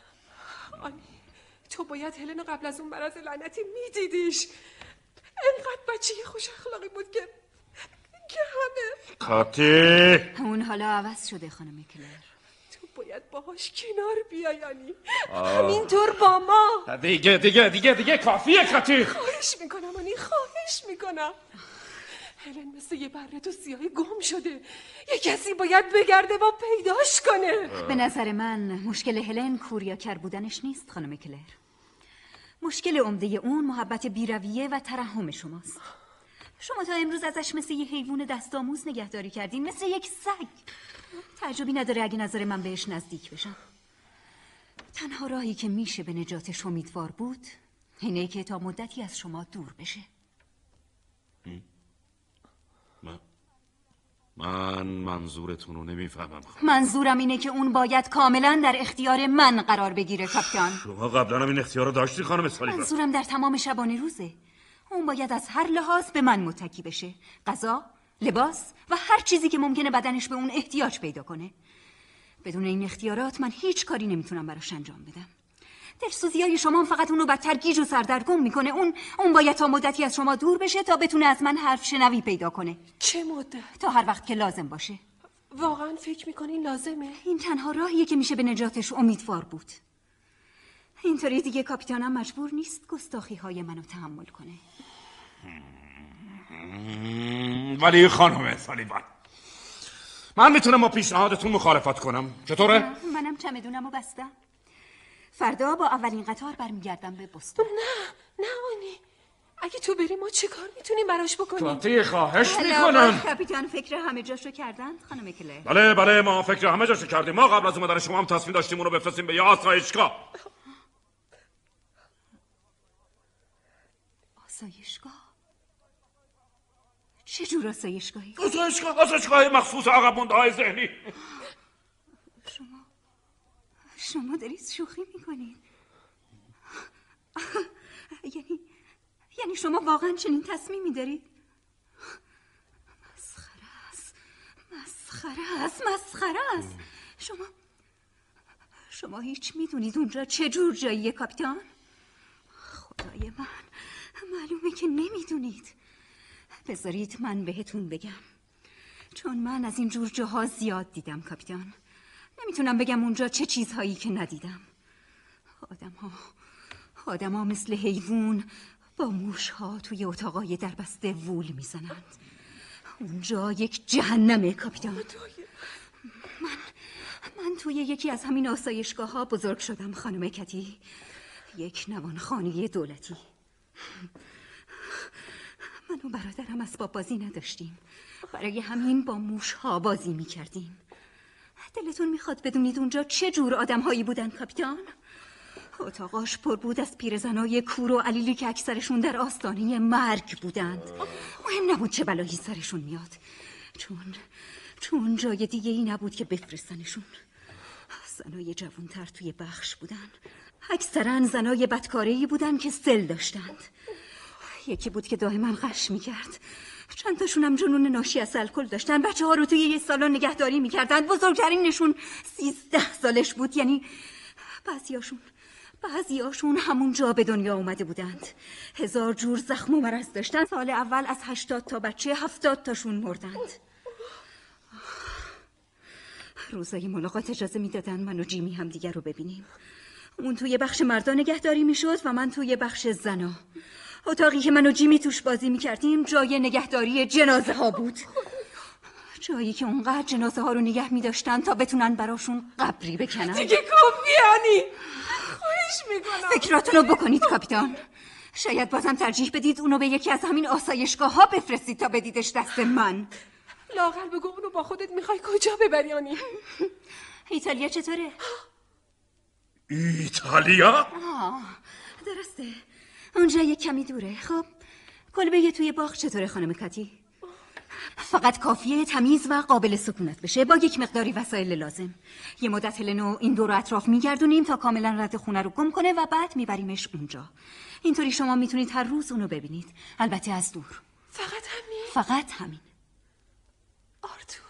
تو باید هلن قبل از اون مرض لعنتی میدیدیش. انقدر بچه خوش اخلاقی بود که همه کاتی اون حالا عوض شده خانم کلر. تو باید باهاش کنار بیایانی. همینطور با ما. دیگه کافیه کاتی. خواهش میکنم آنی، خواهش میکنم. هلن مثل یه بره تو سیاهی گم شده. یه کسی باید بگرده و پیداش کنه. به نظر من مشکل هلن کوریاکر بودنش نیست خانم کلر. مشکل عمده اون محبت بیرویه و ترحم شماست. شما تا امروز ازش مثل یه حیوان دستآموز نگهداری کردین، مثل یک سگ. تعجبی نداره اگه نظر من بهش نزدیک بشم. تنها راهی که میشه به نجاتش امیدوار بود اینه که تا مدتی از شما دور بشه. من منظورتون رو نمیفهمم. منظورم اینه که اون باید کاملا در اختیار من قرار بگیره کاپیتان. شما قبلا هم این اختیار رو داشتی خانم سالیوان. منظورم در تمام شبانه روزه. اون باید از هر لحاظ به من متکی بشه. غذا، لباس و هر چیزی که ممکنه بدنش به اون احتیاج پیدا کنه. بدون این اختیارات من هیچ کاری نمیتونم براش انجام بدم. دلسوزیای شما فقط اونو بدتر گیج و سردرگم میکنه. اون باید تا مدتی از شما دور بشه تا بتونه از من حرف شنوی پیدا کنه. چه مدت؟ تا هر وقت که لازم باشه. واقعا فکر میکنی لازمه؟ این تنها راهیه که میشه به نجاتش امیدوار بود. اینطوری دیگه کاپیتانم مجبور نیست گستاخی های منو تحمل کنه. ولی خانم سالیوان من میتونم با پیشنهادتون مخالفت کنم. چطوره؟ منم چمدونمو بستم. فردا با اولین قطار برمیگردم به بوستون. نه آنی، اگه تو بری ما چه کار میتونیم براش بکنیم؟ کاتی خواهش میکنم. کاپیتان فکر همه جاشو کردن خانم کلر؟ بله ما فکر همه جاشو کردیم. ما قبل از اومدن شما هم تصمیم داشتیم اونو بفرستیم به یه آسایشگاه. آسایشگاه؟ چه جور آسایشگاهی؟ آسایشگاه مخصوص عقب مونده‌های ذهنی. شما دارید شوخی میکنید؟ یعنی شما واقعا چنین تصمیمی دارید؟ مسخره است. شما هیچ میدونید اونجا چه جور جاییه کاپیتان؟ خدای من، معلومه که نمیدونید. بذارید من بهتون بگم، چون من از این جور جاها زیاد دیدم کاپیتان. نمیتونم بگم اونجا چه چیزهایی که ندیدم. آدم ها مثل حیوان با موش ها توی اتاقای دربسته وول میزنند. اونجا یک جهنمه کاپیتان. من توی یکی از همین آسایشگاه ها بزرگ شدم خانم کتی. یک نوانخانه دولتی. من و برادرم اسباب بازی نداشتیم، برای همین با موش ها بازی می کردیم. دلتون میخواد بدونید اونجا چه جور آدم هایی بودن کاپیتان؟ اتاقاش پر بود از پیرزنای کور و علیلی که اکثرشون در آستانه مرگ بودند. مهم نبود چه بلایی سرشون میاد، چون جای دیگه ای نبود که بفرستنشون. زنای جوانتر توی بخش بودن، اکثرا زنای بدکاره‌ای بودن که سل داشتند. یکی بود که دائما غش میکرد، چند تاشون هم جنون ناشی از الکل داشتن. بچه ها رو توی یه سالن نگهداری میکردن. بزرگترینشون 13 سالش بود. یعنی بعضیاشون همون جا به دنیا اومده بودند. 1000 جور زخم و مرض داشتن. سال اول از 80 تا بچه 70 تاشون مردند. روزای ملاقات اجازه میدادن من و جیمی هم دیگر رو ببینیم. اون توی بخش مردا نگهداری میشد و من توی بخش زنا. اتاقی که من و جیمی توش بازی میکردیم جای نگهداری جنازه ها بود. جایی که اونقدر جنازه ها رو نگه میداشتن تا بتونن براشون قبری بکنن. دیگه کافیانی، خواهش میکنم فکراتونو بکنید کاپیتان. شاید بازم ترجیح بدید اونو به یکی از همین آسایشگاه ها بفرستید تا بدیدش دست من. لااقل بگو اونو با خودت میخوای کجا ببریانی؟ ایتالیا چطوره؟ ایتالیا؟ درسته، اونجا یک کمی دوره. خب کلبه توی باغ چطوره خانم کاتی؟ فقط کافیه تمیز و قابل سکونت بشه با یک مقداری وسایل لازم. یه مدت هلنو این دور اطراف میگردونیم تا کاملا رد خونه رو گم کنه و بعد میبریمش اونجا. اینطوری شما میتونید هر روز اونو ببینید، البته از دور. فقط همین. آرتور،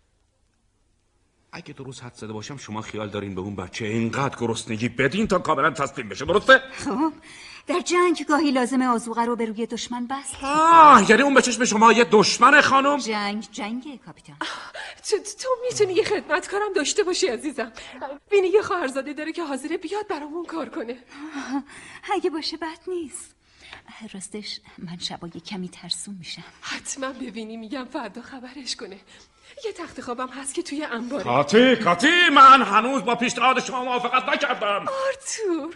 اگه درست حد زده باشم شما خیال دارین به اون بچه اینقدر گرسنگی بدین تا کاملا تسلیم بشه، درسته؟ خب در جنگ گاهی لازمه آذوقه رو به روی دشمن بست. یعنی اون به چشم شما یه دشمن خانم؟ جنگه کاپیتان. تو میتونی یه خدمتکارم داشته باشی عزیزم. بینی یه خواهرزاده داره که حاضره بیاد برامون کار کنه. اگه باشه بد نیست. راستش من شبا یه کمی ترسون میشم. حتما ببینی میگم فردا خبرش کنه. یه تخت خوابم هست که توی انباره. کاتی من هنوز با پیشنهاد شما موافقت نکردم. آرتور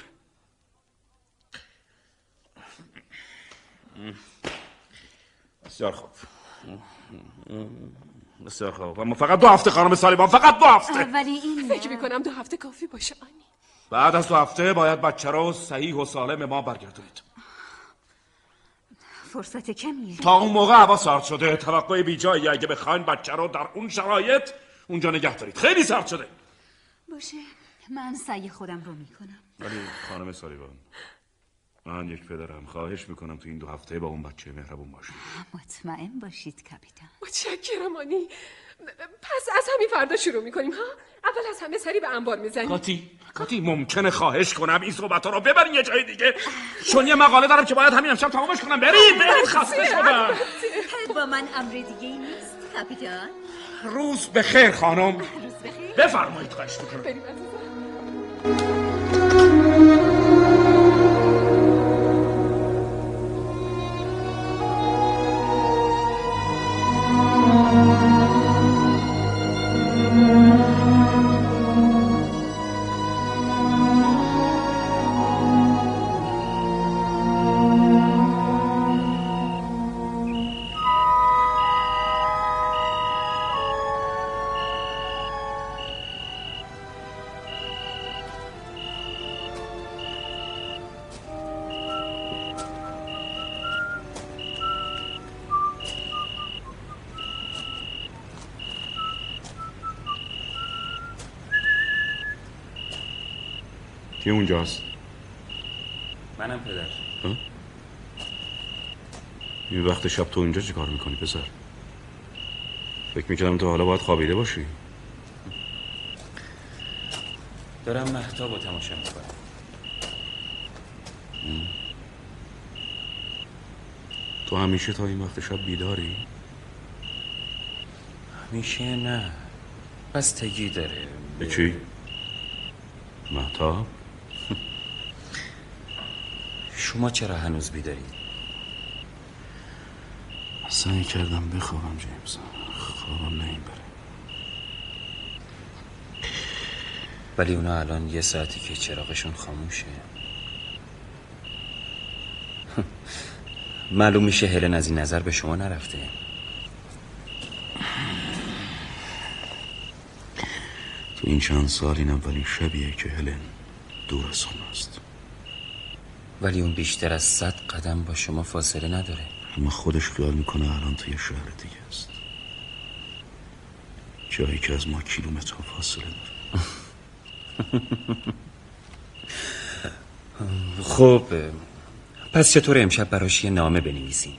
بسیار خوب بسیار خوب، اما فقط 2 هفته خانم سالیوان، فقط 2 هفته. ولی این فکر میکنم 2 هفته کافی باشه آنی. بعد از 2 هفته باید بچه رو صحیح و سالم ما برگردونید. فرصت کمیه. تا اون موقع هوا سرد شده، توقع بی جایی اگه بخواین بچه رو در اون شرایط اونجا نگه دارید. خیلی سرد شده. باشه من سعی خودم رو میکنم. ولی خانم سالیوان، من یک پدرم، خواهش میکنم تو این 2 هفته با اون بچه مهربون باشید. مطمئن باشید کاپیتان. متشکرم آنی. پس از همین فردا شروع میکنیم ها؟ اول از همه سری به انبار میزنیم. کاتی ممکنه خواهش کنم این صحبت‌ها رو ببرین یه جای دیگه؟ چون یه مقاله دارم که باید همین امشب تمامش کنم. برید خسته شدم. با من امر دیگه ای نیست کاپیتان. روز بخیر خانم. روز بخیر. بفرمایید، خواهش میکنم. بریم عزیزم. کی اونجاست؟ منم پدر. این وقت شب تو اینجا چی کار میکنی پسر؟ فکر میکردم تو حالا باید خوابیده باشی. دارم مهتاب رو تماشا میکنم. تو همیشه تا این وقت شب بیداری؟ همیشه نه، بستگی داره. به چی؟ مهتاب؟ شما چرا هنوز بیدارید؟ سعی کردم بخوابم جیمز، خوابم نمیبره. ولی اونا الان 1 ساعتی که چراغشون خاموشه. معلوم میشه هلن از این نظر به شما نرفته. تو این چند سال این اولین شبیه که هلن دور از خونه است. ولی اون بیشتر از 100 قدم با شما فاصله نداره. اما خودش خیال میکنه الان توی شهر دیگه است، جایی که از ما کیلومتر فاصله داره. خب پس چطور امشب براش یه نامه بنویسیم؟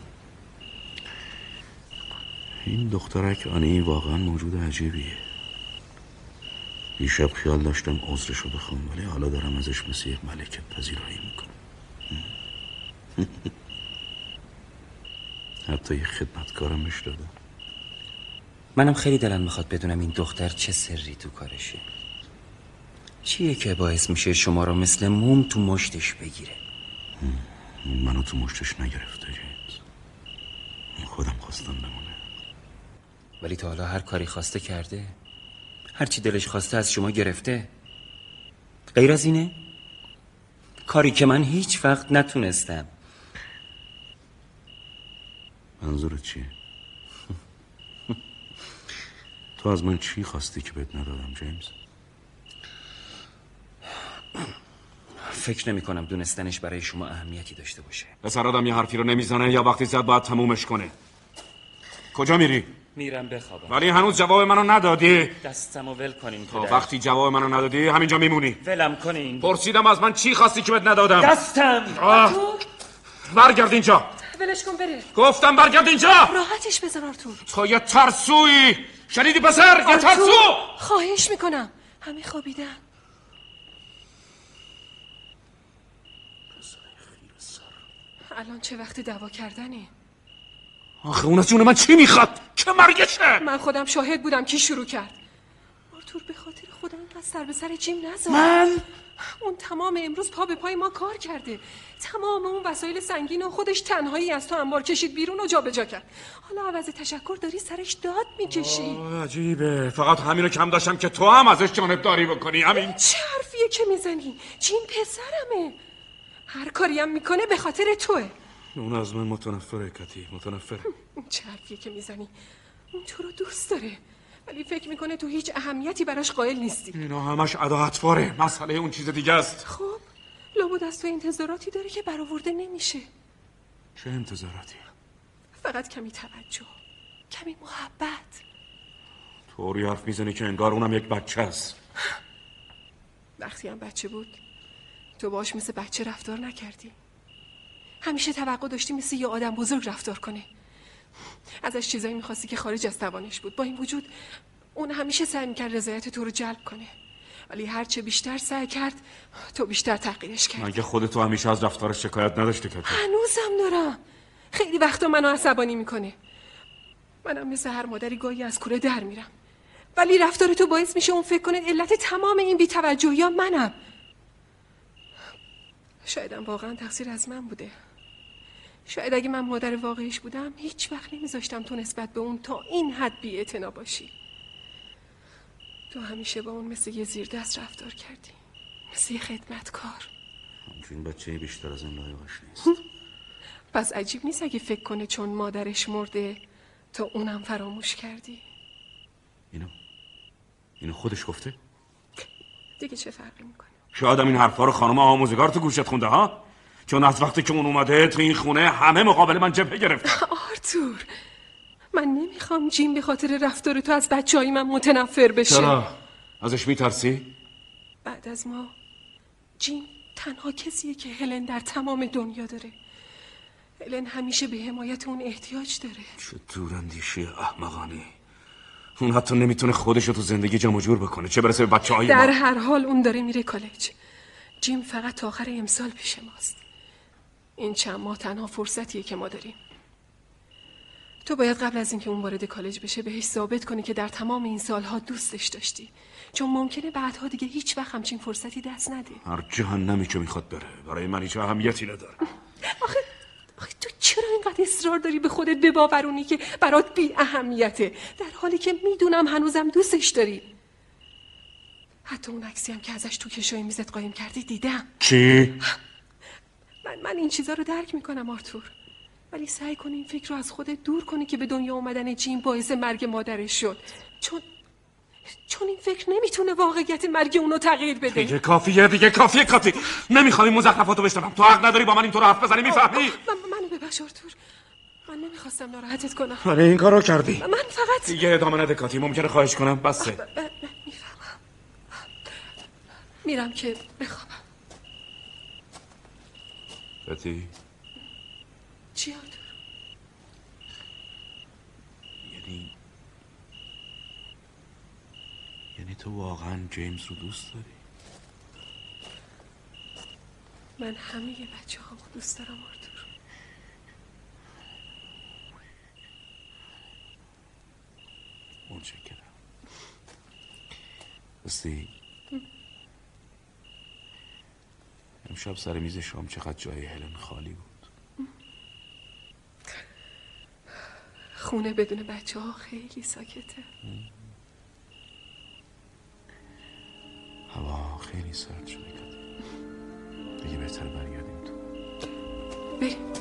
این دخترک آنی واقعا موجود عجیبیه. دیشب خیال داشتم عذرشو بخوام، ولی حالا دارم ازش مثل یک ملکه پذیرایی میکنم. حتی یه خدمتکارم بهش دادم. منم خیلی دلم میخواد بدونم این دختر چه سری تو کارشه. چیه که باعث میشه شما رو مثل موم تو مشتش بگیره؟ منو تو مشتش نگرفته جیمز، خودم خواستم بمونه. ولی تا حالا هر کاری خواسته کرده، هر چی دلش خواسته از شما گرفته. غیر از اینه؟ کاری که من هیچ وقت نتونستم. منظورت چیه؟ تو از من چی خواستی که بهت ندادم جیمز؟ فکر نمی کنم دونستنش برای شما اهمیتی داشته باشه. پسر آدم یه حرفی رو نمیزنه یا وقتی زد باید تمومش کنه. کجا میری؟ میرم بخوابم. ولی هنوز جواب منو ندادی. دستمو ول کنین تا وقتی جواب منو ندادی همینجا میمونی. ولم کنین. پرسیدم از من چی خواستی که بهت ندادم. دستم. برگرد اینجا. ولش کن بره. گفتم برگرد اینجا. راحتش بذار آرتور. تو یه ترسویی. شنیدی پسر؟ یه ترسو. خواهش میکنم. همه خوابیدن. الان چه وقت دعوا کردنی؟ آخه اون از جون من چی میخواد؟ که مرگشه؟ من خودم شاهد بودم کی شروع کرد. آرتور به خاطر خودم اینقدر سر به سر جیم نذار. اون تمام امروز پا به پای ما کار کرده. تمام اون وسایل سنگین و خودش تنهایی از تو انبار کشید بیرون و جابجا کرد. حالا عوض تشکر داری سرش داد میکشی. عجیبه. فقط همینو کم داشتم که تو هم ازش جانبداری بکنی. همین. چه حرفیه که میزنی؟ جیم پسرمه. هر کاری هم میکنه به خاطر توه. اون از من متنفره کتی، متنفره. چه حرفیه که میزنی؟ اون تو رو دوست داره، ولی فکر میکنه تو هیچ اهمیتی براش قائل نیستی. اینا همش ادا-اطواره. مسئله اون چیز دیگه است. خب لابد از تو انتظاراتی داره که برآورده نمیشه. چه انتظاراتی؟ فقط کمی توجه، کمی محبت. طوری حرف میزنی که انگار اونم یک بچه است. وقتی هم بچه بود تو باش مثل بچه رفتار نکردی. همیشه توقع داشتی مثل یه آدم بزرگ رفتار کنه. ازش چیزایی میخواستی که خارج از توانش بود. با این وجود اون همیشه سعی میکرد رضایت تو رو جلب کنه، ولی هرچه بیشتر سعی کرد تو بیشتر تحقیرش کردی. مگه خودتو همیشه از رفتارش شکایت نداشتی که؟ هنوزم دارم. خیلی وقتا منو عصبانی میکنه. منم مثل هر مادری گاهی از کوره در میرم، ولی رفتار تو باعث میشه اون فکر کنه علت تمام این بی‌توجهی منم. شایدم واقعا تقصیر از من بوده. شاید اگه من مادر واقعیش بودم هیچ وقت نمیذاشتم تو نسبت به اون تا این حد بی‌اعتنا باشی. تو همیشه با اون مثل یه زیردست رفتار کردی، مثل یه خدمتکار. همچون بچه بیشتر از این لایقش نیست. پس عجیب نیست اگه فکر کنه چون مادرش مرده تو اونم فراموش کردی. اینو خودش گفته؟ دیگه چه فرقی میکنه؟ شاید این حرفا رو خانم آموزگار تو گوشت خونده ها؟ چون از وقتی که اون اومده تو این خونه همه مقابل من جبهه گرفتن. آرتور، من نمیخوام جیم به خاطر رفتار تو از بچه‌های من متنفر بشه. چرا؟ ازش میترسی؟ بعد از ما جیم تنها کسیه که هلن در تمام دنیا داره. هلن همیشه به حمایت اون احتیاج داره. چه دوراندیشی احمقانه. اون حتی نمیتونه خودشو تو زندگی جمع جور بکنه، چه برسه به بچه‌های ما. در هر حال اون داره میره کالج. جیم فقط تا آخر امسال پیش ماست. این چند ماه تنها فرصتیه که ما داریم. تو باید قبل از اینکه اون وارد کالج بشه بهش ثابت کنی که در تمام این سالها دوستش داشتی، چون ممکنه بعدها دیگه هیچ وقت همچین فرصتی دست نده. هر جهنمی که میخواد بره برای من هیچ اهمیتی نداره. آخه تو چرا اینقدر اصرار داری به خودت بباورونی که برات بی اهمیته، در حالی که میدونم هنوزم دوستش داری؟ حتی اون عکسی هم که ازش تو کشوی میزت قایم کردی دیدم. چی؟ من این چیزا رو درک میکنم آرتور، ولی سعی کن این فکر رو از خودت دور کنی که به دنیا اومدن جیم باعث مرگ مادرش شد، چون این فکر نمیتونه واقعیت مرگ اونو تغییر بده. دیگه کافیه کاتی. نمیخوام این مزخرفاتو بشنوم. تو حق نداری با من اینطور حرف بزنی، میفهمی؟ منو ببخش آرتور، من نمیخواستم ناراحتت کنم. ولی این کارو کردی. من فقط دیگه ادامه نده کاتی، ممکنه خواهش کنم بسه. میفهمم. میرم که بخوابم. کاتی چی آرتور؟ یعنی تو واقعا جیمز رو دوست داری؟ من همه بچه ها رو دوست دارم آرتور. متشکرم. راستی امشب سر میز شام چقدر جای هلن خالی بود. خونه بدون بچه ها خیلی ساکته. هوا خیلی سرد شده کاتی. دیگه بهتره برگردیم تو. بریم.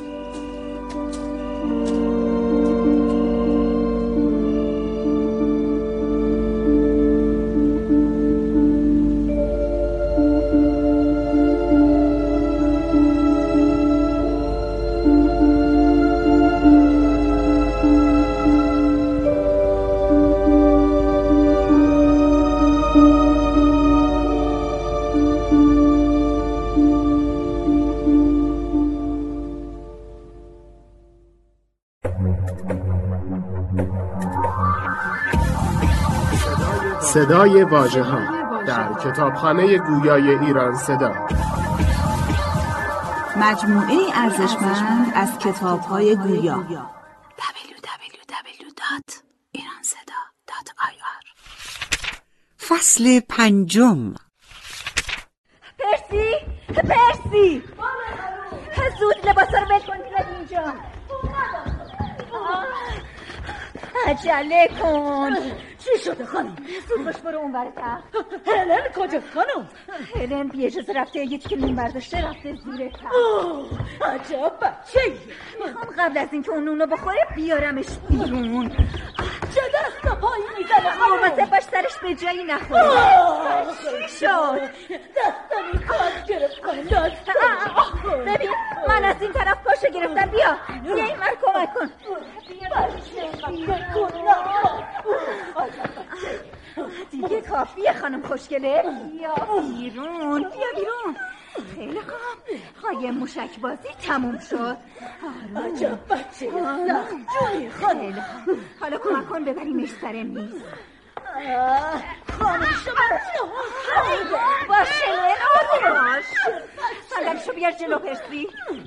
صدای واژه‌ها در کتابخانه گویای ایران صدا. مجموعه ارزشمند از کتاب‌های گویا. www.iranseda.ir. فصل 5. پرسی زود لباسا رو ول کن بیاد اینجا. عجله کن. چی شده خانم؟ زود باش برو اون ورتر. هلن کجاست خانم؟ هلن بی اجازه رفته، یکی که نون برداشته رفته زیر تخت. عجب بچه‌ای. میخوام قبل از اینکه اون نونو بخوره بیارمش بیرون. چه دست پایی میزنه خانم؟ مواظب باش سرش به جایی نخوره. چی شد؟ دستم کار گرفت خانم. ببین من از این طرف پاشو گرفتم. بیا این من کمک کن. دیگه کافیه خانم خوشگله. بیا بیرون. خیلی خوب. های موشک بازی تموم شد. عجب بچه جوی خانم. حالا کمک کن ببریمش سر میز. خانم شما باشه باش. صندلیشو بیار جلو پرسی.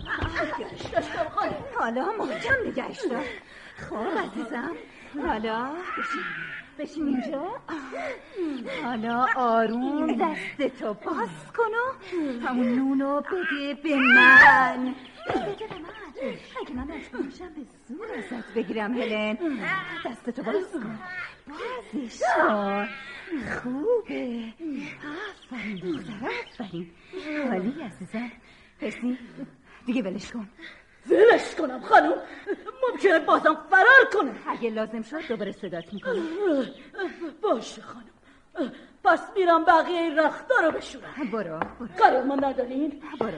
حالا محکم نگهش دار. خب عزیزم حالا بشین اینجا. حالا آروم دستتو باز کن و همون نونو بده به من. اگه من مجبور باشم به زور ازت بگیرم هلن. دستتو باز کن. بازش کن. خوبه. آفرین دختر آفرین. حالی عزیزم. پرسی دیگه ولش کن. ولش کنم خانم؟ ممکنه بازم فرار کنه. اگه لازم شد دوباره صدات میکنم. باشه خانم. پس میرم بقیه این رختا رو بشورم. برو قرار ما ندارین؟ برو.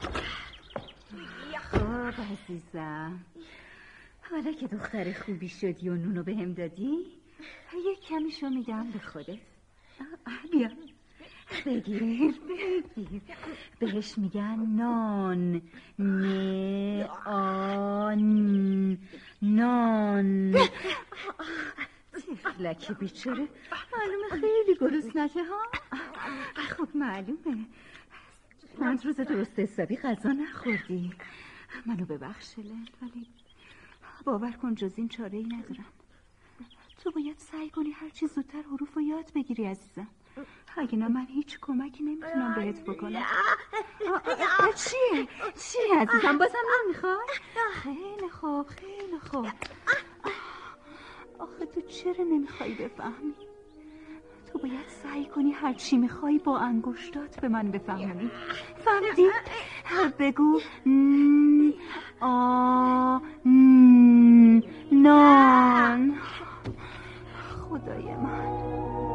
خب عزیزم حالا که دختر خوبی شدی و نونو به هم دادی یک کمیشو میدم به خودت. بیا بگیر بهش میگن نان. نان. تفلکی بیچاره معلومه خیلی گرسنته ها. خب معلومه چند روز درست حسابی غذا نخوردی. منو ببخش هلن، ولی باور کن جز این چاره ای ندارم. تو باید سعی کنی هرچی زودتر حروف رو یاد بگیری عزیزم. اگه نه من هیچ کمکی نمیتونم بهت بکنم. چیه عزیزم بازم نمیخوای؟ خیلی خوب. آخه تو چرا نمیخوای بفهمی؟ تو باید سعی کنی هر چی میخوای با انگشتات به من بفهمی. فهمیدی؟ بگو نان. خدای من.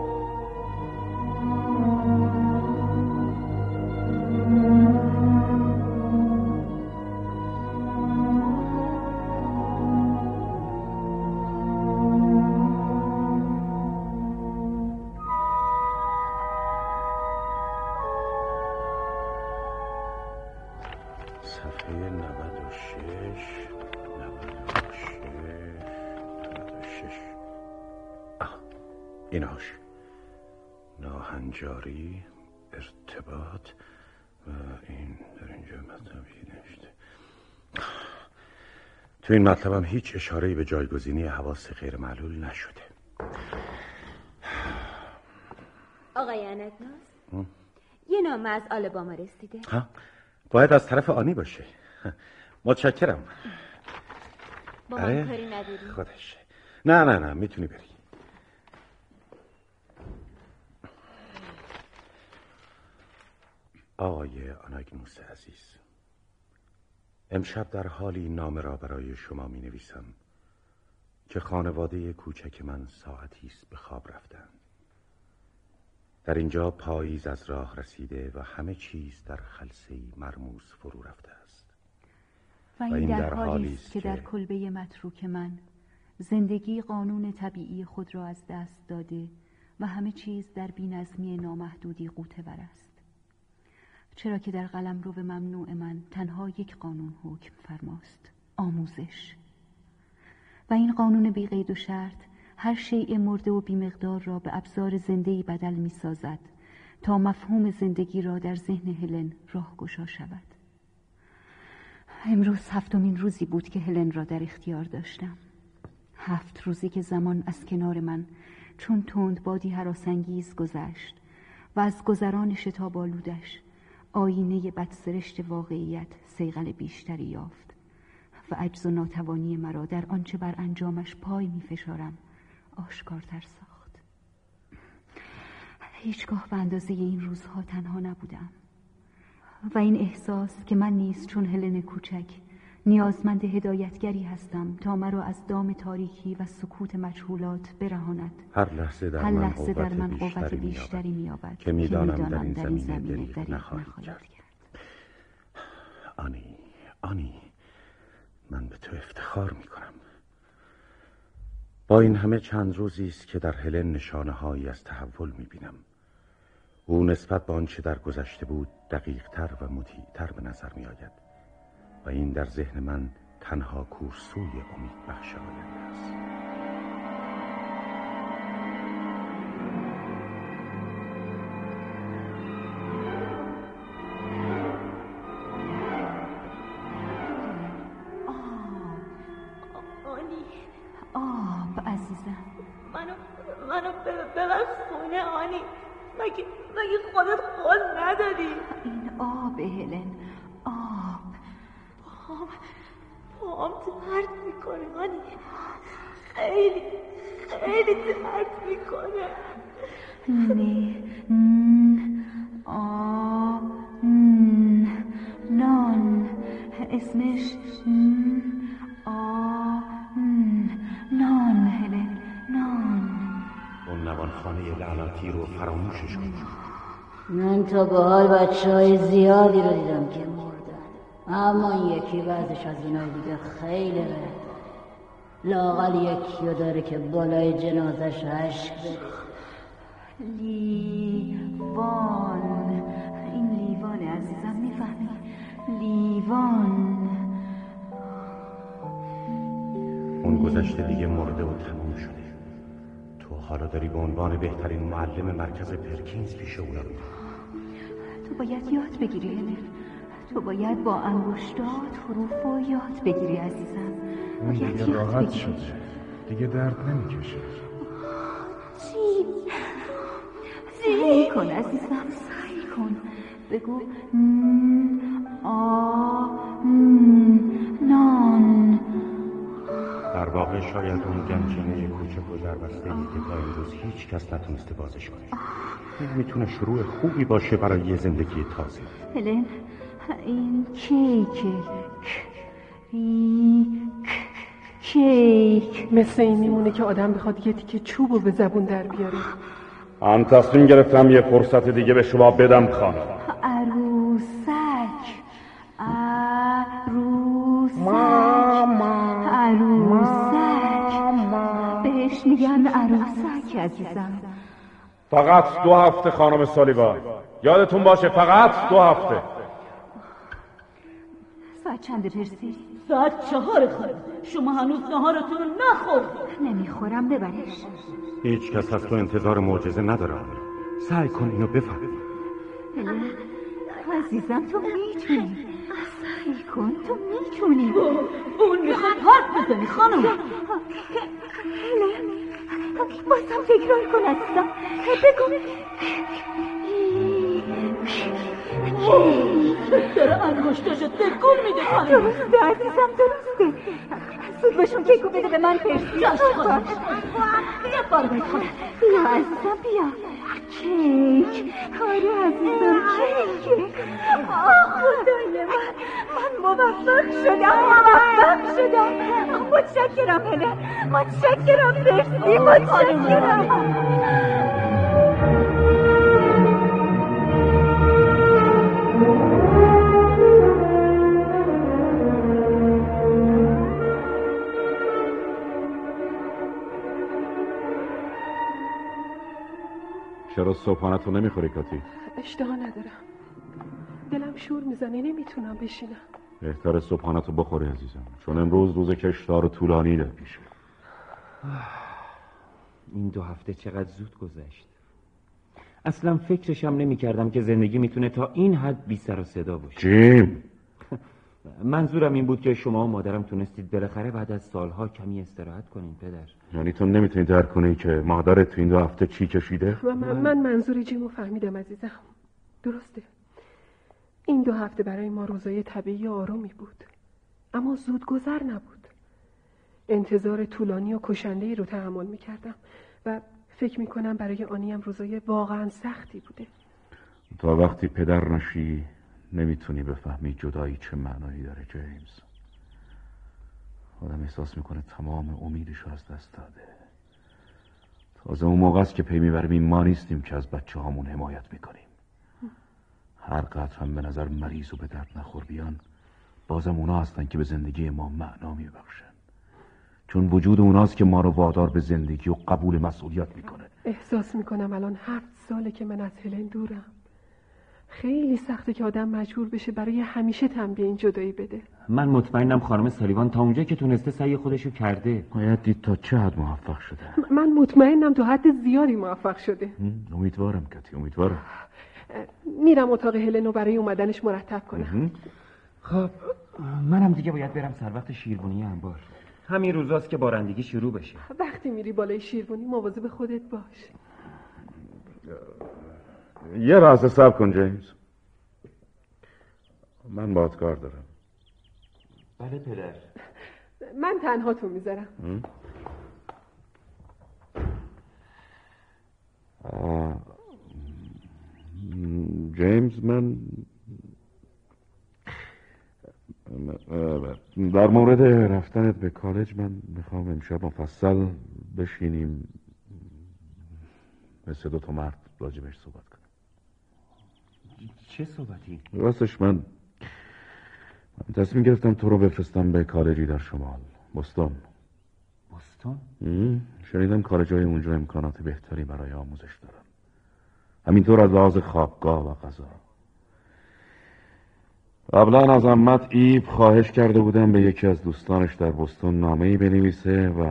صفحه 96 ایناش ناهنجاری ارتباط و این در اینجا مطلبی نوشته. تو این مطلبم هیچ اشاره‌ای به جایگزینی حواس غیر معلول نشده. آقای انگناز یه نامه از آلاباما رسیده. باید از طرف آنی باشه. متشکرم. با من کاری نداری؟ خودش. نه میتونی بری. آقای آناگنوس عزیز، امشب در حالی این نامه را برای شما می نویسم که خانواده کوچک من ساعتی است به خواب رفتند. در اینجا پاییز از راه رسیده و همه چیز در خلسه‌ای مرموز فرو رفته است و این در حالی است که در کلبه متروک من زندگی قانون طبیعی خود را از دست داده و همه چیز در بی‌نظمی نامحدودی غوطه‌ور است. چرا که در قلمرو ممنوع من تنها یک قانون حکم فرماست: آموزش. و این قانون بی قید و شرط هر شیء مرده و بی‌مقدار را به ابزار زنده‌ای بدل می‌سازد تا مفهوم زندگی را در ذهن هلن راهگشا شود. امروز 7مین روزی بود که هلن را در اختیار داشتم. 7 روزی که زمان از کنار من چون تند بادی هراس‌انگیز گذشت و از گذران شتاب آلودش آینه بدسرشت واقعیت صیقل بیشتری یافت و عجز و ناتوانی مرا در آنچه بر انجامش پای می فشارم آشکارتر ساخت. هیچگاه به اندازه این روزها تنها نبودم و این احساس که من نیز چون هلن کوچک نیازمند هدایتگری هستم تا مرا از دام تاریکی و سکوت مجهولات برهاند. هر لحظه در من قوت بیشتری می‌یابد که می‌دانم در این زمینه دریغ نخواهید کرد. آنی من به تو افتخار می‌کنم. با این همه چند روزی است که در هلن نشانه‌هایی از تحول می‌بینم. او نسبت به آنچه در گذشته بود دقیق‌تر و مطیع‌تر به نظر می‌آید و این در ذهن من تنها کورسوی امید بخش آینده است. آب عزیزم، منو ببر خونه. آنی مگه خودت قول ندادی؟ این آب هلن، آب. پام درد میکنه آنی، خیلی درد میکنه. نان اسمش نان هلن، نان. اون نوانخانه لعنتی رو فراموشش کن. من تا به حال بچه‌های زیادی رو دیدم که مردن، اما این یکی بعضش از اینای دیگه خیلی بده. لااقل یکی رو داره که بالای جنازش اشک بره. لیوان، این لیوان عزیزم، میفهمی؟ لیوان. اون گذشته دیگه مرده و تموم شده. تو حالا داری به عنوان بهترین معلم مرکز پرکینز پیش اونا میری. تو باید یاد بگیری هلن. تو باید با انگشتات حروف رو یاد بگیری عزیزم. باید دیگه راحت شده، دیگه درد نمیکشه. سعی کن عزیزم، سعی کن. بگو نان. در واقع شاید اون گنجینه کوچه گذربسته که تا امروز هیچ کس نتونسته بازش کنه. این میتونه شروع خوبی باشه برای یه زندگی تازه. هلن، این کیکه. کیک مثل این میمونه که آدم بخواد یه تیکه چوبو به زبون در بیاره. من تصمیم گرفتم یه فرصت دیگه به شما بدم خانم. عروسک. بهش میگن عروسک عزیزم. فقط 2 هفته خانم سالیوان، یادتون باشه فقط 2 هفته. ساعت چنده پرسی؟ ساعت 4 خانم. شما هنوز نهارتون رو نخوردید. نمیخورم، ببرش. هیچ کس از تو انتظار معجزه نداره. سعی کن اینو بفهمی. عزیزم تو میتونی. سعی کن، تو میتونی. اون میخواد حرف بزنی خانم. بازم تکرار کن عزیزم. بگو. داره انگشتاشو تکون میده خانم. درسته عزیزم، درسته. زود باشون کیکو بده به من پرسی. چشم خانم. بیا بارو باید خانم. بیا عزیزم بیا. کیک. آره عزیزم کیک. خدای من موفق شدم. متشکرم هلن. متشکرم پرسی. متشکرم. چرا صبحانه رو نمیخوری کاتی؟ اشتها ندارم. دلم شور میزنه، نمیتونم بشینم. بهتر صبحانه رو بخوری عزیزم، چون امروز روز کشتار طولانی در پیشه. این 2 هفته چقدر زود گذشت. اصلا فکرشم نمی کردم که زندگی میتونه تا این حد بی سر و صدا باشه. جیم، منظورم این بود که شما و مادرم تونستید بالاخره بعد از سالها کمی استراحت کنین پدر. یعنی تو نمیتونی درک کنی که مادرت تو این 2 هفته چی کشیده؟ من منظور جیمو فهمیدم عزیزم. درسته. این 2 هفته برای ما روزای طبیعی و آرومی بود، اما زود گذر نبود. انتظار طولانی و کشنده‌ای رو تحمل میکردم و فکر میکنم برای آنیم روزای واقعا سختی بوده. تا وقتی پدر نشی نمیتونی بفهمی جدایی چه معنایی داره جیمز. آدم احساس میکنه تمام امیدش رو از دست داده. تازه اون موقع است که پی میبریم ما نیستیم که از بچه هامون حمایت میکنیم. هر قدر هم به نظر مریض و به درد نخور بیان، بازم اونا هستن که به زندگی ما معنا میبخشن، چون وجود اوناست که ما رو وادار به زندگی و قبول مسئولیت میکنه. احساس میکنم الان 7 ساله که من از هلن دورم. خیلی سخته که آدم مجبور بشه برای همیشه تن به این جدایی بده. من مطمئنم خانم سالیوان تا اونجا که تونسته سعی خودشو کرده. باید دید تا چه حد موفق شده. من مطمئنم تا حد زیادی موفق شده. امیدوارم کتی، امیدوارم. میرم اتاق هلنو برای اومدنش مرتب کنم. خب منم دیگه باید برم سر وقت شیربونی انبار. همین روزاست که بارندگی شروع بشه. وقتی میری بالای شیربونی مواظب خودت باش. یه لحظه صبر کن جیمز، من باهات کار دارم. بله پدر. من تنها تو میذارم. جیمز، من در مورد رفتنت به کالج من میخوام امشب مفصل بشینیم مثل 2 مرد راجبش صحبت کنیم. چه صحبتی؟ راستش من تصمیم گرفتم تو رو بفرستم به کالجی در شمال، بوستون. بوستون؟ شنیدم کالج‌های اونجا امکانات بهتری برای آموزش دارن، همینطور از لحاظ خوابگاه و غذا. قبلا از عمت ایب خواهش کرده بودم به یکی از دوستانش در بوستون نامه‌ای بنویسه و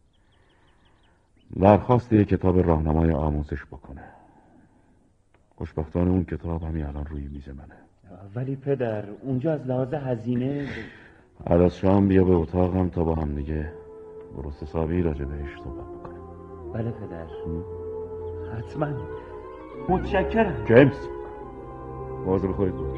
درخواست یک کتاب راهنمای آموزش بکنه. خوشبختانه اون کتاب همین الان روی میز منه. ولی پدر اونجا از لحاظ هزینه. بعد از شام بیا به اتاقم تا با هم دیگه درست حسابی راجع بهش صحبت بکنیم. بله پدر، حتما. متشکرم. جیمز، مواظب خودت باش.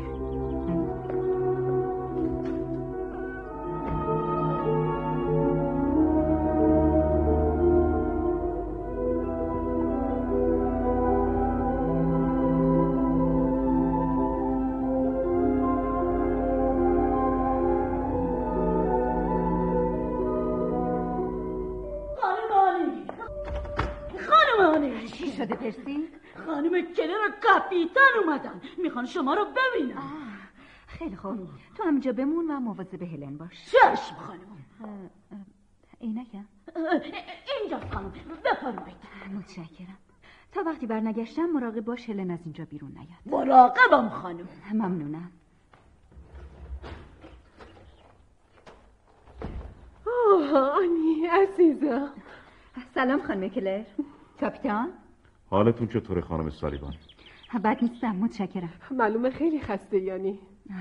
شده پرسی؟ خانم کلر و کاپیتان اومدن، میخوان شما رو ببینن. خیلی خوب، تو همینجا بمون و مواظب هلن باش. چشم خانم. عینکم اینجاست خانم، بفرمایید. متشکرم. تا وقتی برنگشتم مراقب باش هلن از اینجا بیرون نیاد. مراقبم خانم. ممنونم. آنی عزیزم. سلام خانم کلر. کاپیتان. حالتون چطوره خانم سالیوان؟ بد نیستم، متشکرم. معلومه خیلی خسته یعنی.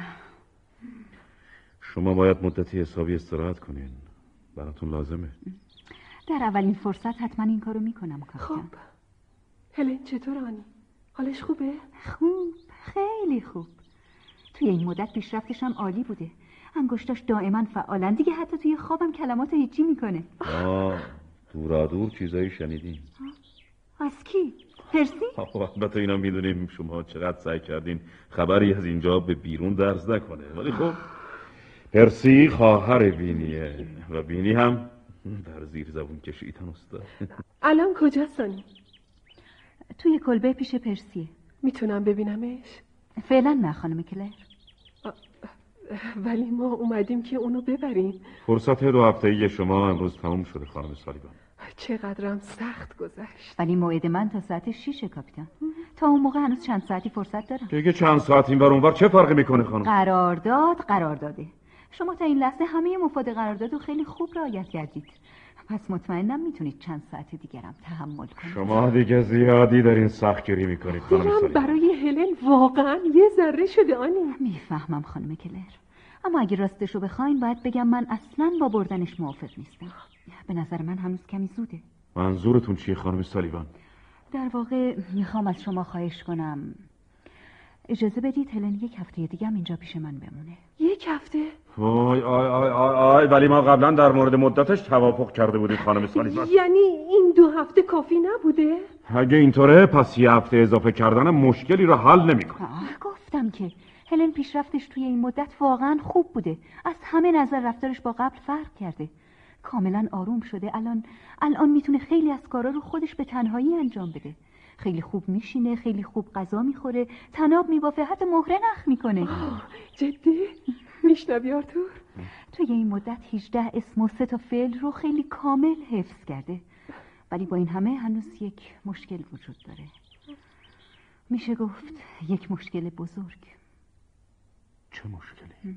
شما باید مدتی حسابی استراحت کنین، براتون لازمه. در اولین فرصت حتما این کارو میکنم کاپیتان. خب هلن چطور آنی؟ حالش خوبه؟ خوب، خیلی خوب. توی این مدت پیشرفتش هم عالی بوده. انگشتاش دائما فعالن، دیگه حتی توی خوابم کلمات هیچی میکنه. دورا دور چیزایی شنیدین. از کی؟ پرسی؟ البته اینا میدونیم شما چقدر سعی کردین خبری از اینجا به بیرون درز نکنه، ولی خب پرسی خواهر بینیه و بینی هم در زیر زبون کشیدن استاد. الان کجاست آنی؟ توی کلبه پیش پرسیه. میتونم ببینمش؟ فعلا نه خانم کلر. ولی ما اومدیم که اونو ببریم. فرصت 2 هفته‌ای شما امروز تموم شده خانم سالیوان. چقدرم سخت گذشت. ولی موعد من تا ساعت 6 کاپیتان. تا اون موقع هنوز چند ساعتی فرصت دارم. دیگه چند ساعت این ور اون ور چه فرقی میکنه خانم؟ قرارداده. شما تا این لحظه همه مفاد قراردادو خیلی خوب رعایت کردید. پس مطمئنم میتونید چند ساعت دیگرم تحمل کنید. شما دیگه زیادی دارین سختگیری میکنید خانم سالیوان. برای هلن واقعا یه ذره شده آنی. میفهمم خانم کلر، اما اگه راستشو بخواین باید بگم من اصلاً با بردنش موافق نیستم. به نظر من هنوز کمی زوده. منظورتون چیه خانم سالیوان؟ در واقع میخوام از شما خواهش کنم اجازه بدید هلن 1 هفته دیگه هم اینجا پیش من بمونه. 1 هفته؟ وای آی آی آی آی، ولی ما قبلا در مورد مدتش توافق کرده بودیم خانم سالیوان. یعنی این 2 هفته کافی نبوده؟ اگه اینطوره پس 1 هفته اضافه کردن مشکلی رو حل نمیکنه. گفتم که هلن پیشرفتش توی این مدت واقعا خوب بوده. از همه نظر رفتارش با قبل فرق کرده. کاملا آروم شده. الان میتونه خیلی از کارا رو خودش به تنهایی انجام بده. خیلی خوب میشینه، خیلی خوب غذا میخوره، طناب میبافه، حتی مهره نخ میکنه. جدی؟ میشنوی آرتور؟ توی این مدت 18 اسم و 3 تا فعل رو خیلی کامل حفظ کرده. ولی با این همه هنوز یک مشکل وجود داره. میشه گفت یک مشکل بزرگ. چه مشکلی؟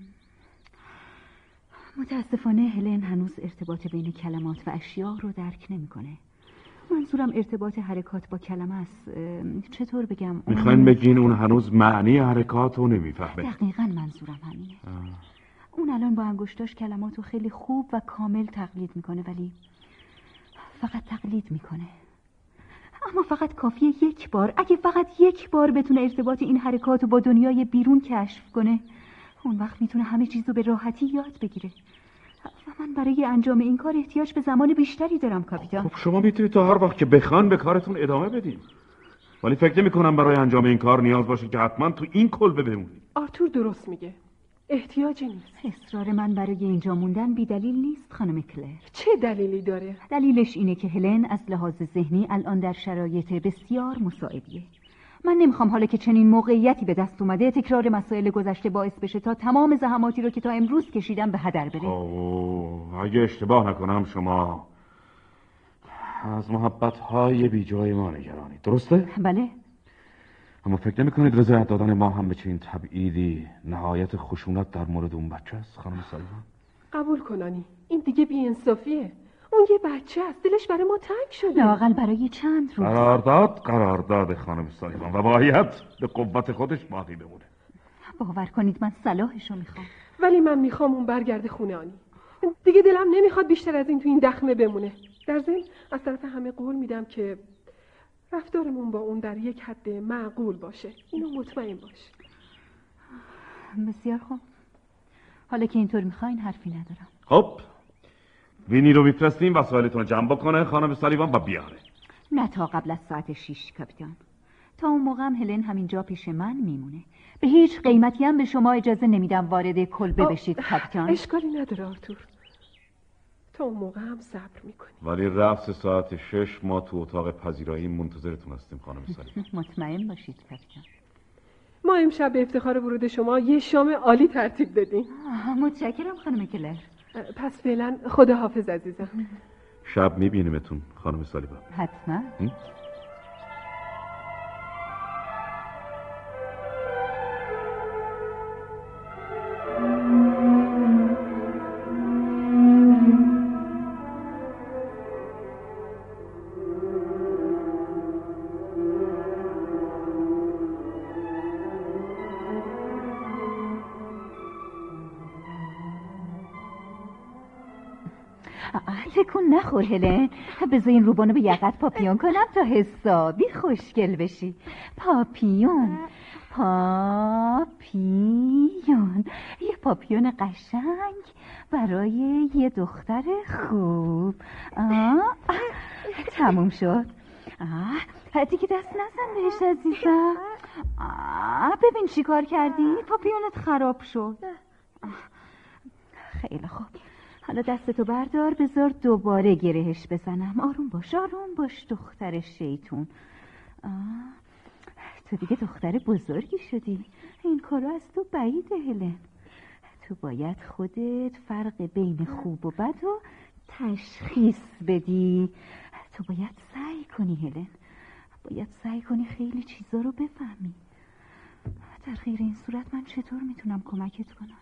متاسفانه هلن هنوز ارتباط بین کلمات و اشیاء رو درک نمیکنه. منظورم ارتباط حرکات با کلمه است. چطور بگم؟ میخواین بگین اون هنوز معنی حرکات رو نمیفهمه؟ دقیقاً منظورم همینه. اون الان با انگشتاش کلمات رو خیلی خوب و کامل تقلید میکنه، ولی فقط تقلید میکنه. اما فقط کافیه 1 بار، اگه فقط 1 بار بتونه ارتباط این حرکات رو با دنیای بیرون کشف کنه، اون وقت میتونه همه چیز رو به راحتی یاد بگیره. و من برای انجام این کار احتیاج به زمان بیشتری دارم کاپیتان. خب شما میتونید تا هر وقت که بخوان به کارتون ادامه بدین، ولی فکر نمی‌کنم برای انجام این کار نیاز باشه که حتما تو این کلبه بمونید. آرتور درست میگه، احتیاجی نیست. اصرار من برای اینجا موندن بی دلیل نیست خانم کلر. چه دلیلی داره؟ دلیلش اینه که هلن از لحاظ ذهنی الان در شرایط بسیار مساعدیه. من نمیخوام حالا که چنین موقعیتی به دست اومده تکرار مسائل گذشته باعث بشه تا تمام زحماتی رو که تا امروز کشیدم به هدر بره. اگه اشتباه نکنم شما از محبت‌های بی جای ما نگرانید، درسته؟ بله. اما فکر نمی‌کنید رضایت دادن ما هم به چنین تبعیدی نهایت خشونت در مورد اون بچه است خانم سالیوان؟ قبول کنانی این دیگه بی‌انصافیه. اون یه بچه است، دلش برای ما تنگ شده. لااقل برای چند روز. قرارداد خانم سالیوان و باید به قوت خودش باقی بمونه. باور کنید من صلاحشو میخوام. ولی من میخوام اون برگرده خونه آنی. دیگه دلم نمیخواد بیشتر از این تو این دخمه بمونه. در ضمن از طرف همه قول میدم که رفتارمون با اون در یک حد معقول باشه. اینو مطمئن باش. بسیار خوب. حالا که اینطور میخواین حرفی ندارم. خب وینی رو میفرستیم وسایلتون رو جمع بکنه خانم سالیوان و بیاره. نه تا قبل از ساعت 6 کاپیتان. تا اون موقع هم هلن همینجا پیش من میمونه. به هیچ قیمتی هم به شما اجازه نمیدم وارد کلبه بشید کاپیتان. اشکالی نداره آرتور. تا اون موقع هم صبر میکنیم. ولی رفت ساعت 6 ما تو اتاق پذیرایی منتظرتون هستیم خانم سالیوان. مطمئن باشید کاپیتان. ما امشب به افتخار ورود شما یه شام عالی ترتیب دادیم. متشکرم خانم کلر. پس فعلا خداحافظ عزیزم. شب میبینیمتون خانم سالیوان. حتما. تکون نخور هلن. بذار این روبانو به یقت پاپیون کنم تا حسابی خوشگل بشی. پاپیون یه پاپیون قشنگ برای یه دختر خوب. تموم شد. دیگه دست نزن بهش عزیزم. ببین چی کار کردی؟ پاپیونت خراب شد. خیلی خوب. حالا دستتو بردار بذار دوباره گرهش بزنم. آروم باش دختر شیطون. تو دیگه دختر بزرگی شدی. این کارا از تو بعیده هلن. تو باید خودت فرق بین خوب و بد رو تشخیص بدی. تو باید سعی کنی هلن. باید سعی کنی خیلی چیزا رو بفهمی. در غیر این صورت من چطور میتونم کمکت کنم؟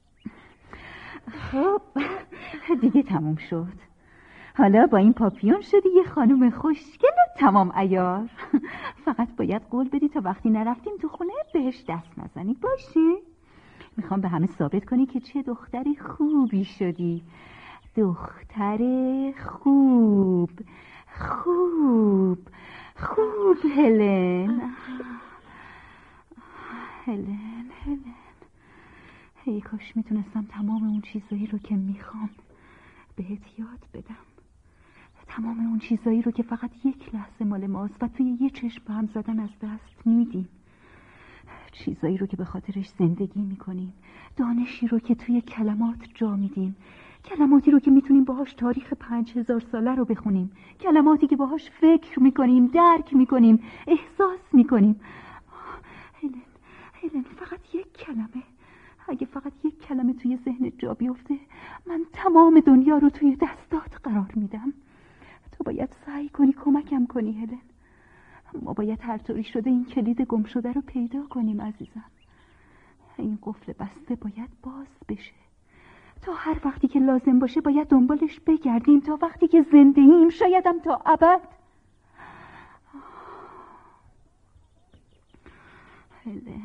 خب دیگه تموم شد. حالا با این پاپیون شدی یه خانوم خوشگل و تمام عیار. فقط باید قول بدی تا وقتی نرفتیم تو خونه بهش دست نزنی. باشه؟ میخوام به همه ثابت کنی که چه دختری خوبی شدی. دختر خوب هلن. ای کاش میتونستم تمام اون چیزایی رو که میخوام بهت یاد بدم. تمام اون چیزایی رو که فقط یک لحظه مال ماست و توی یه چشم به هم زدن از دست میدیم. چیزایی رو که به خاطرش زندگی میکنیم. دانشی رو که توی کلمات جا میدیم. کلماتی رو که میتونیم باهاش تاریخ 5000 ساله رو بخونیم. کلماتی که باهاش فکر میکنیم، درک میکنیم، احساس میکنیم. هلن فقط یک کلمه. اگه فقط یک کلمه توی ذهن جا بیفته من تمام دنیا رو توی دستات قرار میدم. تو باید سعی کنی کمکم کنی هلن. ما باید هر طوری شده این کلید گم شده رو پیدا کنیم عزیزم. این قفل بسته باید باز بشه. تا هر وقتی که لازم باشه باید دنبالش بگردیم. تا وقتی که زنده ایم، شایدم تا ابد. هلن.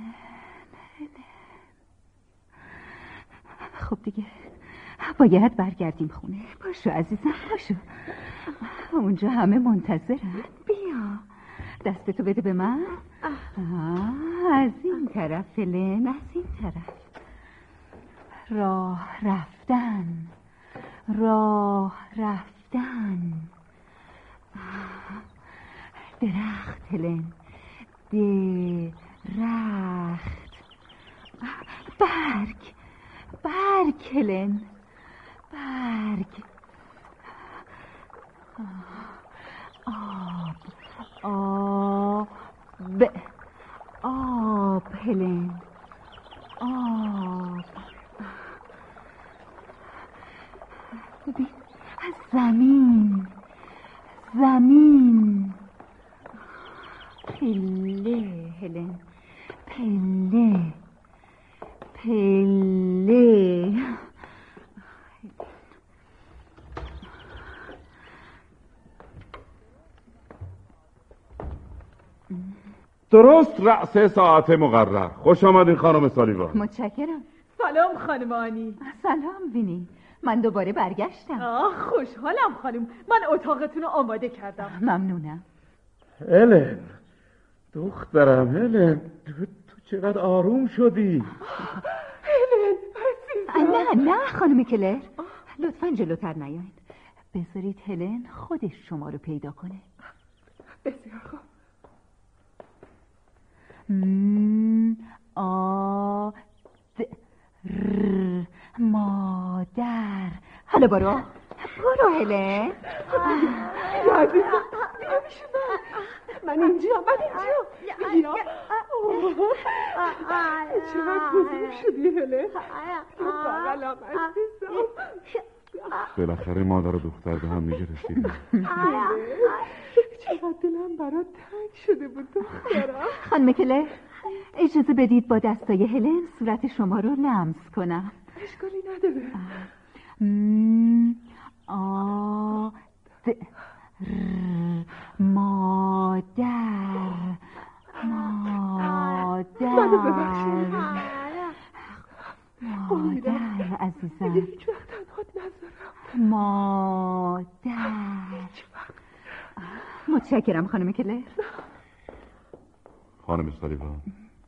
خب دیگه باید برگردیم خونه. باشو عزیزم باشو. اونجا همه منتظرن. بیا دستتو بده به من. از این طرف هلن، از این طرف. راه رفتن. درخت هلن، درخت. برگ هلن، برگ. آب هلن، آب. ببین زمین. پله هلن، پله. درست رأس ساعت مقرر. خوش آمدین خانم سالیوان. متشکرم. سلام خانم آنی. سلام وینی. من دوباره برگشتم. خوشحالم خانم. من اتاقتون رو آماده کردم. ممنونم. هلن دخترم، هلن تو چقدر آروم شدی. هلن نه خانم کلر، لطفاً جلوتر نیاین. بذارید هلن خودش شما رو پیدا کنه. بسیار خوب. مادر. حالا برو برو هلن. من اینجا بیا چقدر بزرگ شدی هلن. بغلم عزیزم. بالاخره مادر و دختر به هم دیگه رسیدن. چقدر دلم برات تنگ شده بود دخترم. خانم کلر اجازه بدید با دستای هلن صورت شما رو لمس کنم. اشکالی نداره. مادر عزیزم، هیچ وقت تنهات نذارم. مادر. متشکرم خانم کلر. خانم سالیوان،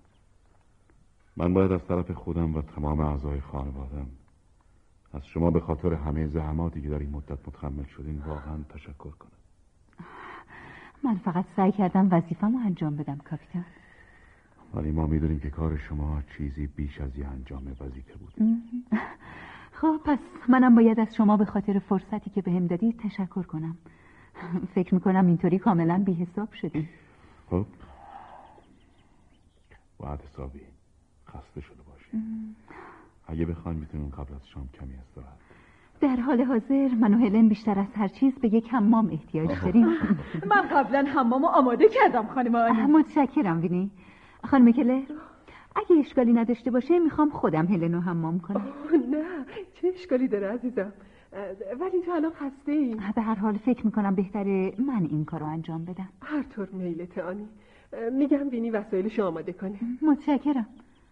من باید از طرف خودم و تمام اعضای خانوادم از شما به خاطر همه زحماتی که در این مدت متحمل شدین واقعا تشکر کنم. من فقط سعی کردم وظیفه‌مو انجام بدم کاپیتان. ولی ما میدونیم که کار شما چیزی بیش از یه انجام وظیفه بود. خب پس منم باید از شما به خاطر فرصتی که بهم دادید تشکر کنم. فکر میکنم اینطوری کاملا بی حساب شدیم. خب باید حسابی خسته شده باشید. اگه بخواین میتونیم قبل از شام کمی استراحت. در حال حاضر من و هلن بیشتر از هر چیز به یک حمام احتیاج داریم. من قبلا حمامو آماده کردم خانم آنی. متشکرم وینی. خانم کلر اگه اشکالی نداشته باشه میخوام خودم هلن رو حمام کنم. نه چه اشکالی داره عزیزم، ولی تو الان خسته ای. به هر حال فکر میکنم بهتره من این کارو انجام بدم. هر طور میلت آنی. میگم وینی وسایلش آماده کنه. متشکرم.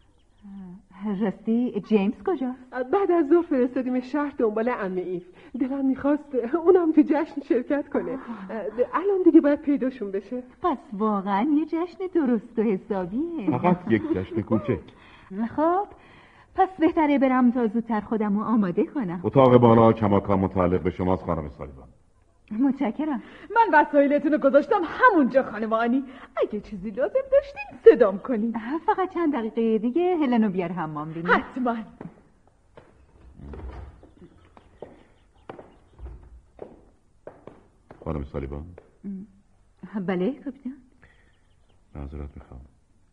راستی جیمز کجاست؟ بعد از ظهر فرستادیم شهر دنبال عمه ایف. دلم میخواست اونم تو جشن شرکت کنه. الان دیگه باید پیداشون بشه. پس واقعا یه جشن درست و حسابیه. فقط یک جشن کوچک. خب پس بهتره برم تا زودتر خودم رو آماده کنم. اتاق بالا کماکان متعلق به شماست خانم سالیوان. متشکرم. من وسایلتون رو گذاشتم همونجا خانم آنی. اگه چیزی لازم داشتین صدام کنین. فقط چند دقیقه دیگه هلنو بیار حمام بینیم. حتما. خانم سالیوان. بله کاپیتان. معذرت میخوام،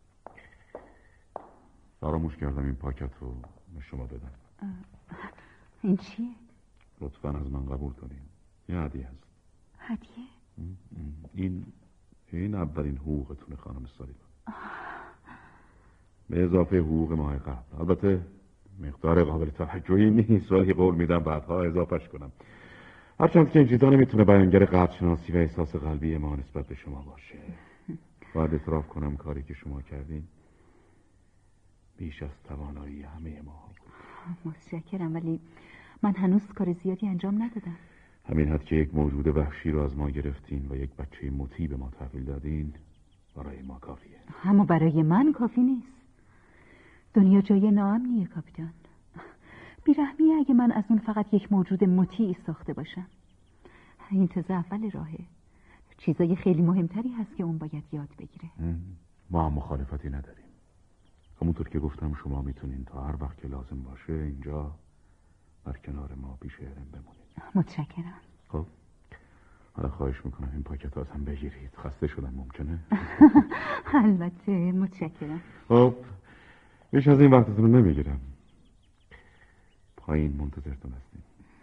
فراموش کردم این پاکت رو به شما بدم. این چیه؟ لطفاً از من قبول کنین، یه هدیه هست. هدیه؟ این اولین حقوقتونه خانم سالیوان، به اضافه حقوق ماه قبل. البته مقدار قابل توجهی نیست ولی قول میدم بعدها اضافهش کنم. هرچند که این چیزا نمیتونه بیانگر قدرشناسی و احساس قلبی ما نسبت به شما باشه. باید اعتراف کنم کاری که شما کردین بیش از توانایی همه ما بود. متشکرم، ولی من هنوز کار زیادی انجام ندادم. همین حد که یک موجود وحشی رو از ما گرفتین و یک بچه مطیع به ما تحویل دادین برای ما کافیه. اما برای من کافی نیست. دنیا جای ناامنیه کاپیتان. بیرحمیه اگه من از اون فقط یک موجود مطیع ساخته باشم. این تازه اول راهه. چیزای خیلی مهمتری هست که اون باید یاد بگیره. ما مخالفتی نداریم. همونطور که گفتم شما میتونین تا هر وقت که لازم باشه اینجا در کنار ما پیش هلن بمونید. متشکرم. خب حالا خواهش میکنم این پاکت از هم بگیرید. خسته شدم ممکنه؟ البته متشکرم. خب بیش از این وقتتون رو نمیگیرم. پایین منتظرتون هستیم.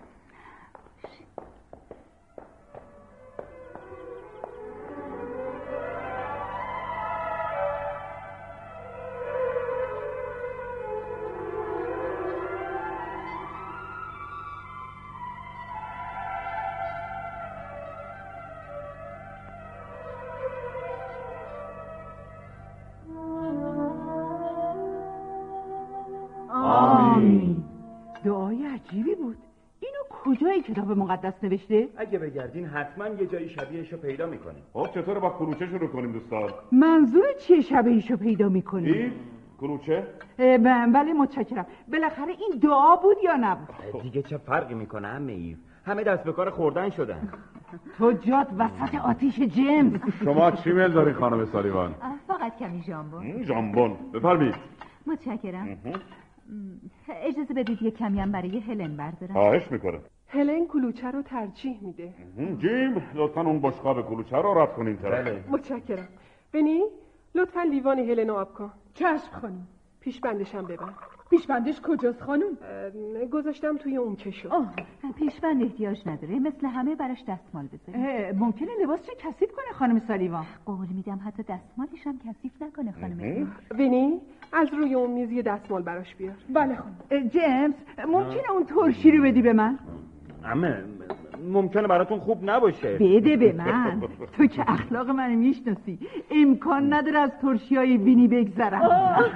دعای عجیبی بود. اینو کجای کتاب مقدس نوشته؟ اگه بگردین حتما یه جایی شبیهشو پیدا میکنیم. خب چطور با کلوچه شروع کنیم دوستان؟ منظور چیه شبیهشو پیدا میکنیم؟ این کلوچه؟ بله متشکرم. بالاخره این دعا بود یا نبود؟ دیگه چه فرقی میکنه عمه ایو؟ همه دست به کار خوردن شدن. تو جات وسط آتیش جیمز. شما چی میل داری خانم سالیوان؟ فقط کمی ژامبون. ژامبون بفرمایید. متشکرم. اجازه بدید یک کمی هم برای هلن بردارم. خواهش میکنم. هلن کلوچه رو ترجیح میده. جیم لطفا اون بشقاب کلوچه رو رد کنین طرف. متشکرم. بنی لطفا لیوان هلن آب کن. چشم خانم. پیشبندشم ببر. پیشبندش کجاست خانم؟ گذاشتم توی اون کشو. پیشبند احتیاج نداره، مثل همه براش دستمال بذاری. ممکنه لباسش کثیف کنه خانم سالیوان. قول میدم حتی دستمالش هم کثیف نکنه خانم. بنی از روی اون میز یه دستمال براش بیار. بله خانم. جیمز ممکنه اون ترشی رو بدی به من؟ عمه ممکنه براتون خوب نباشه. بده به من. تو که اخلاق منو میشناسی، امکان نداره از ترشیای وینی بگذرم.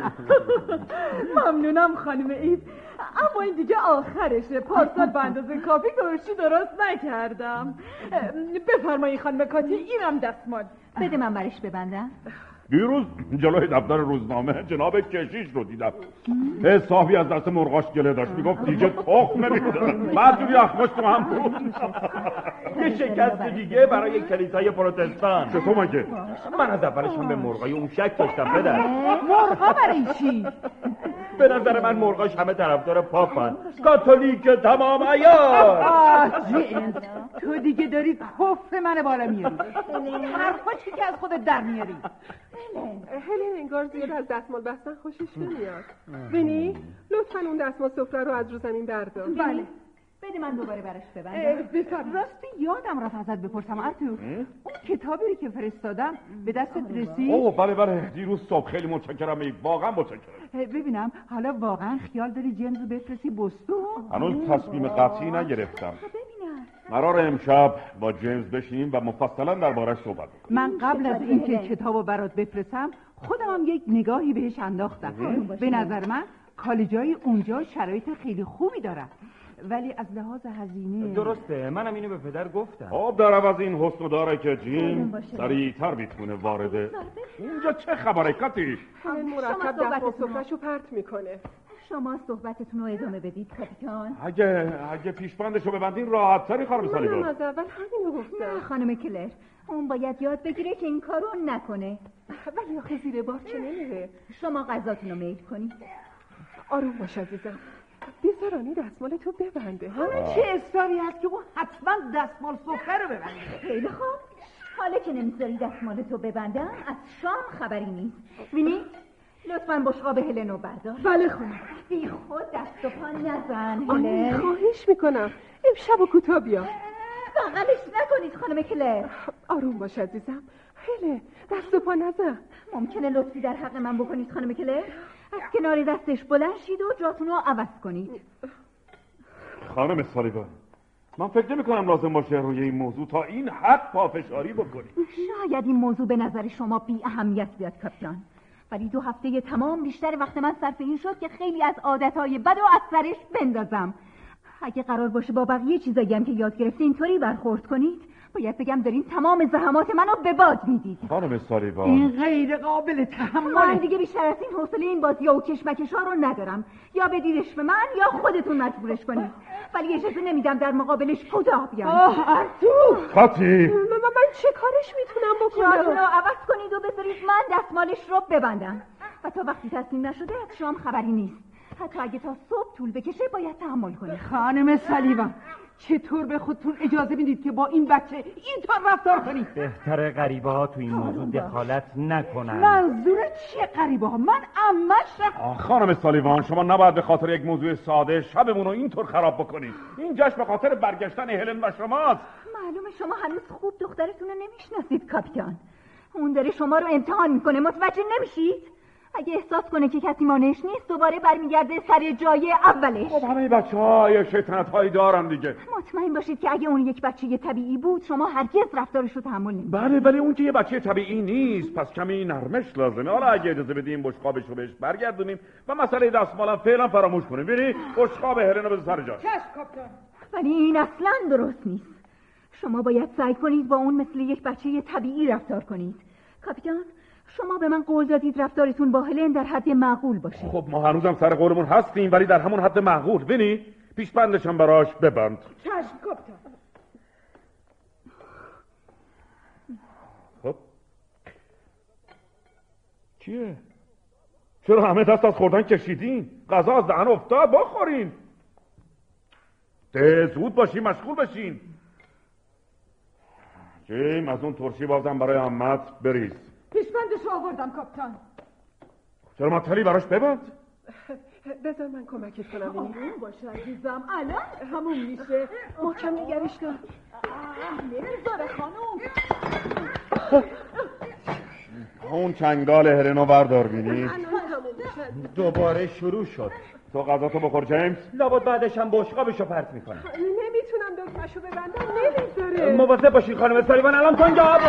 ممنونم خانم ایو، اما این دیگه آخرشه. پارسال به اندازه کافی ترشی درست نکردم. بفرمایید خانم کاتی، اینم دستمال. بده من برش ببندم. دیروز جلوی دفتر روزنامه جناب کشیش رو دیدم. حسابی از دست مرغاش گله داشت، میگفت دیگه تخم نمیده. بعد جوری اخماش تو هم بود. یه شکست دیگه برای کلیسای پروتستان. چطور مگه؟ من از اولش هم به مرغای اون شک داشتم پدر. مرغا برای چی؟ به نظر من مرغاش همه طرفدار پاپن، کاتولیک تمام عیار. جیمز تو دیگه داری کف منو بالا میاری. این حرفا چی که از خودت در میاری؟ هلن انگار زیاد از دستمال بستن خوشش نمیاد. بنی لطفاً اون دستمال سفره رو از رو زمین بردار. بله. بده من دوباره برش ببندم. راستی یادم رفت ازت بپرسم ارتور، اون کتابی رو که فرستادم به دستت رسید؟ اوه بله دیروز صبح. خیلی متشکرم، واقعا متشکرم. ببینم حالا واقعا خیال داری جیمز رو بفرستی بوستون؟ هنوز تصمیم قطعی نگرفتم. قرار امشب با جیمز بشینیم و مفصلا درباره‌اش صحبت کنیم. من قبل از اینکه کتابو برات بفرستم خودم هم یک نگاهی بهش انداختم. به نظر من کالجای اونجا شرایط خیلی خوبی دارن، ولی از لحاظ هزینه. درسته، منم اینو به پدر گفتم. خب در عوض این حسن داره که جیم سریعتر میتونه وارده. اینجا چه خبره کاتی؟ هلن مرتب دستمال سفره‌شو پرت میکنه. شما صحبتتون رو ادامه بدید کاپیتان. اگه پیشبندشو ببندین راحت تری خانم سالیوان. من از اول همینو گفتم. نه خانم کلر، اون باید یاد بگیره که این کارو نکنه. ولی آخه زیر بار چه نمیره. شما غذاتون رو میل کنید. آروم باش عزیزم. بیزارانی دستمال تو ببنده. چه اصراری هست که اون حتما دستمال سفره رو ببنده؟ خیلی خوب، حالا که نمیذاری دستمال تو ببندم از شام خبری نیست. وینی لطفاً بشقاب هلن رو بردار. بله خانم. بی خود دست و پا نزن هلن. خواهش میکنم امشب و کوتاه بیا. بغلش نکنید خانم کلر. آروم باش عزیزم. هلن دست و پا نزن. ممکنه لطفی در حق من بکنید خانم کلر؟ از کنار دستش بلند شید و جاتون رو عوض کنید. خانم سالیوان من فکر نمی کنم لازم باشه روی این موضوع تا این حد پافشاری بکنید. شاید این موضوع به نظر شما بی اهمیت بیاد کاپیتان، ولی 2 هفته تمام بیشتر وقت من صرف این شد که خیلی از عادتهای بد و از سرش بندازم. اگه قرار باشه با بقیه چیزایی هم که یاد گرفته اینطوری برخورد کنید، باید بگم دارین تمام زحمات منو به باد میدید. خانم سالیوان این غیر قابل تحمله. من دیگه بیشتر از این حوصله این بازی‌ها و کشمکش‌ها رو ندارم. یا بدیدش به من یا خودتون مجبورش کنید، ولی اجازه نمیدم در مقابلش کوتاه بیان. ارتور کاتی من چه کارش میتونم بکنم؟ جاتون رو عوض کنید و بذارید من دستمالش رو ببندم و تا وقتی تصمیم نشده از شام خبری نیست. حتی اگه تا صبح طول بکشه باید تحمل کنید. خانم سالیوان چطور به خودتون اجازه میدید که با این بچه اینطور رفتار کنید؟ بهتره غریبه ها تو این موضوع دخالت نکنن. منظورت چیه غریبه ها؟ من عمشم. خانم سالیوان شما نباید به خاطر یک موضوع ساده شبمون رو اینطور خراب بکنید. این جشن به خاطر برگشتن هلن و شماست. معلومه شما هنوز خوب دخترتون رو نمیشناسید کاپیتان. اون داره شما رو امتحان میکنه، متوجه نمیشید؟ اگه احساس کنه که کسی مانعش نیست دوباره برمیگرده سر جای اولش. خب همه بچه‌ها یه شیطنت‌هایی دارن دیگه. مطمئن باشید که اگه اون یک بچه طبیعی بود شما هرگز رفتارش رو تحمل نمی‌کنید. بله ولی اون که یه بچه طبیعی نیست، پس کمی نرمش لازمه. حالا اگه اجازه بدیم بشقابش رو بهش برگردونیم و مسئله دستمالم فعلا فراموش کنیم. ببین بشقاب هلن رو بذار سر جاش. ولی این اصلاً درست نیست. شما باید سعی کنید با اون مثل یک بچه طبیعی رفتار کنید. کاپیتان شما به من قول دادید رفتارتون با هلن در حد معقول باشه. خب ما هنوزم سر قولمون هستیم ولی در همون حد معقول. ببینی پیشبندشم براش ببند. چشم کاپیتان. خب چیه؟ چرا همه دست از خوردن کشیدین؟ غذا از دهن افتاد، بخورین. زود باشین، مشغول بشین. جیم از اون ترشی بازم برای عمت بریز. پیشبندشو آوردم کاپیتان. چرا مطلی براش ببند؟ بذار من کمکت کنم. آروم باشه عزیزم، الان همون میشه. محکم نگرش دار. نمیذاره خانوم. اون چنگال هلنو بردار بینی. دوباره شروع شد. تو غذاتو بخور جیمز. لابد بعدش هم بشقابشو پرت میکنه. نمیتونم دکمشو ببندم، نمیذاره. مواظب باشین خانم سالیوان، الان تنگ آب.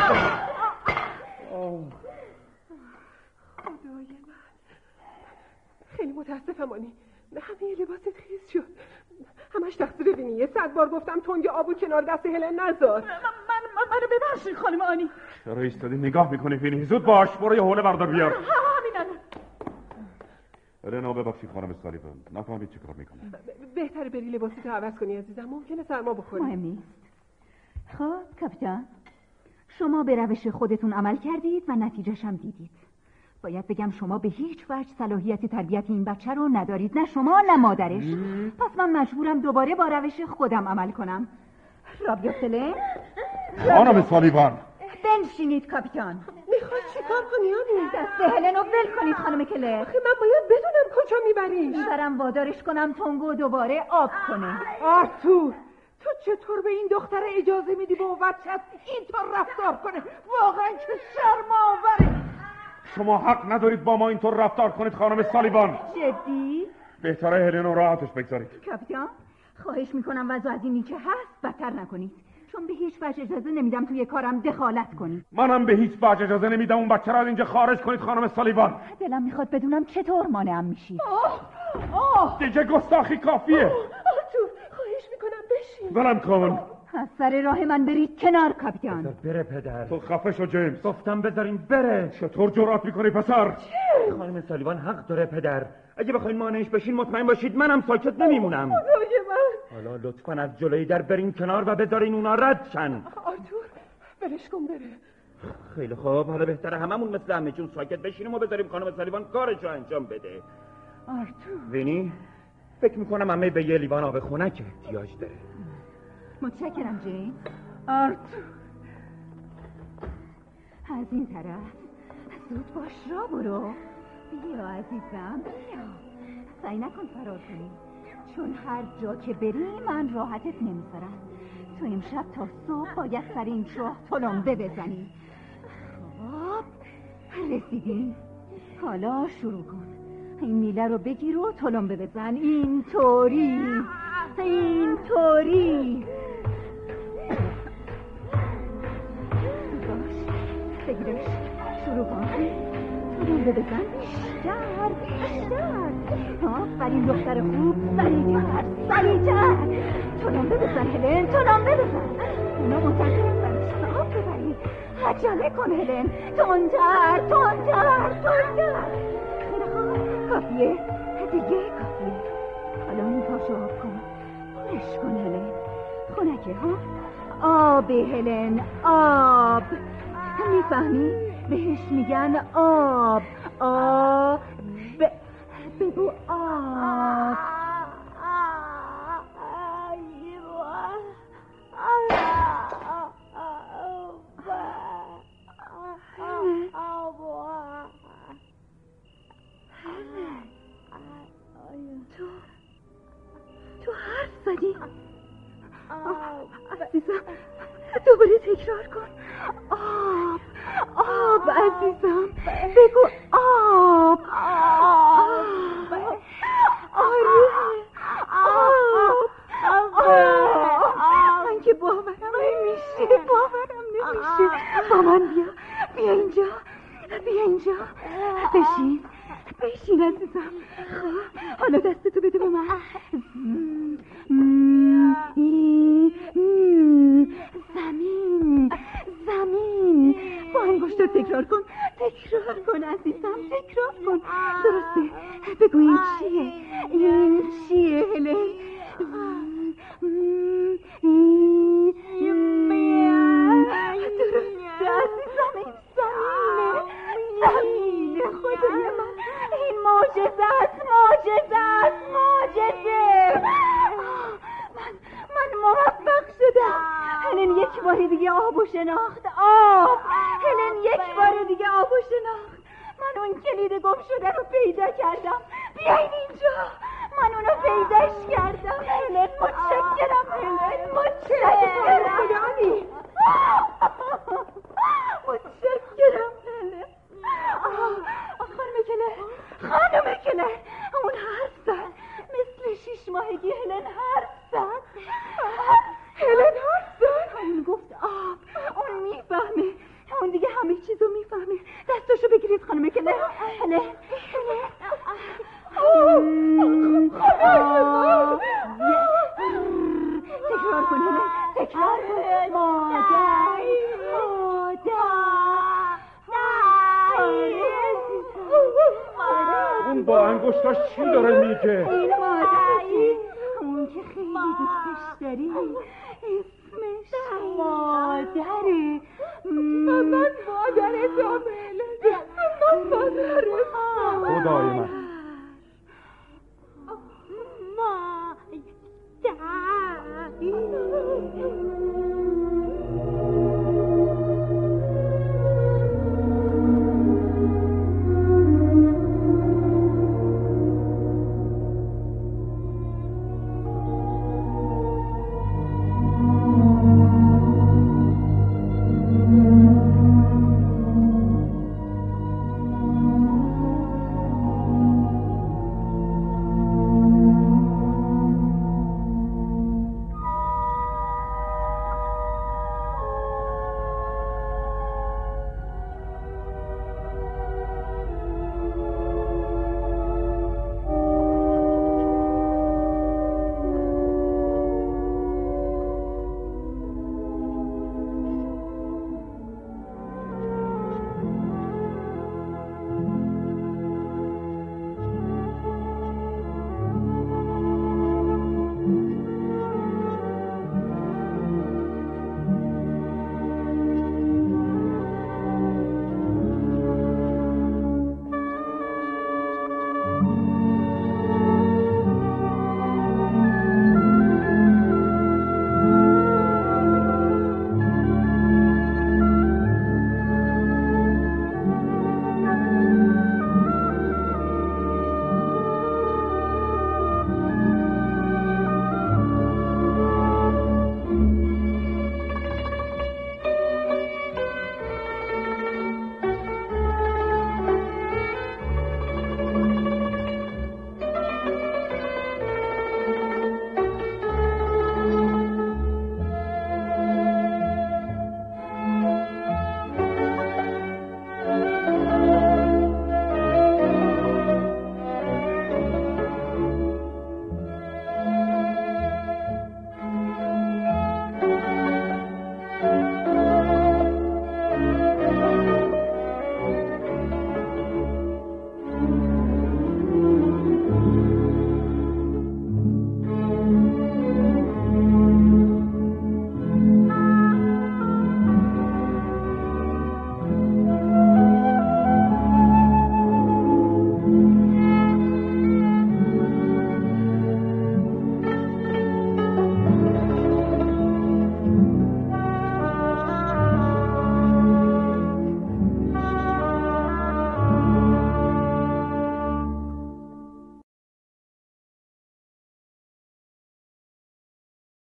خدای من، خیلی متاسفم آنی. همه لباست خیس شد. همش تقصیر وینیه. 100 بار گفتم تنگ آبو کنار دست هلن نذار. منو ببخشید خانم آنی. چرا ایستادی نگاه میکنی وینی؟ زود باش، برو یه حوله بردار بیار. همین هلن ببخشید خانم سالیوان، نفهمید چه کار میکنه. بهتره بری لباسیتو عوض کنی عزیزم، ممکنه سرما بخوری. مهم نیست. خب کاپیتان، شما به روش خودتون عمل کردید و نتیجه‌ش هم دیدید. باید بگم شما به هیچ وجه صلاحیت تربیت این بچه رو ندارید، نه شما نه مادرش. پس من مجبورم دوباره با روش خودم عمل کنم. رابیوتله خانم سالیوان، بنشینید کاپیتان. میخواد چیکار کنی آنی؟ دست هلنو ول کنید خانم کلر. آخه من باید بدونم کجا میبریش. میبرم وادارش کنم تنگو دوباره آب کنه. آرتور، تو چطور به این دختر اجازه میدی با بچت اینطور رفتار کنه؟ واقعا که شرم آوره. شما حق ندارید با ما اینطور رفتار کنید خانم سالیوان. جدی؟ بهتره هلن راحتش بگذارید. کاپیتان، خواهش میکنم وضع از اینی که هست بدتر نکنید، چون به هیچ وجه اجازه نمیدم توی کارم دخالت کنید. منم به هیچ وجه اجازه نمیدم اون بچه را از اینجا خارج کنید خانم سالیوان. دلم میخواد بدونم چطور مانعم میشی. دیگه گستاخی کافیه. آرتور، خواهش میکنم بشین. برم کن. از سر راه من برید کنار کاپیتان. بره پدر. تو خفه شو جیمز. گفتم بذارین بره. چطور جرأت میکنی پسر؟ خانم سالیوان حق داره پدر. اگه بخواین مانعش بشین مطمئن باشید منم ساکت نمیمونم. خدای من. حالا لطفاً از جلوی در برین کنار و بذارین اونا رد شن. آرتور، ولش کن بره. خیلی خوب، حالا بهتره هممون مثل همه جون ساکت بشینیم و بذاریم خانم سالیوان کارش رو انجام بده. آرتور، وینی، فکر میکنم همه به یه لیوان آب خنک احتیاج داره. متشکرم جین. آرتور، از این طرف. زود باش، را برو. بیا عزیزم، بیا. سعی نکن فرار کنی، چون هر جا که بری من راحتت نمیذارم. تو امشب تا صبح باید سر این چاه تلمبه بزنی. خب رسیدی، حالا شروع کن. این میله رو بگیر و تلمبه بزن. اینطوری اینطوری. باش، بگیرش، شروع کن. تلمبه بزن بیشتر بیشتر. آفرین دختر خوب، سریعتر سریعتر. تلمبه بزن هلن، تلمبه بزن. اونا منتظرن برای آب ببری. عجله کن هلن، تندتر تندتر تندتر. خیلی خوب، کافیه دیگه، کافیه. حالا این پاشو آب کن، پرش کن هلن. خنکه ها. آب هلن، آب. میفهمی؟ بهش میگن آب. آب. بگو آب. تو حرف زدی؟ عزیزم دوباره تکرار کن. آب آب عزیزم، بگو آب. آره آب. من که باورم نمیشه، باورم نمیشه. با من بیا اینجا، بیا اینجا. بشین بشین عزیزم. حالا دستتو بده به من. زمین زمین. با انگشتات تکرار کن، تکرار کن عزیزم، تکرار کن. درسته، بگو این چیه؟ این چیه هلن؟ درسته عزیزم، این زمینه. زمینه خدای من، این معجزه است، معجزه است، معجزه. شناخت. آب. هلن یک بار دیگه آب و شناخت. من اون کلید گم شده رو پیدا کردم. بیاین اینجا. من اونو پیداش کردم. هلن متشکرم. هلن متشکرم. خدایی متشکرم هلن. خانم کله اون حرف زد. مثل 6 ماهگی هلن حرف زد. هلن حرف زد. اون گفت آب. اون میفهمه. اون دیگه همه چیزو میفهمه. دستاشو بگیرید خانم کله. هلن تکرار کن هلن. تکرار کن. مادر اون با انگشتاش چی داره میگه؟ این مادری اون که خیلی دوستش داری اسمش مادره. من مادرتم هلن. من مادرتم. خدای من مادر